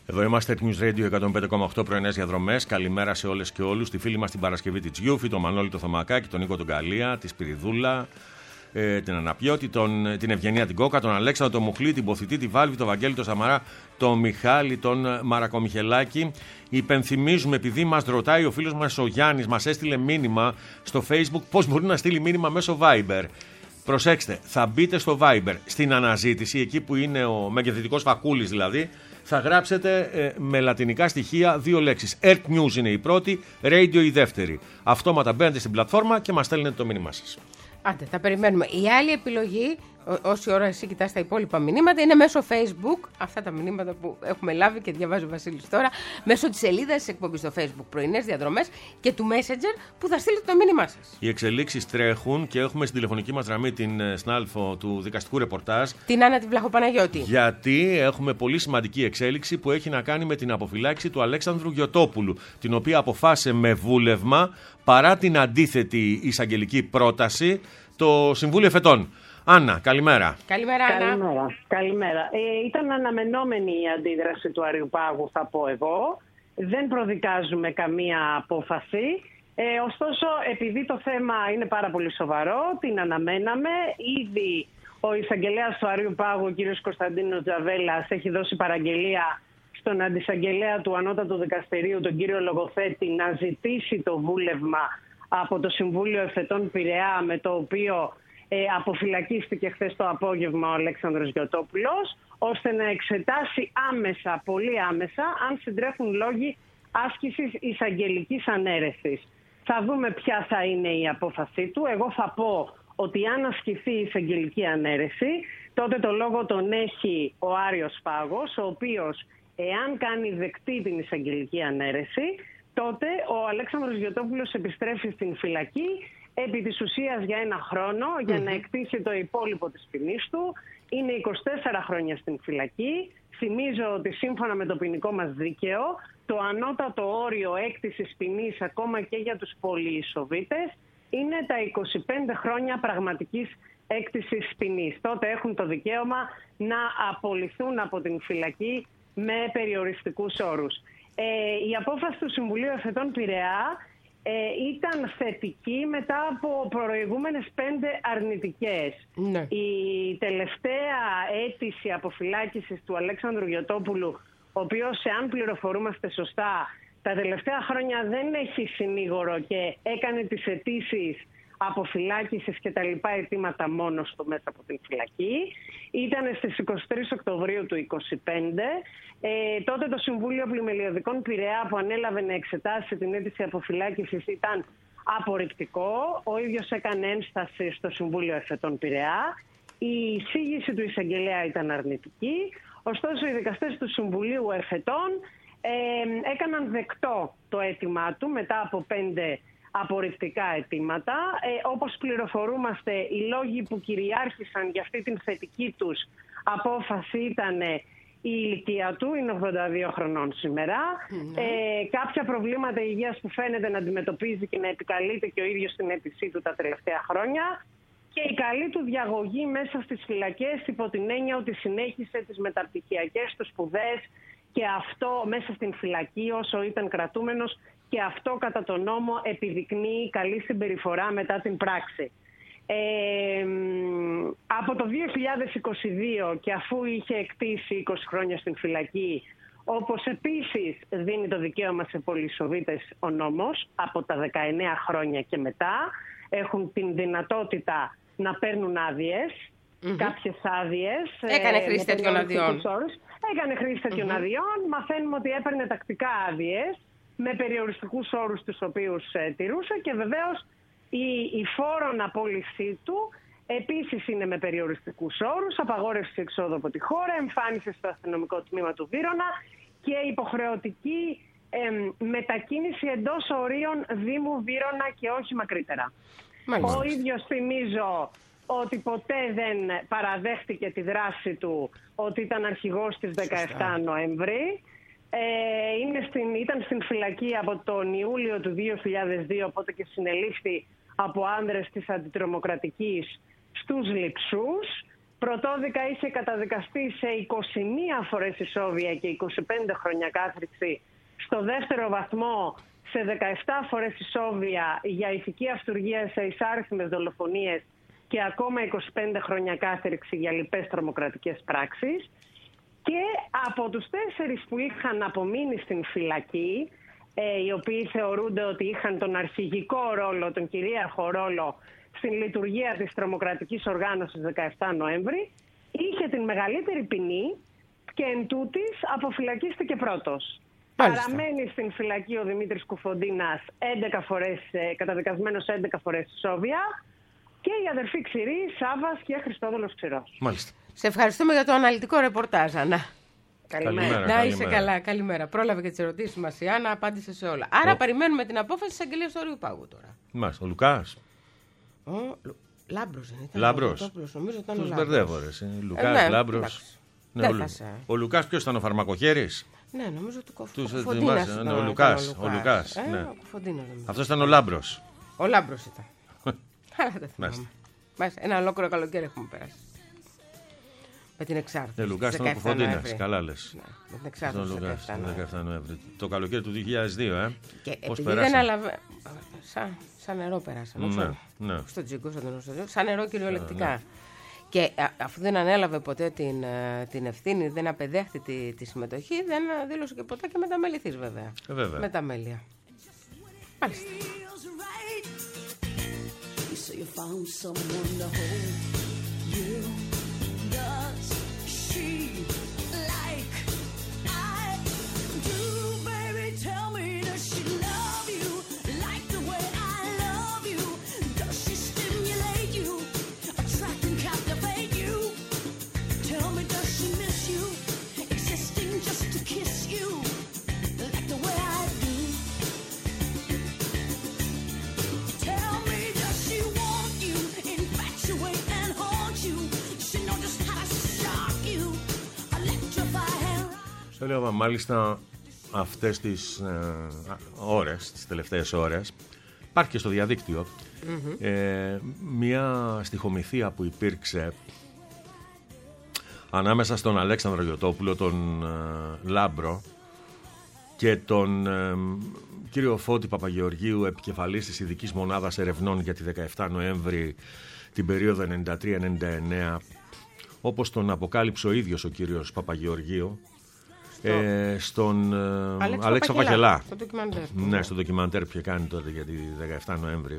Εδώ είμαστε News Radio εκατόν πέντε κόμμα οκτώ, πρωινές διαδρομές. Καλημέρα σε όλες και όλους. Τη φίλη μας την Παρασκευή τη Τζιούφη, τον Μανώλη το Θωμακάκη, τον Νίκο τον Καλία, τη Σπυριδούλα, ε, την Αναπιώτη, τον, την Ευγενία την Κόκα, τον Αλέξανδρο τον Μουχλή, την Ποθητή, τη Βάλβη, τον Βαγγέλη τον Σαμαρά, τον Μιχάλη, τον Μαρακομιχελάκη. Υπενθυμίζουμε, επειδή μας ρωτάει ο φίλος μας ο Γιάννης, μας έστειλε μήνυμα στο Facebook πώς μπορεί να στείλει μήνυμα μέσω Viber. Προσέξτε, θα μπείτε στο Viber, στην αναζήτηση, εκεί που είναι ο μεγεθυντικός φακούλης δηλαδή, θα γράψετε ε, με λατινικά στοιχεία δύο λέξεις. Earth News είναι η πρώτη, Radio η δεύτερη. Αυτόματα μπαίνετε στην πλατφόρμα και μας στέλνετε το μήνυμά σας. Άντε, θα περιμένουμε. Η άλλη επιλογή, ό, όση ώρα εσύ κοιτάς τα υπόλοιπα μηνύματα, είναι μέσω Facebook. Αυτά τα μηνύματα που έχουμε λάβει και διαβάζει ο Βασίλης τώρα, μέσω της σελίδας της εκπομπής στο Facebook, πρωινές διαδρομές, και του Messenger που θα στείλετε το μήνυμά σας. Οι εξελίξεις τρέχουν και έχουμε στην τηλεφωνική μας γραμμή την συνάδελφο του δικαστικού ρεπορτάζ, την Άννα τη Βλαχοπαναγιώτη. Γιατί έχουμε πολύ σημαντική εξέλιξη που έχει να κάνει με την αποφυλάξη του Αλέξανδρου Γιωτόπουλου, την οποία αποφάσισε με βούλευμα, παρά την αντίθετη εισαγγελική πρόταση, το Συμβούλιο Εφετών. Άννα, καλημέρα. Καλημέρα, Άννα. Καλημέρα. Καλημέρα. Ε, ήταν αναμενόμενη η αντίδραση του Αριουπάγου, θα πω εγώ. Δεν προδικάζουμε καμία απόφαση. Ε, ωστόσο, επειδή το θέμα είναι πάρα πολύ σοβαρό, την αναμέναμε. Ήδη ο εισαγγελέας του Αριουπάγου, ο κ. Κωνσταντίνος Τζαβέλας, έχει δώσει παραγγελία στον αντισαγγελέα του Ανώτατου Δικαστηρίου, τον κύριο Λογοθέτη, να ζητήσει το βούλευμα από το Συμβούλιο Εφετών Πειραιά, με το οποίο ε, αποφυλακίστηκε χθες το απόγευμα ο Αλέξανδρος Γιωτόπουλος, ώστε να εξετάσει άμεσα, πολύ άμεσα, αν συντρέχουν λόγοι άσκησης εισαγγελικής ανέρεσης. Θα δούμε ποια θα είναι η απόφασή του. Εγώ θα πω ότι αν ασκηθεί η εισαγγελική ανέρεση, τότε το λόγο τον έχει ο Άριος Πάγος, ο οποίος, εάν κάνει δεκτή την εισαγγελική ανέρεση, τότε ο Αλέξανδρος Γιωτόπουλος επιστρέφει στην φυλακή επί της ουσίας για ένα χρόνο, για mm-hmm. να εκτίσει το υπόλοιπο της ποινής του. Είναι είκοσι τέσσερα χρόνια στην φυλακή. Θυμίζω ότι σύμφωνα με το ποινικό μας δίκαιο, το ανώτατο όριο έκτισης ποινής ακόμα και για τους πολυεισοβήτες είναι τα είκοσι πέντε χρόνια πραγματικής έκτισης ποινής. Τότε έχουν το δικαίωμα να απολυθούν από την φυλακή με περιοριστικούς όρους. Ε, η απόφαση του Συμβουλίου Εφετών Πειραιά ε, ήταν θετική μετά από προηγούμενες πέντε αρνητικές. Ναι. Η τελευταία αίτηση αποφυλάκησης του Αλέξανδρου Γιωτόπουλου, ο οποίος, εάν πληροφορούμαστε σωστά, τα τελευταία χρόνια δεν έχει συνήγορο και έκανε τις αιτήσεις αποφυλάκησης και τα λοιπά αιτήματα μόνος του μέσα από την φυλακή, ήταν στις εικοστή τρίτη Οκτωβρίου του είκοσι πέντε. Ε, τότε το Συμβούλιο Πλημελιωδικών Πειραιά, που ανέλαβε να εξετάσει την αίτηση αποφυλάκησης, ήταν απορριπτικό. Ο ίδιος έκανε ένσταση στο Συμβούλιο Εφετών Πειραιά. Η εισήγηση του εισαγγελέα ήταν αρνητική. Ωστόσο, οι δικαστές του Συμβουλίου Εφετών ε, έκαναν δεκτό το αίτημά του μετά από πέντε απορριπτικά αιτήματα. Ε, όπως πληροφορούμαστε, οι λόγοι που κυριάρχησαν για αυτή την θετική τους απόφαση ήταν η ηλικία του, είναι ογδόντα δύο χρονών σήμερα, mm-hmm. ε, κάποια προβλήματα υγείας που φαίνεται να αντιμετωπίζει και να επικαλείται και ο ίδιος στην αίτησή του τα τελευταία χρόνια, και η καλή του διαγωγή μέσα στις φυλακές, υπό την έννοια ότι συνέχισε τις μεταπτυχιακές του σπουδές και αυτό μέσα στην φυλακή όσο ήταν κρατούμενος, και αυτό κατά τον νόμο επιδεικνύει καλή συμπεριφορά μετά την πράξη. Ε, από το δύο χιλιάδες είκοσι δύο, και αφού είχε εκτίσει είκοσι χρόνια στην φυλακή, όπως επίσης δίνει το δικαίωμα σε πολυεισοβήτες ο νόμος, από τα δεκαεννέα χρόνια και μετά έχουν την δυνατότητα να παίρνουν άδειες, mm-hmm. κάποιες άδειες. Έκανε χρήση ε, τέτοιων αδειών. Έκανε χρήση τέτοιων mm-hmm. αδειών. Μαθαίνουμε ότι έπαιρνε τακτικά άδειες με περιοριστικούς όρους τους οποίους ε, τηρούσε, και βεβαίως η, η φόρον απόλυσή του επίσης είναι με περιοριστικούς όρους, απαγόρευση εξόδου από τη χώρα, εμφάνιση στο αστυνομικό τμήμα του Βύρωνα και υποχρεωτική ε, μετακίνηση εντός ορίων Δήμου Βύρωνα και όχι μακρύτερα. Μάλιστα. Ο ίδιος, θυμίζω, ότι ποτέ δεν παραδέχτηκε τη δράση του, ότι ήταν αρχηγός της δεκαεφτά Νοεμβρίου. Ε, είναι στην, ήταν στην φυλακή από τον Ιούλιο του δύο χιλιάδες δύο, οπότε και συνελήφθη από άνδρες της αντιτρομοκρατικής στους Λειψούς. Πρωτόδικα είχε καταδικαστεί σε είκοσι μία φορές ισόβια και είκοσι πέντε χρόνια κάθριξη. Στο δεύτερο βαθμό σε δεκαεπτά φορές ισόβια για ηθική αυτουργία σε εισάριθμες δολοφονίες και ακόμα είκοσι πέντε χρόνια κάθριξη για λοιπές τρομοκρατικές πράξεις. Και από τους τέσσερις που είχαν απομείνει στην φυλακή, ε, οι οποίοι θεωρούνται ότι είχαν τον αρχηγικό ρόλο, τον κυρίαρχο ρόλο στην λειτουργία της τρομοκρατικής οργάνωσης δεκαεπτά Νοέμβρη, είχε την μεγαλύτερη ποινή και εν τούτης αποφυλακίστηκε πρώτος. Μάλιστα. Παραμένει στην φυλακή ο Δημήτρης Κουφοντίνας, έντεκα φορές, καταδικασμένος έντεκα φορές ισόβια, και η αδερφή Ξηρή, Σάββας και Χριστόδουλος Ξηρός. Μάλιστα. Σε ευχαριστούμε για το αναλυτικό ρεπορτάζ, Άννα. Καλημέρα. καλημέρα. Να είσαι καλά, καλημέρα. Πρόλαβε και τις ερωτήσεις μας η Άννα, απάντησε σε όλα. Άρα ο... περιμένουμε την απόφαση της αγγελίας του Όριου Πάγου τώρα. Μάλιστα. Ο Λουκάς. Ο Λάμπρος δεν ήταν. Λάμπρος. Νομίζω ήταν τους ο μπερδεύω, ρε. Λουκάς, ε, ναι, Λάμπρος. Ναι, ο, ο Λουκάς ποιος ήταν, ο φαρμακοχέρης? Ναι, νομίζω του Κοφοντίνας. Ναι, ο Λουκάς. Ο Λουκάς. Ε, ναι. Αυτός ήταν ο Λάμπρος. Ο Λάμπρος ήταν. Άρα δεν θυμάμαι. Μάλιστα. Ένα ολόκληρο καλοκαίρι έχουμε περάσει. Με την εξάρτηση. Ναι, Λουκάς ήταν ο Κοφοντίνας. Καλά λες. Ναι, με την εξάρτηση. δεκαεπτά Νοέμβρη. Το καλοκαίρι του δύο χιλιάδες δύο, ε. Και πώς περάσαμε. Δεν αλαβα... Σαν, σαν νερό περάσαμε. Ναι, ναι. Στο Τζίγκο, στον σαν νερό κυριολεκτικά. Ναι. Και α, αφού δεν ανέλαβε ποτέ την, την ευθύνη, δεν απεδέχτη τη, τη συμμετοχή, δεν δήλωσε και ποτέ και μεταμεληθής βέβαια. Ε, βέβαια. Με τα μέλια. Μάλιστα. So you found someone to hold you. Does she like I do, baby? Tell me, does she love you like the way I love you? Does she stimulate you, attract and captivate you? Tell me, does she miss you, existing just to kiss you like the way I do? Tell me, does she want you, infatuate and haunt you? She know just how to shock you, electrify and rock. Στο λέω μάλιστα αυτές τις ε, ώρες, τις τελευταίες ώρες, υπάρχει και στο διαδίκτυο mm-hmm. ε, μια στιχομυθία που υπήρξε ανάμεσα στον Αλέξανδρο Γιωτόπουλο, τον ε, Λάμπρο, και τον ε, κύριο Φώτη Παπαγεωργίου, επικεφαλής της ειδικής μονάδας ερευνών για τη δεκαεπτά Νοέμβρη την περίοδο ενενήντα τρία ενενήντα εννέα, όπως τον αποκάλυψε ο ίδιος ο κύριος Παπαγεωργίου, στο... ε, στον ε, Αλέξα Αλέξα Παχελά. Στο ντοκιμαντέρ. Ναι, στο ντοκιμαντέρ που είχε κάνει τότε για τη δεκαεπτά Νοέμβρη.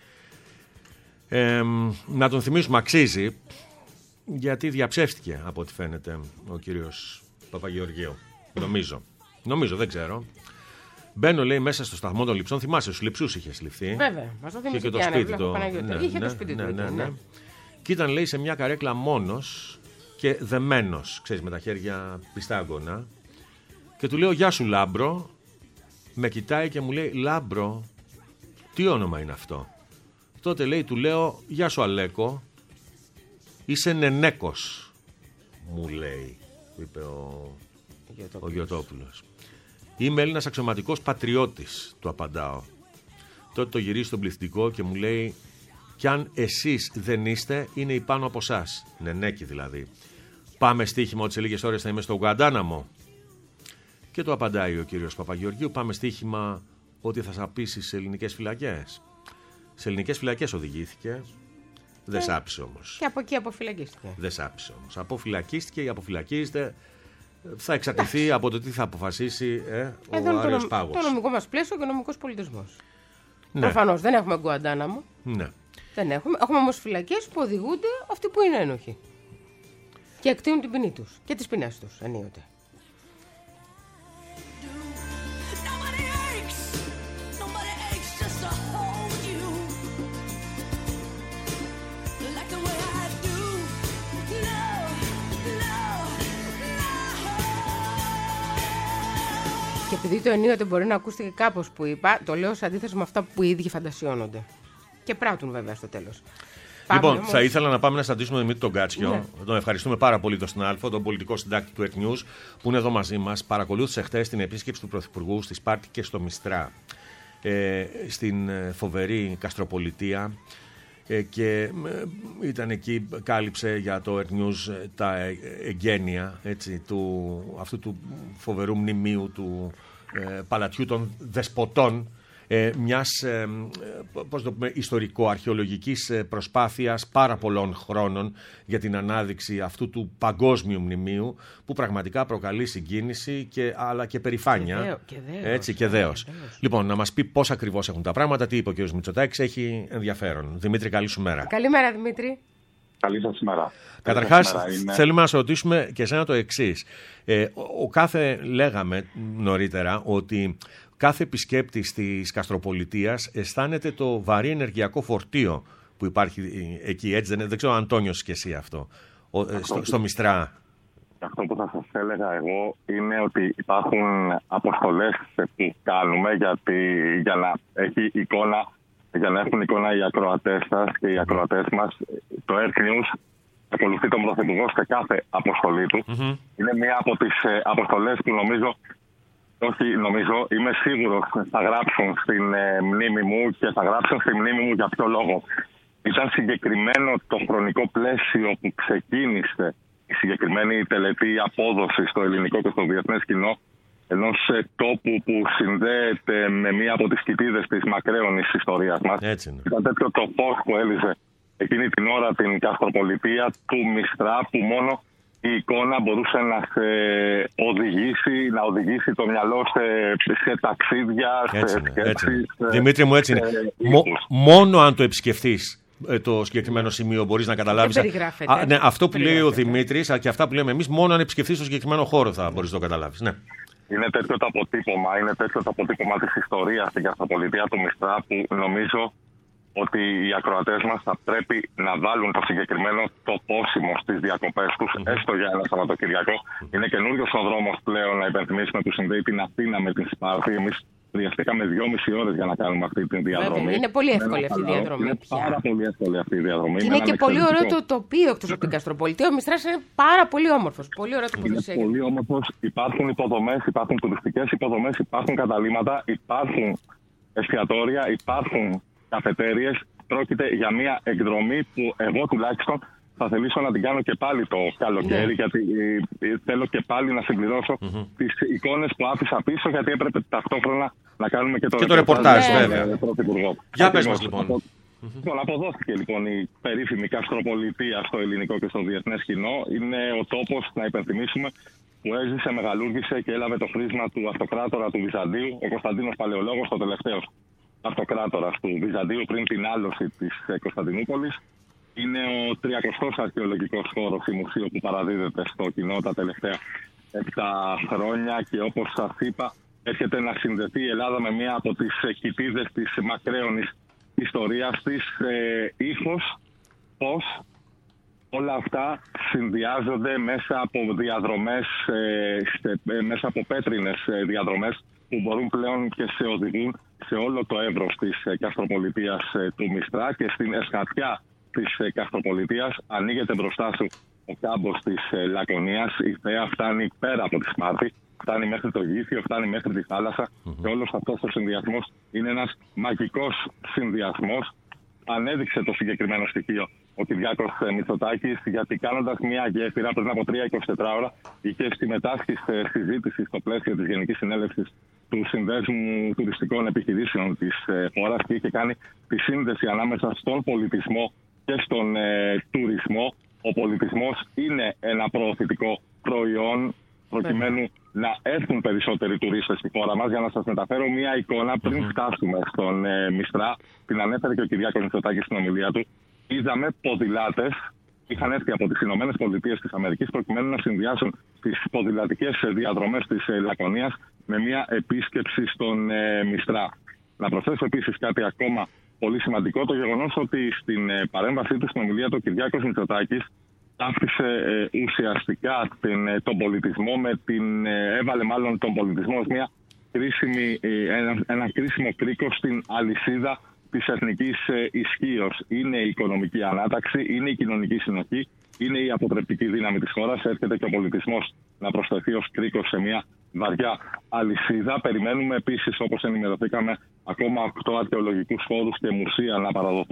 Ε, να τον θυμίσουμε, αξίζει, γιατί διαψεύστηκε από ό,τι φαίνεται ο κύριος Παπαγεωργίου. Νομίζω. Νομίζω, δεν ξέρω. Μπαίνω, λέει, μέσα στο σταθμό των λειψών. Θυμάσαι, στους λειψούς είχε συλληφθεί. Βέβαια, μας το θυμίσαι και, και το Άννα, σπίτι του. Ναι, είχε ναι, το σπίτι ναι, του. Ναι, ναι, ναι. ναι. Και ήταν, λέει, σε μια καρέκλα μόνος και δεμένος, ξέρεις, με τα χέρια πιστάγκωνα. Και του λέω, γεια σου Λάμπρο. Με κοιτάει και μου λέει, Λάμπρο, τι όνομα είναι αυτό? Τότε, λέει, του λέω, γεια σου Αλέκο, είσαι Νενέκος, μου λέει, είπε ο, ο Γιωτόπουλος. Είμαι Έλληνας αξιωματικός πατριώτης, του απαντάω. Τότε το γυρίζει στον πληθυντικό και μου λέει, κι αν εσείς δεν είστε, είναι η πάνω από εσάς. Νενέκη δηλαδή. Πάμε στοίχημα ότι σε λίγες ώρες θα είμαι στο Γκουαντάναμο. Και του απαντάει ο κύριος Παπαγεωργίου, πάμε στοίχημα ότι θα σαπίσει σε ελληνικές φυλακές. Σε ελληνικές φυλακές οδηγήθηκε. Δεν και... σάπισε όμως. Και από εκεί αποφυλακίστηκε. Δεν σάπισε όμως. Αποφυλακίστηκε ή αποφυλακίζεται. Θα εξαρτηθεί από το τι θα αποφασίσει ε, ο Εδώ Άριος το, Πάγος. Το νομικό μας πλαίσιο και ο νομικός πολιτισμός. Ναι. Προφανώς δεν έχουμε Γκουαντάναμο. Ναι. Δεν έχουμε. Έχουμε όμως φυλακές που οδηγούνται αυτοί που είναι ένοχοι. Και εκτείουν την ποινή τους και τις ποινές τους ενίοτε. Και επειδή το ενίοτε μπορεί να ακούστηκε κάπως που είπα, το λέω σε αντίθεση με αυτά που οι ίδιοι φαντασιώνονται. Και πράττουν βέβαια στο τέλος. Λοιπόν, όμως... θα ήθελα να πάμε να συναντήσουμε τον Δημήτρη τον Κάτσιο. Ναι. Τον ευχαριστούμε πάρα πολύ τον Συνάλφο, τον πολιτικό συντάκτη του Earth News, που είναι εδώ μαζί μας. Παρακολούθησε χτες την επίσκεψη του Πρωθυπουργού στη Σπάρτη και στο Μιστρά, ε, στην φοβερή Καστροπολιτεία. ε, και ε, ήταν εκεί, κάλυψε για το Earth News ε, τα ε, εγγένεια, έτσι, του, αυτού του φοβερού μνημείου του ε, παλατιού των δεσποτών, ε, μιας ε, πώς το πούμε, ιστορικο-αρχαιολογικής προσπάθειας πάρα πολλών χρόνων για την ανάδειξη αυτού του παγκόσμιου μνημείου που πραγματικά προκαλεί συγκίνηση και, αλλά και περηφάνεια. Και δέος, και δέος, έτσι, και δέος. Λοιπόν, να μας πει πώς ακριβώς έχουν τα πράγματα, τι είπε ο κ. Μητσοτάκης, έχει ενδιαφέρον. Δημήτρη, καλή σου μέρα. Καλημέρα, Δημήτρη. Καλή σας ημέρα. Καταρχάς, είναι... θέλουμε να σε ρωτήσουμε και εσένα το εξής. Ε, ο, ο κάθε, λέγαμε νωρίτερα, ότι κάθε επισκέπτης της Καστροπολιτείας αισθάνεται το βαρύ ενεργειακό φορτίο που υπάρχει εκεί. Έτσι δεν, δεν ξέρω αν το νιώσεις και εσύ αυτό, ο, αυτό στο, στο Μιστρά. Αυτό που θα σας έλεγα εγώ είναι ότι υπάρχουν αποστολές που κάνουμε γιατί, για να έχει εικόνα, για να έχουν εικόνα οι ακροατές σας και οι ακροατές μας. Το Earth News ακολουθεί τον Πρωθυπουργό σε κάθε αποστολή του. Mm-hmm. Είναι μία από τις ε, αποστολές που νομίζω, όχι νομίζω, είμαι σίγουρος θα γράψουν στην ε, μνήμη μου και θα γράψουν στη μνήμη μου για ποιο λόγο. Ήταν συγκεκριμένο το χρονικό πλαίσιο που ξεκίνησε η συγκεκριμένη τελετή απόδοση στο ελληνικό και στο διεθνές κοινό ενός ε, τόπου που συνδέεται με μία από τις κοιτίδες της μακραίωνης ιστορίας μας. Ήταν τέτοιο το φως που έλυζε εκείνη την ώρα την Καστροπολιτεία του Μιστρά, που μόνο η εικόνα μπορούσε να σε οδηγήσει, να οδηγήσει το μυαλό σε, σε ταξίδια, έτσι σε είναι, σκέψεις. Έτσι είναι. Δημήτρη μου, έτσι είναι. Ε, Μο, μόνο αν το επισκεφθείς το συγκεκριμένο σημείο μπορείς να καταλάβεις. Α, ναι, αυτό που λέει ο Δημήτρης και αυτά που λέμε εμείς, μόνο αν επισκεφθείς το συγκεκριμένο χώρο θα μπορείς να το καταλάβεις. Ναι. Είναι τέτοιο το αποτύπωμα, είναι τέτοιο το αποτύπωμα της ιστορίας στην Καστροπολιτεία του Μιστρά που νομίζω ότι οι ακροατές μας θα πρέπει να βάλουν το συγκεκριμένο το πόσιμο στις διακοπές τους, mm-hmm. έστω για ένα Σαββατοκυριακό. Mm-hmm. Είναι καινούριος ο δρόμος πλέον, να υπενθυμίσουμε, που συνδέει την Αθήνα με την Σπάρτη. Εμείς χρειαστήκαμε δυόμιση ώρες για να κάνουμε αυτή τη διαδρομή. Βέβαια, είναι πολύ εύκολη αυτή η διαδρομή. Είναι πια. πάρα πολύ εύκολη αυτή η διαδρομή. Και είναι και πολύ ωραίο το τοπίο εκτός από την Καστροπολιτεία. Ο Μιστράς είναι πάρα πολύ όμορφος. Πολύ ωραίο τοποθεσία. Είναι πολύ όμορφος. Υπάρχουν υποδομές, υπάρχουν τουριστικές υποδομές, υπάρχουν καταλύματα, υπάρχουν εστιατόρια, υπάρχουν καφετέριες. Πρόκειται για μια εκδρομή που εγώ τουλάχιστον θα θελήσω να την κάνω και πάλι το καλοκαίρι, yeah. γιατί ε, θέλω και πάλι να συμπληρώσω mm-hmm. τις εικόνες που άφησα πίσω, γιατί έπρεπε ταυτόχρονα να κάνουμε και το, και το ρεπορτάζ. Yeah. Βέβαια. Για πες μας λοιπόν. Από, mm-hmm. Αποδόθηκε λοιπόν η περίφημη Καστροπολιτεία στο ελληνικό και στο διεθνές κοινό. Είναι ο τόπος, να υπενθυμίσουμε, που έζησε, μεγαλούργησε και έλαβε το χρήσμα του αυτοκράτορα του Βυζαντίου, ο Κωνσταντίνος Παλαιολόγος, ο τελευταίος αυτοκράτορας του Βυζαντίου πριν την άλωση της Κωνσταντινούπολης. Είναι ο τριακοστός αρχαιολογικός χώρος, η μουσείο που παραδίδεται στο κοινό τα τελευταία επτά χρόνια και όπως σας είπα έρχεται να συνδεθεί η Ελλάδα με μία από τις κοιτίδες της μακραίωνης ιστορίας της. Ε, ύφος, πώς όλα αυτά συνδυάζονται μέσα από διαδρομές, ε, σε, ε, μέσα από πέτρινες ε, διαδρομές που μπορούν πλέον και σε οδηγούν σε όλο το εύρος της ε, Καστροπολιτείας ε, του Μιστρά, και στην εσχατιά της ε, Καστροπολιτείας ανοίγεται μπροστά σου ο κάμπος της ε, Λακωνίας. Η θέα φτάνει πέρα από τη Σπάρτη, φτάνει μέχρι το Γήθιο, φτάνει μέχρι τη θάλασσα mm-hmm. και όλος αυτός ο συνδυασμός είναι ένας μαγικός συνδυασμός. Ανέδειξε το συγκεκριμένο στοιχείο ο Κυριάκος Μητσοτάκης, γιατί κάνοντας μια γέφυρα πριν από τρία με είκοσι τέσσερις ώρα είχε συμμετάσχει σε συζήτηση στο πλαίσιο της Γενικής Συνέλευσης του Συνδέσμου Τουριστικών Επιχειρήσεων της χώρας και είχε κάνει τη σύνδεση ανάμεσα στον πολιτισμό και στον ε, τουρισμό. Ο πολιτισμός είναι ένα προωθητικό προϊόν προκειμένου να έρθουν περισσότεροι τουρίστες στη χώρα μας. Για να σας μεταφέρω μια εικόνα πριν φτάσουμε στον ε, Μιστρά, την ανέφερε και ο Κυριάκος Μητσοτάκης στην ομιλία του. Είδαμε ποδηλάτες, είχαν έρθει από τις Ηνωμένες Πολιτείες της Αμερικής προκειμένου να συνδυάσουν τις ποδηλατικές διαδρομές της ε, Λακωνίας με μια επίσκεψη στον ε, Μιστρά. Να προσθέσω επίσης κάτι ακόμα πολύ σημαντικό, το γεγονός ότι στην ε, παρέμβασή του στην ομιλία του ο Κυριάκος Μητσοτάκης άφησε ε, ουσιαστικά την, ε, τον πολιτισμό με την, ε, έβαλε μάλλον τον πολιτισμό ως μια κρίσιμη, ε, ένα, ένα κρίσιμο κρίκο στην αλυσίδα της εθνικής ε, ισχύως. Είναι η οικονομική ανάταξη, είναι η κοινωνική συνοχή, είναι η αποτρεπτική δύναμη της χώρας. Έρχεται και ο πολιτισμός να προσθεθεί ως κρίκος σε μια βαριά αλυσίδα. Περιμένουμε επίσης, όπως ενημερωθήκαμε, ακόμα οκτώ αρχαιολογικούς χώρους και μουσεία να παραδοθούν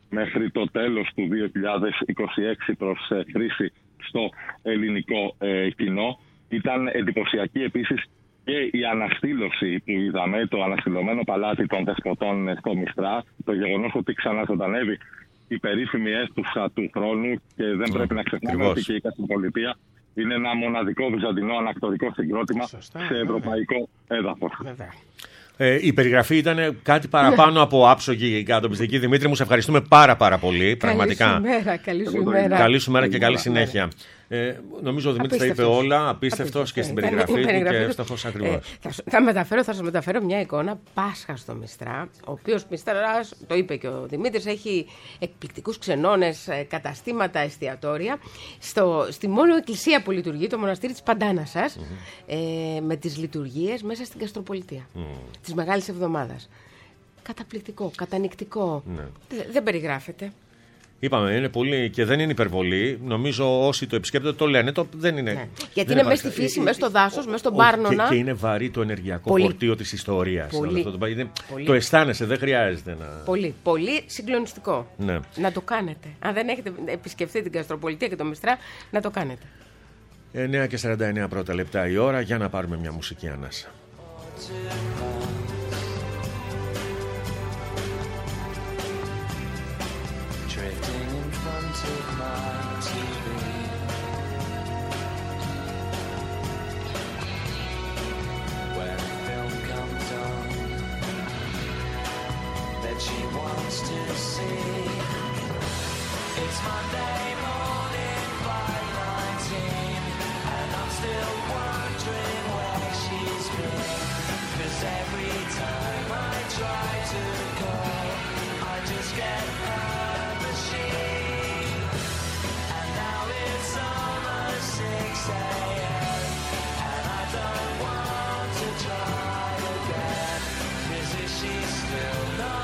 μέχρι το τέλος του δύο χιλιάδες είκοσι έξι προς χρήση στο ελληνικό ε, κοινό. Ήταν εντυπωσιακή επίσης και η αναστήλωση που είδαμε, το αναστηλωμένο παλάτι των Δεσποτών στο Μιστρά, το γεγονός ότι ξαναζωντανεύει η περίφημη αίθουσα του χρόνου και δεν mm, πρέπει να ξεχνάμε ότι και η Καστροπολιτεία είναι ένα μοναδικό βυζαντινό ανακτορικό συγκρότημα Σωστά, σε ευρωπαϊκό έδαφος. Ε, η περιγραφή ήταν κάτι παραπάνω από άψογη και ατομιστική. Δημήτρη, μου σε ευχαριστούμε πάρα πάρα πολύ. Πραγματικά. Καλή σου μέρα, καλή σου μέρα. Καλή σου μέρα και καλή συνέχεια. Ε, νομίζω ο Δημήτρης τα είπε όλα, απίστευτος και στην περιγραφή του και εύστοχος ακριβώς. Ε, θα, θα, μεταφέρω, θα σας μεταφέρω μια εικόνα Πάσχα στο Μιστρά, ο οποίος Μιστράς, το είπε και ο Δημήτρης, έχει εκπληκτικούς ξενώνες, καταστήματα, εστιατόρια. Στο, στη μόνο εκκλησία που λειτουργεί, το μοναστήρι της Παντάνασας, mm-hmm. ε, με τις λειτουργίες μέσα στην Καστροπολιτεία, mm. της Μεγάλης Εβδομάδας. Καταπληκτικό, κατανυκτικό. Ναι. Δε, δεν περιγράφεται. Είπαμε, είναι πολύ και δεν είναι υπερβολή. Νομίζω όσοι το επισκέπτονται το λένε. Το, δεν είναι, ναι. Γιατί δεν είναι μέσα στη φύση, μέσα στο δάσος, μέσα στον Πάρνονα. Και, και είναι βαρύ το ενεργειακό πολύ. φορτίο της ιστορίας. Πολύ. Αυτό το, είναι, πολύ. Το αισθάνεσαι, δεν χρειάζεται να. Πολύ, πολύ συγκλονιστικό. Ναι. Να το κάνετε. Αν δεν έχετε επισκεφθεί την Καστροπολιτεία και το Μιστρά, να το κάνετε. εννιά και σαράντα εννιά πρώτα λεπτά η ώρα για να πάρουμε μια μουσική ανάσα. She wants to see. It's Monday morning, five nineteen, and I'm still wondering where she's been. 'Cause every time I try to call, I just get her machine. And now it's almost six a.m. and I don't want to try again. 'Cause if she's still not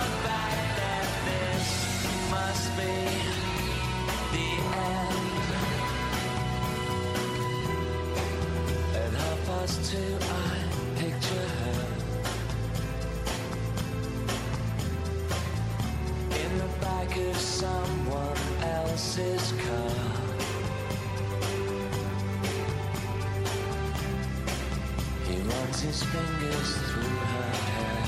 must be the end. At half past two I picture her in the back of someone else's car. He runs his fingers through her hair.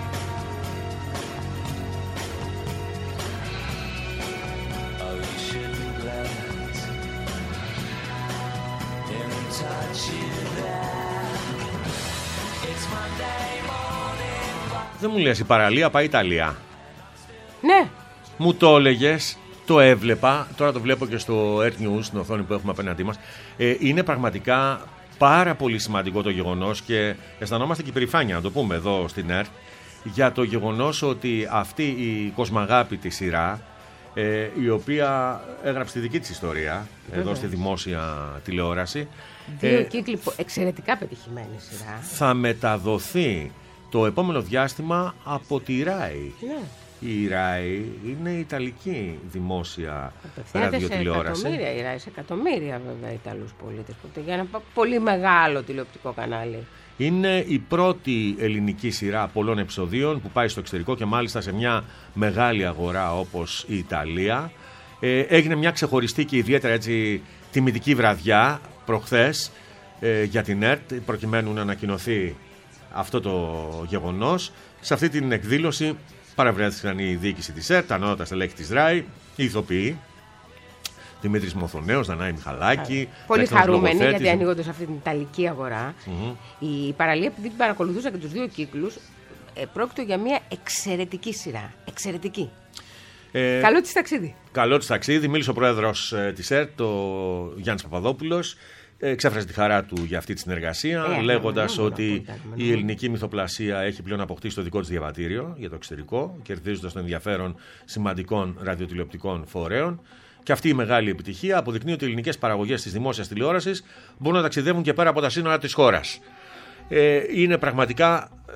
Δεν μου λες, η παραλία πάει Ιταλία. Ναι. Μου το έλεγες, το έβλεπα, τώρα το βλέπω και στο Earth News, στην οθόνη που έχουμε απέναντί μας. Ε, είναι πραγματικά πάρα πολύ σημαντικό το γεγονός και αισθανόμαστε και υπερηφάνεια, να το πούμε εδώ στην Earth, για το γεγονός ότι αυτή η κοσμαγάπητη σειρά, ε, η οποία έγραψε τη δική της ιστορία, βέβαια, εδώ στη δημόσια τηλεόραση. Δύο ε, κύκλοι εξαιρετικά πετυχημένη σειρά. Θα μεταδοθεί το επόμενο διάστημα από τη ράι. Ναι. Η ράι είναι η Ιταλική δημόσια ραδιοτηλεόραση. Σε εκατομμύρια η ράι, σε εκατομμύρια βέβαια Ιταλούς πολίτες. Για ένα πολύ μεγάλο τηλεοπτικό κανάλι. Είναι η πρώτη ελληνική σειρά πολλών επεισοδίων που πάει στο εξωτερικό και μάλιστα σε μια μεγάλη αγορά όπως η Ιταλία. Ε, έγινε μια ξεχωριστή και ιδιαίτερα έτσι τιμητική βραδιά προχθές ε, για την ΕΡΤ προκειμένου να ανακοινωθεί αυτό το γεγονός. Σε αυτή την εκδήλωση παραβρέθηκαν η διοίκηση της ΕΡΤ, τα ανώτατα στελέχη της ΡΑΗ, οι ηθοποιοί, Δημήτρης Μοθονέος, Δανάη Μιχαλάκη. Πολύ χαρούμενοι γιατί ανοίγονται σε αυτή την Ιταλική αγορά. Mm-hmm. Η παραλία, επειδή την παρακολουθούσα και τους δύο κύκλους, ε, πρόκειται για μια εξαιρετική σειρά. Εξαιρετική. Ε, καλό της ταξίδι. Καλό της ταξίδι. Μίλησε ο πρόεδρος ε, της ΕΡΤ, ο Γιάννης Παπαδόπουλος. Εξέφρασε τη χαρά του για αυτή τη συνεργασία, ε, λέγοντας ότι η ελληνική μυθοπλασία έχει πλέον αποκτήσει το δικό της διαβατήριο για το εξωτερικό, κερδίζοντας το ενδιαφέρον σημαντικών ραδιοτηλεοπτικών φορέων. Και αυτή η μεγάλη επιτυχία αποδεικνύει ότι οι ελληνικές παραγωγές της δημόσιας τηλεόρασης μπορούν να ταξιδεύουν και πέρα από τα σύνορα της χώρας. Ε, είναι πραγματικά ε,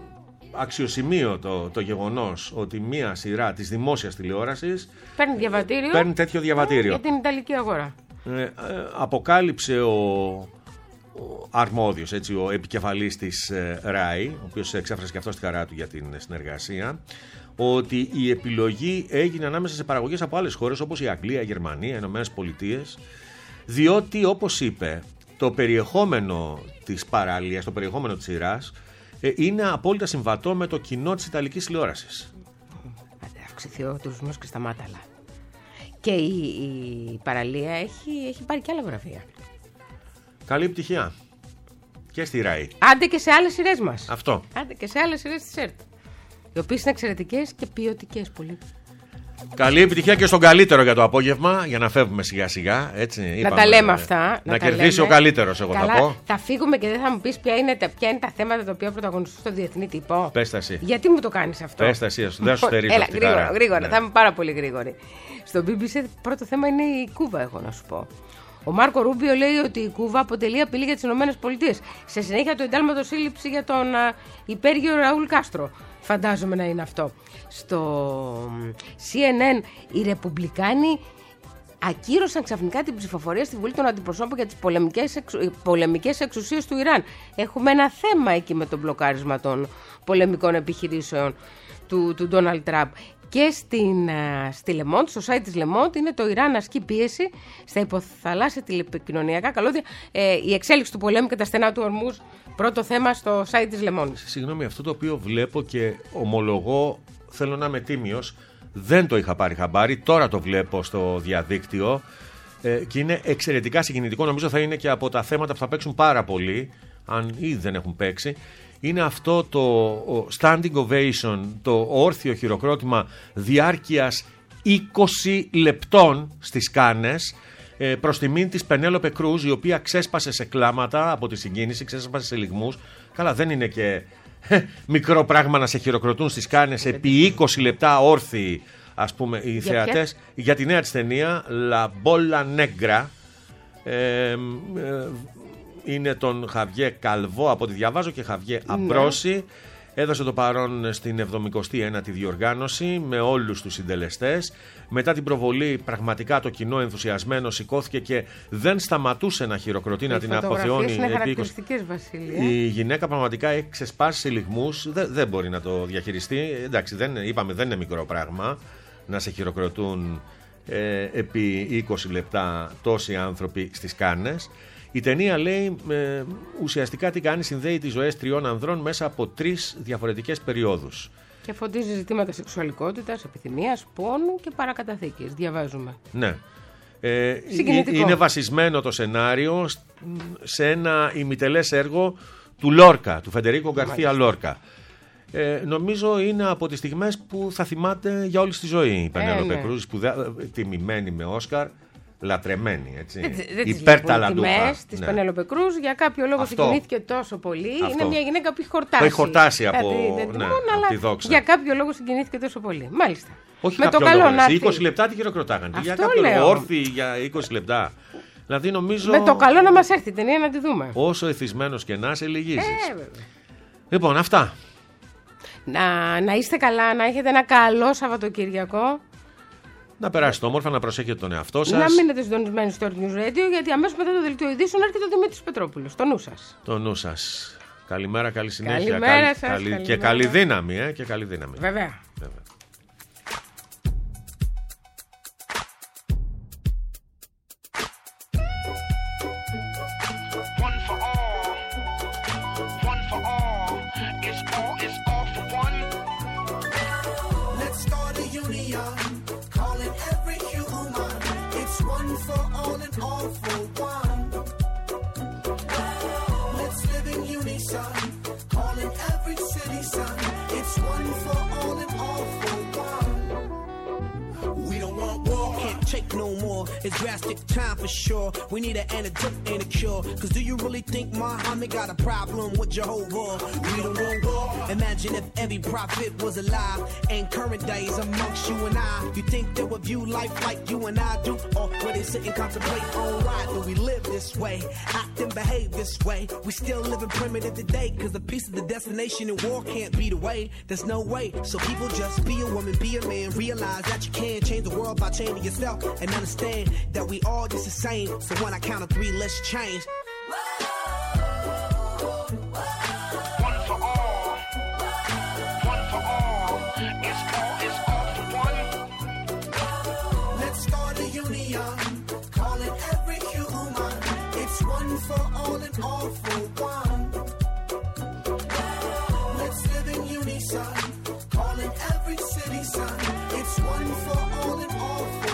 αξιοσημείωτο το γεγονός ότι μία σειρά της δημόσιας τηλεόρασης παίρνει διαβατήριο, παίρνει τέτοιο διαβατήριο για την Ιταλική αγορά. Ε, ε, αποκάλυψε ο, αρμόδιος, έτσι, ο επικεφαλής της ΡΑΗ, ο οποίος εξέφρασε και αυτό τη χαρά του για την συνεργασία, ότι η επιλογή έγινε ανάμεσα σε παραγωγές από άλλες χώρες όπως η Αγγλία, η Γερμανία, οι Ηνωμένες Πολιτείες, διότι, όπως είπε, το περιεχόμενο της παραλίας, το περιεχόμενο της σειράς είναι απόλυτα συμβατό με το κοινό της Ιταλικής τηλεόρασης. Αυξηθεί ο τουρισμός και στα μάταλα. Και η, η παραλία έχει, έχει πάρει και άλλα βραβεία. Καλή επιτυχία. Και στη ΡΑΗ. Άντε και σε άλλες σειρές μας. Αυτό. Άντε και σε άλλες σειρές της ΕΡΤ. Οι οποίες είναι εξαιρετικές και ποιοτικές πολύ. Καλή επιτυχία και στον καλύτερο για το απόγευμα, για να φεύγουμε σιγά σιγά. Έτσι, να είπαμε, τα λέμε αυτά. Να, να κερδίσει λέμε. Ο καλύτερος, εγώ Καλά, θα πω. Θα φύγουμε και δεν θα μου πεις ποια είναι, τα, ποια είναι τα θέματα τα οποία πρωταγωνιστούν στο διεθνή τύπο. Πες τα εσύ. Γιατί μου το κάνεις αυτό. Πες τα εσύ, δεν σου στερίζω. Έλα, γρήγορα, χαρά. γρήγορα. Ναι. Θα είμαι πάρα πολύ γρήγορη. Στο μπι μπι σι πρώτο θέμα είναι η Κούβα, έχω να σου πω. Ο Μάρκο Ρούμπιο λέει ότι η Κούβα αποτελεί απειλή για τις ΗΠΑ. Σε συνέχεια το εντάλματο σύλληψη για τον α, υπέργειο Ραούλ Κάστρο. Φαντάζομαι να είναι αυτό. Στο σι εν εν οι Ρεπουμπλικάνοι ακύρωσαν ξαφνικά την ψηφοφορία στη Βουλή των Αντιπροσώπων για τις πολεμικές, εξου... πολεμικές εξουσίες του Ιράν. Έχουμε ένα θέμα εκεί με το μπλοκάρισμα των πολεμικών επιχειρήσεων του Ντόναλντ Τραμπ. Και στην, στη Λεμόντ, στο site της Λεμόντ, είναι το Ιράν ασκεί πίεση στα υποθαλάσσια τηλεπικοινωνιακά καλώδια. Ε, η εξέλιξη του πολέμου και τα στενά του Ορμούζ, πρώτο θέμα στο site της Λεμόντ. Συγγνώμη, αυτό το οποίο βλέπω και ομολογώ, θέλω να είμαι τίμιος, δεν το είχα πάρει χαμπάρι, τώρα το βλέπω στο διαδίκτυο ε, και είναι εξαιρετικά συγκινητικό. Νομίζω θα είναι και από τα θέματα που θα παίξουν πάρα πολύ, αν ήδη δεν έχουν παίξει. Είναι αυτό το standing ovation, το όρθιο χειροκρότημα διάρκειας είκοσι λεπτών στις Κάνες προς τιμήν της Πενέλοπε Κρούζ, η οποία ξέσπασε σε κλάματα από τη συγκίνηση, ξέσπασε σε λυγμούς. Καλά, δεν είναι και μικρό πράγμα να σε χειροκροτούν στις Κάνες επί είκοσι λεπτά όρθιοι, ας πούμε, οι για θεατές. Ποια? Για τη νέα της ταινία La Bolla Negra. Ε, ε, είναι τον Χαβιέ Καλβό, από ό,τι διαβάζω, και Χαβιέ Αμπρόση. Ναι. Έδωσε το παρόν στην εβδομηκοστή ένατη διοργάνωση με όλους τους συντελεστές. Μετά την προβολή, πραγματικά το κοινό ενθουσιασμένο σηκώθηκε και δεν σταματούσε να χειροκροτεί, να την αποθεώνει. Είναι χαρακτηριστικές, Βασίλη. Η γυναίκα πραγματικά έχει ξεσπάσει σε λυγμούς, δεν, δεν μπορεί να το διαχειριστεί. Εντάξει, δεν, είπαμε, δεν είναι μικρό πράγμα να σε χειροκροτούν ε, επί είκοσι λεπτά τόσοι άνθρωποι στις Κάνες. Η ταινία, λέει, ε, ουσιαστικά τι κάνει, συνδέει τις ζωές τριών ανδρών μέσα από τρεις διαφορετικές περιόδους. Και φωτίζει ζητήματα σεξουαλικότητας, επιθυμίας, πόνου και παρακαταθήκης. Διαβάζουμε. Ναι. Ε, είναι βασισμένο το σενάριο σε ένα ημιτελές έργο του Λόρκα, του Φεντερίκο Γκαρθία Λόρκα. Ε, νομίζω είναι από τις στιγμές που θα θυμάται για όλη τη ζωή η Πενέλοπε Κρούζ, που τιμημένη με Όσκαρ. Λατρεμένη, έτσι. Δεν, δεν υπερταλαντούχα. Οι τιμές της Πενέλοπε Κρούζ για κάποιο λόγο αυτό. Συγκινήθηκε τόσο πολύ. Αυτό. Είναι μια γυναίκα που έχει χορτάσει. Το έχει χορτάσει από, δεν ναι, μόνο, από τη δόξα. Για κάποιο λόγο συγκινήθηκε τόσο πολύ. Μάλιστα. Όχι με κάποιο το καλό λόγο. να Σε είκοσι λεπτά τη χειροκροτάγανε. Για κάποιο λέω. λόγο. Όρθιοι για είκοσι λεπτά. Δηλαδή νομίζω. Με το καλό να μας έρθει η ταινία να τη δούμε. Όσο εθισμένος και να σε λυγίζεις. Ε, λοιπόν, αυτά. Να, να είστε καλά, να έχετε ένα καλό Σαββατοκύριακο. Να περάσετε όμορφα, να προσέχετε τον εαυτό σας. Να μείνετε συντονισμένοι στο News Radio, γιατί αμέσως μετά το δελτίο ειδήσεων έρχεται ο Δημήτρης Πετρόπουλος. Το νου σας. Το νου σας. Καλημέρα, καλή συνέχεια. Καλημέρα καλή, σας, καλή, καλημέρα. Και καλή δύναμη, ε, και καλή δύναμη. Βέβαια. Βέβαια. It's drastic time for sure. We need an antidote and a cure. Cause do you really think Muhammad got a problem with Jehovah? We don't want war. Imagine if every prophet was alive in current days amongst you and I. You think they would view life like you and I do? Or would they sit and contemplate on why do we live this way? Act and behave this way. We still living primitive today. Cause the peace of the destination and war can't be the way. There's no way. So people just be a woman, be a man. Realize that you can change the world by changing yourself. And understand that we all just the same. So when I count to three, let's change. all and all for one. Let's live in unison, calling every city son. It's one for all and all for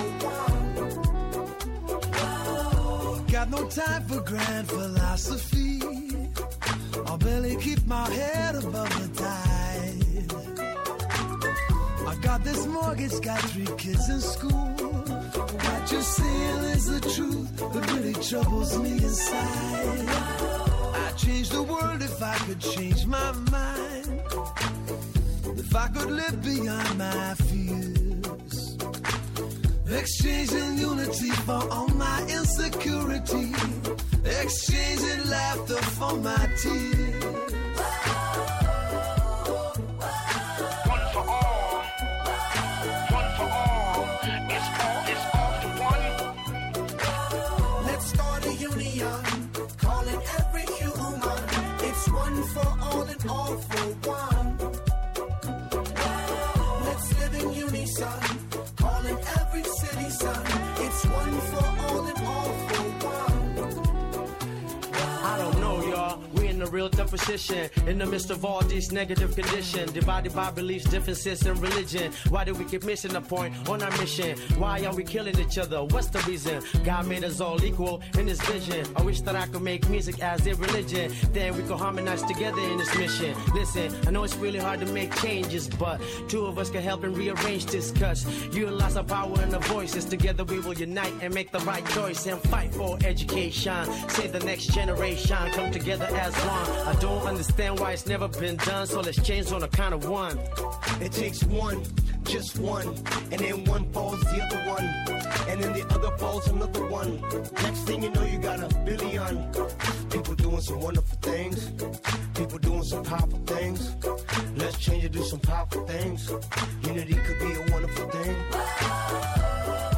one. Got no time for grand philosophy. I'll barely keep my head above the tide. I got this mortgage, got three kids in school. What you're saying is the truth, but really troubles me inside. I'd change the world if I could change my mind. If I could live beyond my fears. Exchanging unity for all my insecurity. Exchanging laughter for my tears. One for all. One for all. It's all, it's all for one. Let's start a union, calling every human. It's one for all and all for one. Let's live in unison, calling every city son. It's one for all and all for one. I don't know, y'all. We're in a real tough position. In the midst of all these negative conditions. Divided by beliefs, differences, and religion. Why do we keep missing the point on our mission? Why are we killing each other? What's the reason? God made us all equal in His vision. I wish that I could make music as a religion. Then we could harmonize together in this mission. Listen, I know it's really hard to make changes, but two of us can help and rearrange this. Cause utilize our power and our voices. Together we will unite and make the right choice and fight for education. Save the next generation. Come together as one. I don't understand why it's never been done, so let's change on the count of one. It takes one, just one, and then one falls the other one, and then the other falls another one. Next thing you know, you got a billion people doing some wonderful things, people doing some powerful things. Let's change and do some powerful things. Unity could be a wonderful thing.